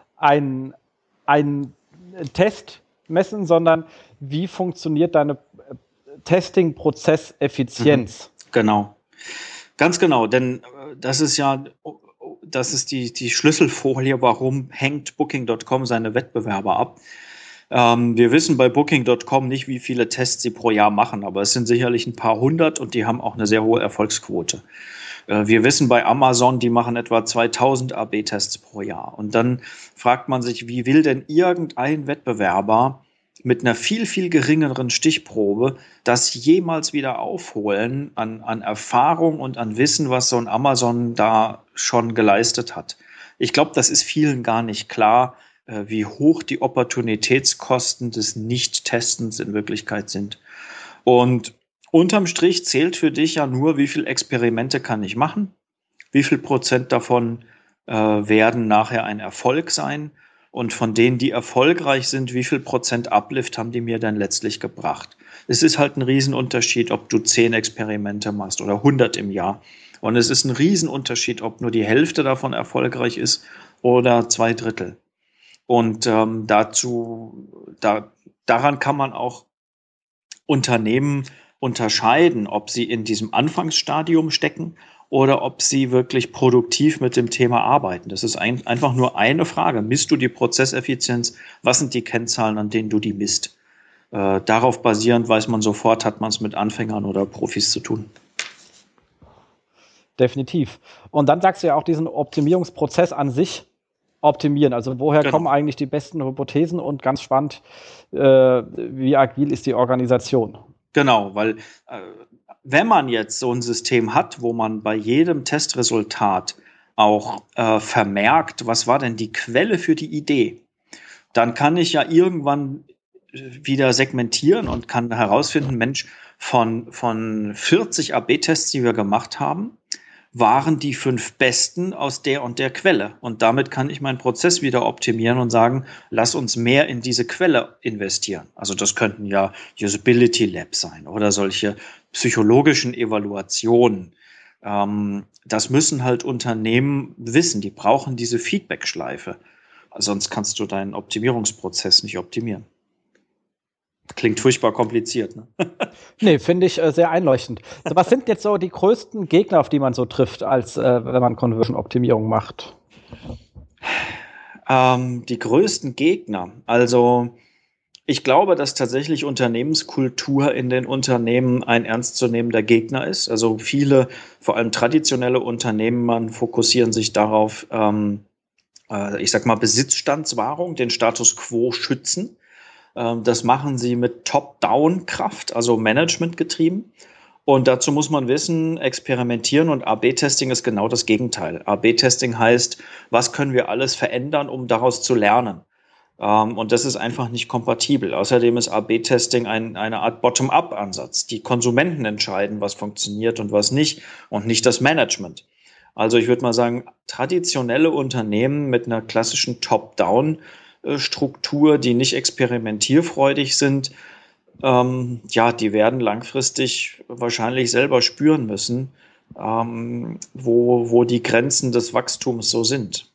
Test messen, sondern wie funktioniert deine Testing-Prozesseffizienz? Genau, ganz genau, denn das ist die Schlüsselfolie, warum hängt Booking.com seine Wettbewerber ab. Wir wissen bei Booking.com nicht, wie viele Tests sie pro Jahr machen, aber es sind sicherlich ein paar hundert und die haben auch eine sehr hohe Erfolgsquote. Wir wissen bei Amazon, die machen etwa 2000 AB-Tests pro Jahr. Und dann fragt man sich, wie will denn irgendein Wettbewerber mit einer viel, viel geringeren Stichprobe das jemals wieder aufholen an Erfahrung und an Wissen, was so ein Amazon da schon geleistet hat. Ich glaube, das ist vielen gar nicht klar, wie hoch die Opportunitätskosten des Nicht-Testens in Wirklichkeit sind. Und unterm Strich zählt für dich ja nur, wie viele Experimente kann ich machen, wie viel Prozent davon werden nachher ein Erfolg sein und von denen, die erfolgreich sind, wie viel Prozent Uplift haben die mir dann letztlich gebracht. Es ist halt ein Riesenunterschied, ob du 10 Experimente machst oder 100 im Jahr. Und es ist ein Riesenunterschied, ob nur die Hälfte davon erfolgreich ist oder 2/3. Und daran kann man auch Unternehmen unterscheiden, ob sie in diesem Anfangsstadium stecken oder ob sie wirklich produktiv mit dem Thema arbeiten. Das ist einfach nur eine Frage. Misst du die Prozesseffizienz? Was sind die Kennzahlen, an denen du die misst? Darauf basierend weiß man sofort, hat man es mit Anfängern oder Profis zu tun. Definitiv. Und dann sagst du ja auch diesen Optimierungsprozess an sich optimieren. Also woher kommen eigentlich die besten Hypothesen und ganz spannend, wie agil ist die Organisation? Genau, weil wenn man jetzt so ein System hat, wo man bei jedem Testresultat auch vermerkt, was war denn die Quelle für die Idee, dann kann ich ja irgendwann wieder segmentieren und kann herausfinden, Mensch, von 40 AB-Tests, die wir gemacht haben, waren die 5 besten aus der und der Quelle. Und damit kann ich meinen Prozess wieder optimieren und sagen, lass uns mehr in diese Quelle investieren. Also das könnten ja Usability Labs sein oder solche psychologischen Evaluationen. Das müssen halt Unternehmen wissen. Die brauchen diese Feedback-Schleife. Sonst kannst du deinen Optimierungsprozess nicht optimieren. Klingt furchtbar kompliziert, ne? Nee, finde ich sehr einleuchtend. Also was sind jetzt so die größten Gegner, auf die man so trifft, als wenn man Conversion-Optimierung macht? Die größten Gegner. Also ich glaube, dass tatsächlich Unternehmenskultur in den Unternehmen ein ernstzunehmender Gegner ist. Also viele, vor allem traditionelle Unternehmen, fokussieren sich darauf, ich sag mal, Besitzstandswahrung, den Status quo schützen. Das machen sie mit Top-Down-Kraft, also Management getrieben. Und dazu muss man wissen, experimentieren und AB-Testing ist genau das Gegenteil. AB-Testing heißt, was können wir alles verändern, um daraus zu lernen? Und das ist einfach nicht kompatibel. Außerdem ist AB-Testing eine Art Bottom-up-Ansatz. Die Konsumenten entscheiden, was funktioniert und was nicht und nicht das Management. Also ich würde mal sagen, traditionelle Unternehmen mit einer klassischen Top-Down-Struktur, die nicht experimentierfreudig sind, die werden langfristig wahrscheinlich selber spüren müssen, wo die Grenzen des Wachstums so sind.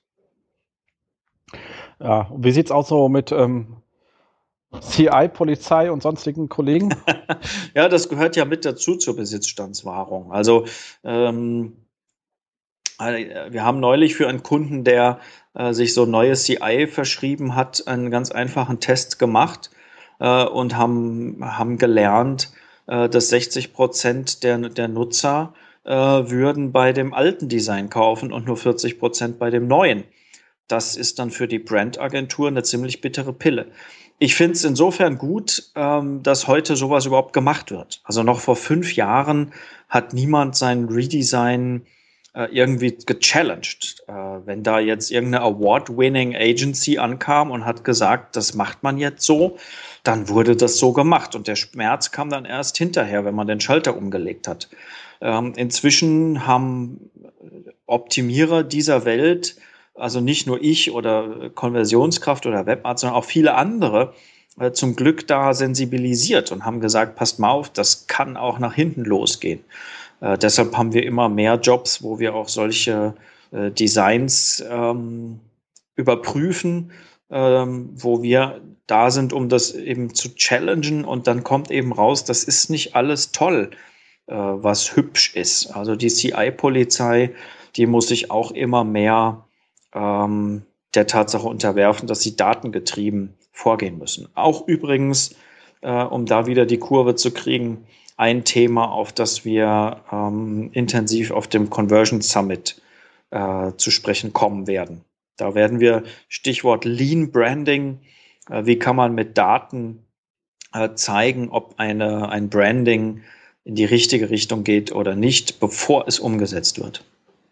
Ja, und wie sieht es aus so mit CI, Polizei und sonstigen Kollegen? Ja, das gehört ja mit dazu zur Besitzstandswahrung. Also wir haben neulich für einen Kunden, der sich so neue CI verschrieben hat, einen ganz einfachen Test gemacht und haben gelernt, dass 60% der Nutzer würden bei dem alten Design kaufen und nur 40% bei dem neuen. Das ist dann für die Brandagentur eine ziemlich bittere Pille. Ich finde es insofern gut, dass heute sowas überhaupt gemacht wird. Also noch vor 5 Jahren hat niemand sein Redesign irgendwie gechallenged. Wenn da jetzt irgendeine Award-winning Agency ankam und hat gesagt, das macht man jetzt so, dann wurde das so gemacht. Und der Schmerz kam dann erst hinterher, wenn man den Schalter umgelegt hat. Inzwischen haben Optimierer dieser Welt, also nicht nur ich oder Konversionskraft oder Webarzt, sondern auch viele andere, zum Glück da sensibilisiert und haben gesagt, passt mal auf, das kann auch nach hinten losgehen. Deshalb haben wir immer mehr Jobs, wo wir auch solche Designs überprüfen, wo wir da sind, um das eben zu challengen, und dann kommt eben raus, das ist nicht alles toll, was hübsch ist. Also die CI-Polizei, die muss sich auch immer mehr der Tatsache unterwerfen, dass sie datengetrieben vorgehen müssen. Auch übrigens, um da wieder die Kurve zu kriegen, ein Thema, auf das wir intensiv auf dem Conversion Summit zu sprechen kommen werden. Da werden wir, Stichwort Lean Branding, wie kann man mit Daten zeigen, ob ein Branding in die richtige Richtung geht oder nicht, bevor es umgesetzt wird.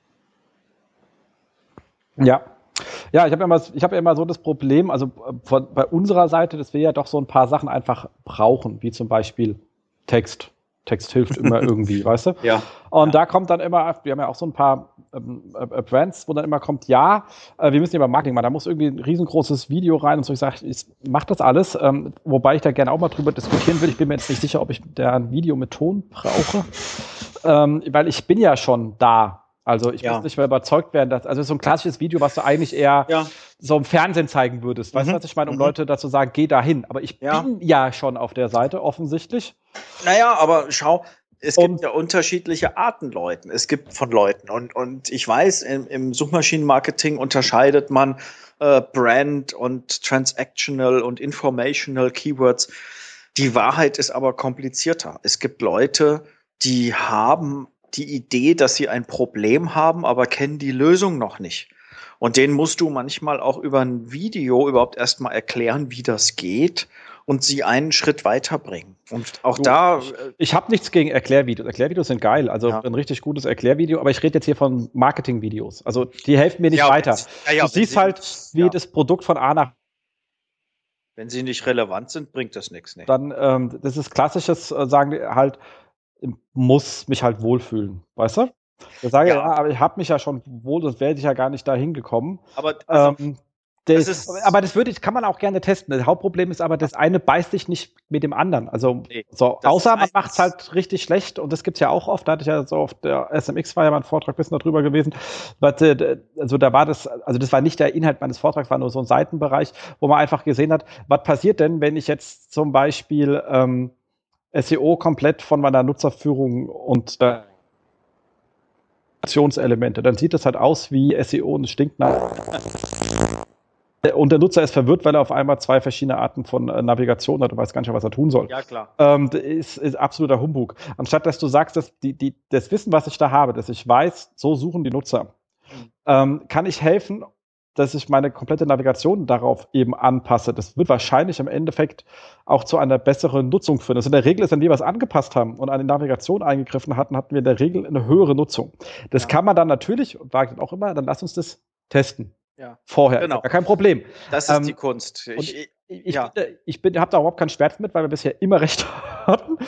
Ja, ich habe ja immer so das Problem, also bei unserer Seite, dass wir ja doch so ein paar Sachen einfach brauchen, wie zum Beispiel Text. Text hilft immer irgendwie, weißt du? Ja. Und da kommt dann immer, wir haben ja auch so ein paar Brands, wo dann immer kommt, wir müssen ja beim Marketing machen, da muss irgendwie ein riesengroßes Video rein und so. Ich sage, ich mache das alles, wobei ich da gerne auch mal drüber diskutieren will. Ich bin mir jetzt nicht sicher, ob ich da ein Video mit Ton brauche, weil ich bin ja schon da. Also ich muss nicht mehr überzeugt werden, also so ein klassisches Video, was du eigentlich eher so im Fernsehen zeigen würdest. Weißt du, was ich meine? Um Leute dazu sagen, geh da hin. Aber ich bin ja schon auf der Seite, offensichtlich. Naja, aber schau, es gibt ja unterschiedliche Arten Leuten. Es gibt von Leuten. Und ich weiß, im Suchmaschinenmarketing unterscheidet man Brand und Transactional und Informational Keywords. Die Wahrheit ist aber komplizierter. Es gibt Leute, die haben die Idee, dass sie ein Problem haben, aber kennen die Lösung noch nicht. Und denen musst du manchmal auch über ein Video überhaupt erstmal erklären, wie das geht und sie einen Schritt weiterbringen. Und auch ich habe nichts gegen Erklärvideos. Erklärvideos sind geil, also ein richtig gutes Erklärvideo, aber ich rede jetzt hier von Marketingvideos. Also die helfen mir nicht weiter. Du siehst halt, wie das Produkt von A nach. Wenn sie nicht relevant sind, bringt das nichts. Nee. Dann, das ist klassisches, sagen die halt, muss mich halt wohlfühlen, weißt du? Ich sage, aber ich habe mich ja schon wohl, sonst wäre ich ja gar nicht dahin gekommen. Aber das kann man auch gerne testen. Das Hauptproblem ist aber, das eine beißt sich nicht mit dem anderen. Also außer man macht es halt richtig schlecht, und das gibt's ja auch oft. Da hatte ich ja so auf der SMX war ja mal ein Vortrag ein bisschen darüber gewesen. Also da war das war nicht der Inhalt meines Vortrags, war nur so ein Seitenbereich, wo man einfach gesehen hat, was passiert denn, wenn ich jetzt zum Beispiel SEO komplett von meiner Nutzerführung und Elemente, dann sieht das halt aus wie SEO und es stinkt nach. Und der Nutzer ist verwirrt, weil er auf einmal zwei verschiedene Arten von Navigation hat und weiß gar nicht, was er tun soll. Ja, klar. Ist absoluter Humbug. Anstatt, dass du sagst, dass das Wissen, was ich da habe, dass ich weiß, so suchen die Nutzer, kann ich helfen, dass ich meine komplette Navigation darauf eben anpasse. Das wird wahrscheinlich im Endeffekt auch zu einer besseren Nutzung führen. Also in der Regel ist, wenn wir was angepasst haben und eine Navigation eingegriffen hatten wir in der Regel eine höhere Nutzung. Das kann man dann natürlich, und sage ich auch immer, dann lass uns das testen. Ja. Vorher. Genau. Kein Problem. Das ist die Kunst. Ich habe da überhaupt keinen Schmerz mit, weil wir bisher immer recht hatten.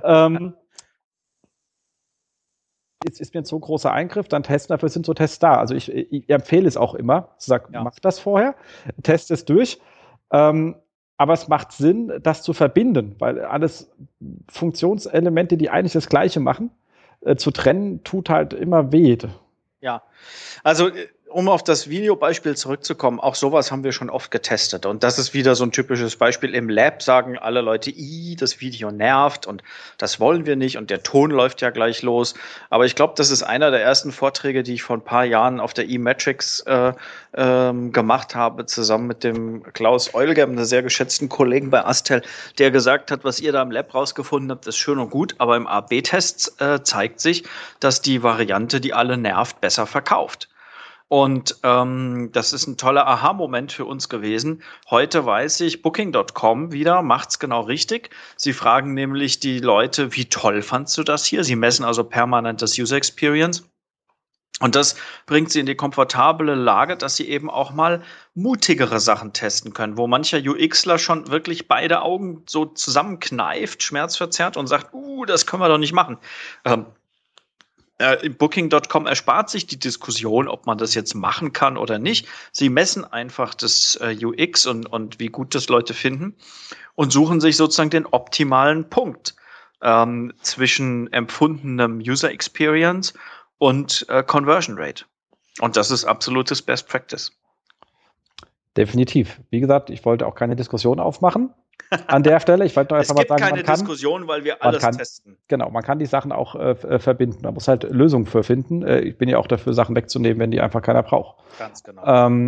Ist mir ein so großer Eingriff, dann testen, dafür sind so Tests da. Also ich empfehle es auch immer, sag, mach das vorher, test es durch. Aber es macht Sinn, das zu verbinden, weil alles Funktionselemente, die eigentlich das Gleiche machen, zu trennen, tut halt immer weh. Ja, also um auf das Videobeispiel zurückzukommen, auch sowas haben wir schon oft getestet. Und das ist wieder so ein typisches Beispiel. Im Lab sagen alle Leute, das Video nervt und das wollen wir nicht und der Ton läuft ja gleich los. Aber ich glaube, das ist einer der ersten Vorträge, die ich vor ein paar Jahren auf der eMetrics gemacht habe, zusammen mit dem Klaus Eulgem, einem sehr geschätzten Kollegen bei Astel, der gesagt hat, was ihr da im Lab rausgefunden habt, ist schön und gut, aber im A/B-Test zeigt sich, dass die Variante, die alle nervt, besser verkauft. Und das ist ein toller Aha-Moment für uns gewesen. Heute weiß ich, Booking.com wieder macht's genau richtig. Sie fragen nämlich die Leute, wie toll fandst du das hier? Sie messen also permanent das User Experience. Und das bringt sie in die komfortable Lage, dass sie eben auch mal mutigere Sachen testen können, wo mancher UXler schon wirklich beide Augen so zusammenkneift, schmerzverzerrt und sagt, das können wir doch nicht machen. Booking.com erspart sich die Diskussion, ob man das jetzt machen kann oder nicht. Sie messen einfach das UX und wie gut das Leute finden und suchen sich sozusagen den optimalen Punkt zwischen empfundenem User Experience und Conversion Rate. Und das ist absolutes Best Practice. Definitiv. Wie gesagt, ich wollte auch keine Diskussion aufmachen an der Stelle. Ich wollte einfach mal sagen, es gibt keine Diskussion, weil wir alles testen. Genau, man kann die Sachen auch verbinden. Man muss halt Lösungen für finden. Ich bin ja auch dafür, Sachen wegzunehmen, wenn die einfach keiner braucht. Ganz genau.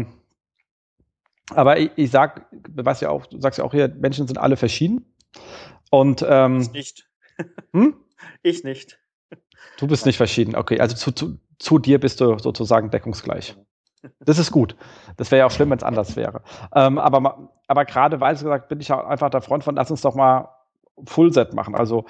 Aber ich sag, was ja auch, du sagst ja auch hier, Menschen sind alle verschieden. Und ich nicht. Ich nicht. Du bist nicht verschieden. Okay, also zu dir bist du sozusagen deckungsgleich. Das ist gut. Das wäre ja auch schlimm, wenn es anders wäre. Aber gerade, weil es gesagt, bin ich ja einfach der Freund von, lass uns doch mal Fullset machen. Also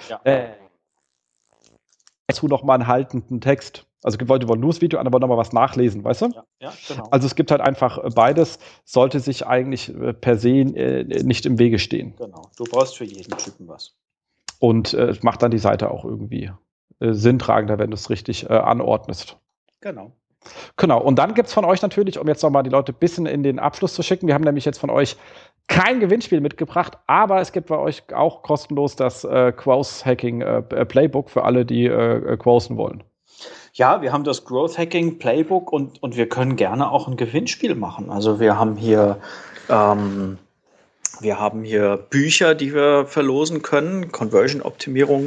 dazu noch mal einen haltenden Text. Also Leute wollen nur das Video, andere wollen noch mal was nachlesen, weißt du? Ja, genau. Also es gibt halt einfach beides, sollte sich eigentlich per se nicht im Wege stehen. Genau. Du brauchst für jeden Typen was. Und es macht dann die Seite auch irgendwie sinntragender, wenn du es richtig anordnest. Genau, und dann gibt es von euch natürlich, um jetzt nochmal die Leute ein bisschen in den Abschluss zu schicken, wir haben nämlich jetzt von euch kein Gewinnspiel mitgebracht, aber es gibt bei euch auch kostenlos das Growth Hacking Playbook für alle, die growthen wollen. Ja, wir haben das Growth Hacking Playbook und wir können gerne auch ein Gewinnspiel machen. Also wir haben hier Bücher, die wir verlosen können, Conversion-Optimierung.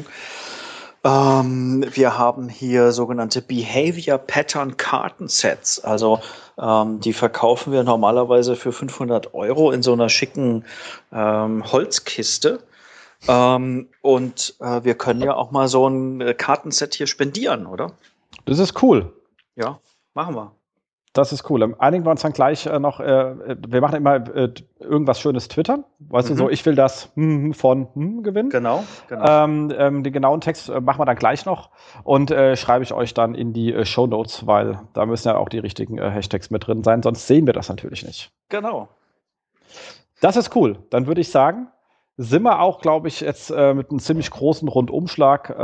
Wir haben hier sogenannte Behavior Pattern Kartensets. Also die verkaufen wir normalerweise für 500 € in so einer schicken Holzkiste. Und wir können ja auch mal so ein Kartenset hier spendieren, oder? Das ist cool. Ja, machen wir. Das ist cool. Einigen wir uns dann gleich noch, wir machen immer irgendwas Schönes twittern. Weißt du, so, ich will das von gewinnen. Genau. Den genauen Text machen wir dann gleich noch und schreibe ich euch dann in die Shownotes, weil da müssen ja auch die richtigen Hashtags mit drin sein, sonst sehen wir das natürlich nicht. Genau. Das ist cool. Dann würde ich sagen, sind wir auch, glaube ich, jetzt mit einem ziemlich großen Rundumschlag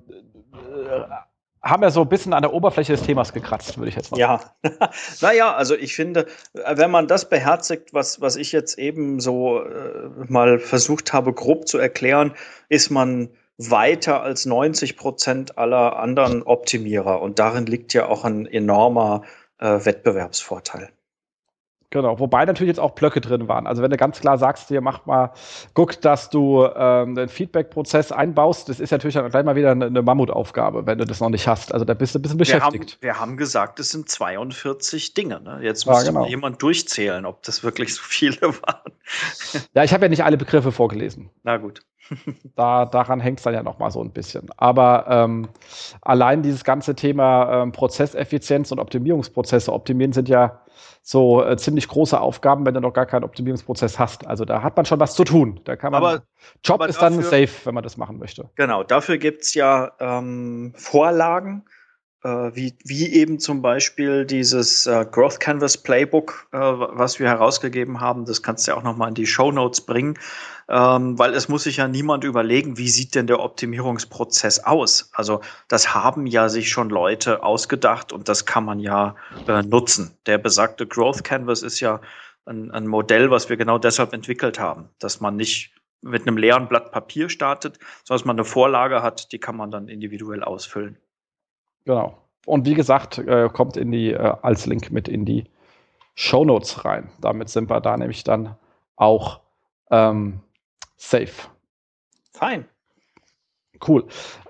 haben wir so ein bisschen an der Oberfläche des Themas gekratzt, würde ich jetzt mal sagen. Ja, naja, also ich finde, wenn man das beherzigt, was ich jetzt eben so mal versucht habe, grob zu erklären, ist man weiter als 90% aller anderen Optimierer. Und darin liegt ja auch ein enormer Wettbewerbsvorteil. Genau, wobei natürlich jetzt auch Blöcke drin waren. Also wenn du ganz klar sagst, dir guck, dass du den Feedback-Prozess einbaust, das ist natürlich dann gleich mal wieder eine Mammutaufgabe, wenn du das noch nicht hast. Also da bist du ein bisschen beschäftigt. Wir haben gesagt, es sind 42 Dinge. Ne? Jetzt muss mal jemand durchzählen, ob das wirklich so viele waren. Ja, ich habe ja nicht alle Begriffe vorgelesen. Na gut. Daran hängt es dann ja noch mal so ein bisschen. Aber allein dieses ganze Thema Prozesseffizienz und Optimierungsprozesse optimieren sind ja so ziemlich große Aufgaben, wenn du noch gar keinen Optimierungsprozess hast. Also da hat man schon was zu tun. Da kann man. Job ist dann safe, wenn man das machen möchte. Genau, dafür gibt es ja Vorlagen, wie eben zum Beispiel dieses Growth Canvas Playbook, was wir herausgegeben haben. Das kannst du ja auch noch mal in die Shownotes bringen, weil es muss sich ja niemand überlegen, wie sieht denn der Optimierungsprozess aus? Also das haben ja sich schon Leute ausgedacht und das kann man ja nutzen. Der besagte Growth Canvas ist ja ein Modell, was wir genau deshalb entwickelt haben, dass man nicht mit einem leeren Blatt Papier startet, sondern dass man eine Vorlage hat, die kann man dann individuell ausfüllen. Genau. Und wie gesagt, kommt als Link mit in die Shownotes rein. Damit sind wir da nämlich dann auch safe. Fein. Cool.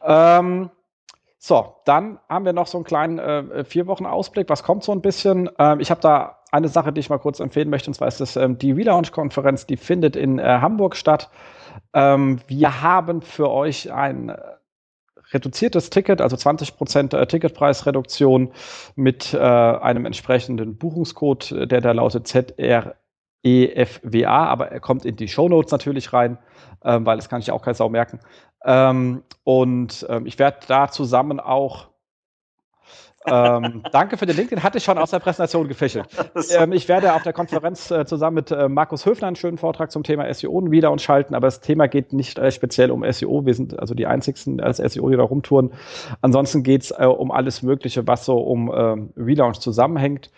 So, dann haben wir noch so einen kleinen 4 Wochen Ausblick. Was kommt so ein bisschen? Ich habe da eine Sache, die ich mal kurz empfehlen möchte, und zwar ist das die Relaunch-Konferenz, die findet in Hamburg statt. Wir haben für euch ein reduziertes Ticket, also 20% Ticketpreisreduktion mit einem entsprechenden Buchungscode, der da lautet ZREFWA, aber er kommt in die Shownotes natürlich rein, weil das kann ich auch kein Sau merken. Ich werde da zusammen auch Danke für den Link, den hatte ich schon aus der Präsentation gefächelt. Ich werde auf der Konferenz zusammen mit Markus Höfner einen schönen Vortrag zum Thema SEO wieder uns schalten, aber das Thema geht nicht speziell um SEO. Wir sind also die einzigsten als SEO, die da rumtouren. Ansonsten geht es um alles Mögliche, was so um Relaunch zusammenhängt.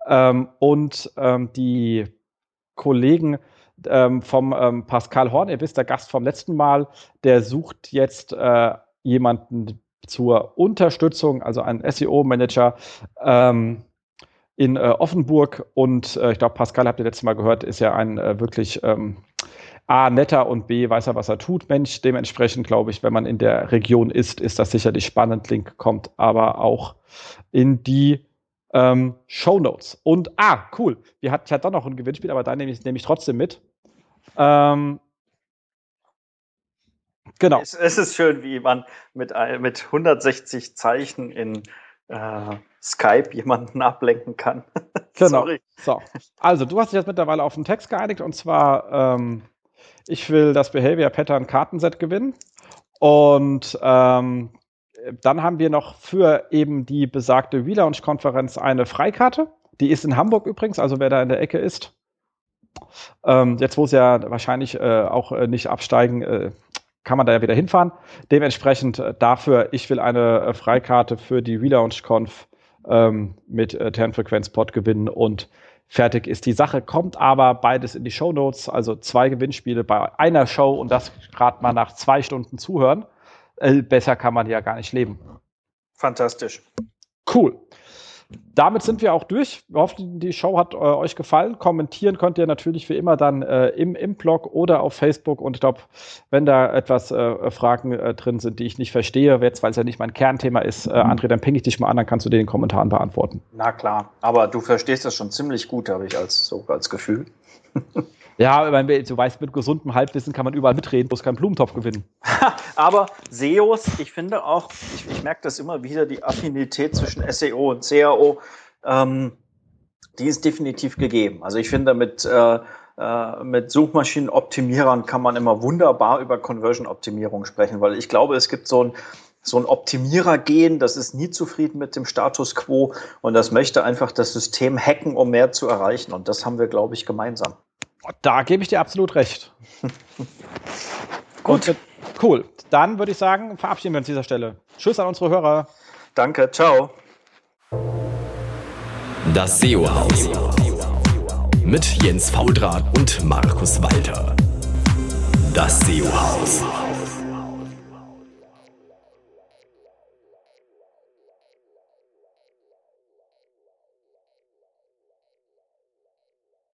Die Kollegen vom Pascal Horn, ihr wisst, der Gast vom letzten Mal, der sucht jetzt jemanden zur Unterstützung, also einen SEO-Manager in Offenburg. Und ich glaube, Pascal, habt ihr letztes Mal gehört, ist ja ein wirklich A, netter und B, weiß er, was er tut, Mensch. Dementsprechend glaube ich, wenn man in der Region ist das sicherlich spannend. Link kommt aber auch in die Shownotes. Und cool, ich hatte doch noch ein Gewinnspiel, aber da nehme ich trotzdem mit. Genau. Es ist schön, wie man mit 160 Zeichen in Skype jemanden ablenken kann. Genau. Sorry. So. Also, du hast dich jetzt mittlerweile auf den Text geeinigt, und zwar ich will das Behavior Pattern Kartenset gewinnen. Und dann haben wir noch für eben die besagte Relaunch-Konferenz eine Freikarte. Die ist in Hamburg übrigens, also wer da in der Ecke ist. Jetzt, wo es ja wahrscheinlich auch nicht absteigen, kann man da ja wieder hinfahren. Dementsprechend dafür, ich will eine Freikarte für die Relaunch-Conf mit Terrenfrequenz-Pod gewinnen und fertig ist die Sache. Kommt aber beides in die Shownotes, also 2 Gewinnspiele bei einer Show und das gerade mal nach 2 Stunden zuhören. Besser kann man ja gar nicht leben. Fantastisch. Cool. Damit sind wir auch durch. Wir hoffen, die Show hat euch gefallen. Kommentieren könnt ihr natürlich wie immer dann im Blog oder auf Facebook. Und ich glaube, wenn da etwas Fragen drin sind, die ich nicht verstehe, weil es ja nicht mein Kernthema ist, André, dann ping ich dich mal an, dann kannst du den in den Kommentaren beantworten. Na klar, aber du verstehst das schon ziemlich gut, habe ich als Gefühl. Ja, du weißt, mit gesundem Halbwissen kann man überall mitreden, bloß keinen Blumentopf gewinnen. Aber SEOs, ich finde auch, ich merke das immer wieder, die Affinität zwischen SEO und CAO, die ist definitiv gegeben. Also ich finde, mit Suchmaschinenoptimierern kann man immer wunderbar über Conversion-Optimierung sprechen, weil ich glaube, es gibt so ein Optimierer-Gen, das ist nie zufrieden mit dem Status Quo und das möchte einfach das System hacken, um mehr zu erreichen. Und das haben wir, glaube ich, gemeinsam. Da gebe ich dir absolut recht. Gut. Cool. Dann würde ich sagen, verabschieden wir uns an dieser Stelle. Tschüss an unsere Hörer. Danke, ciao. Das SEO-Haus mit Jens Faudrat und Markus Walter. Das SEO-Haus.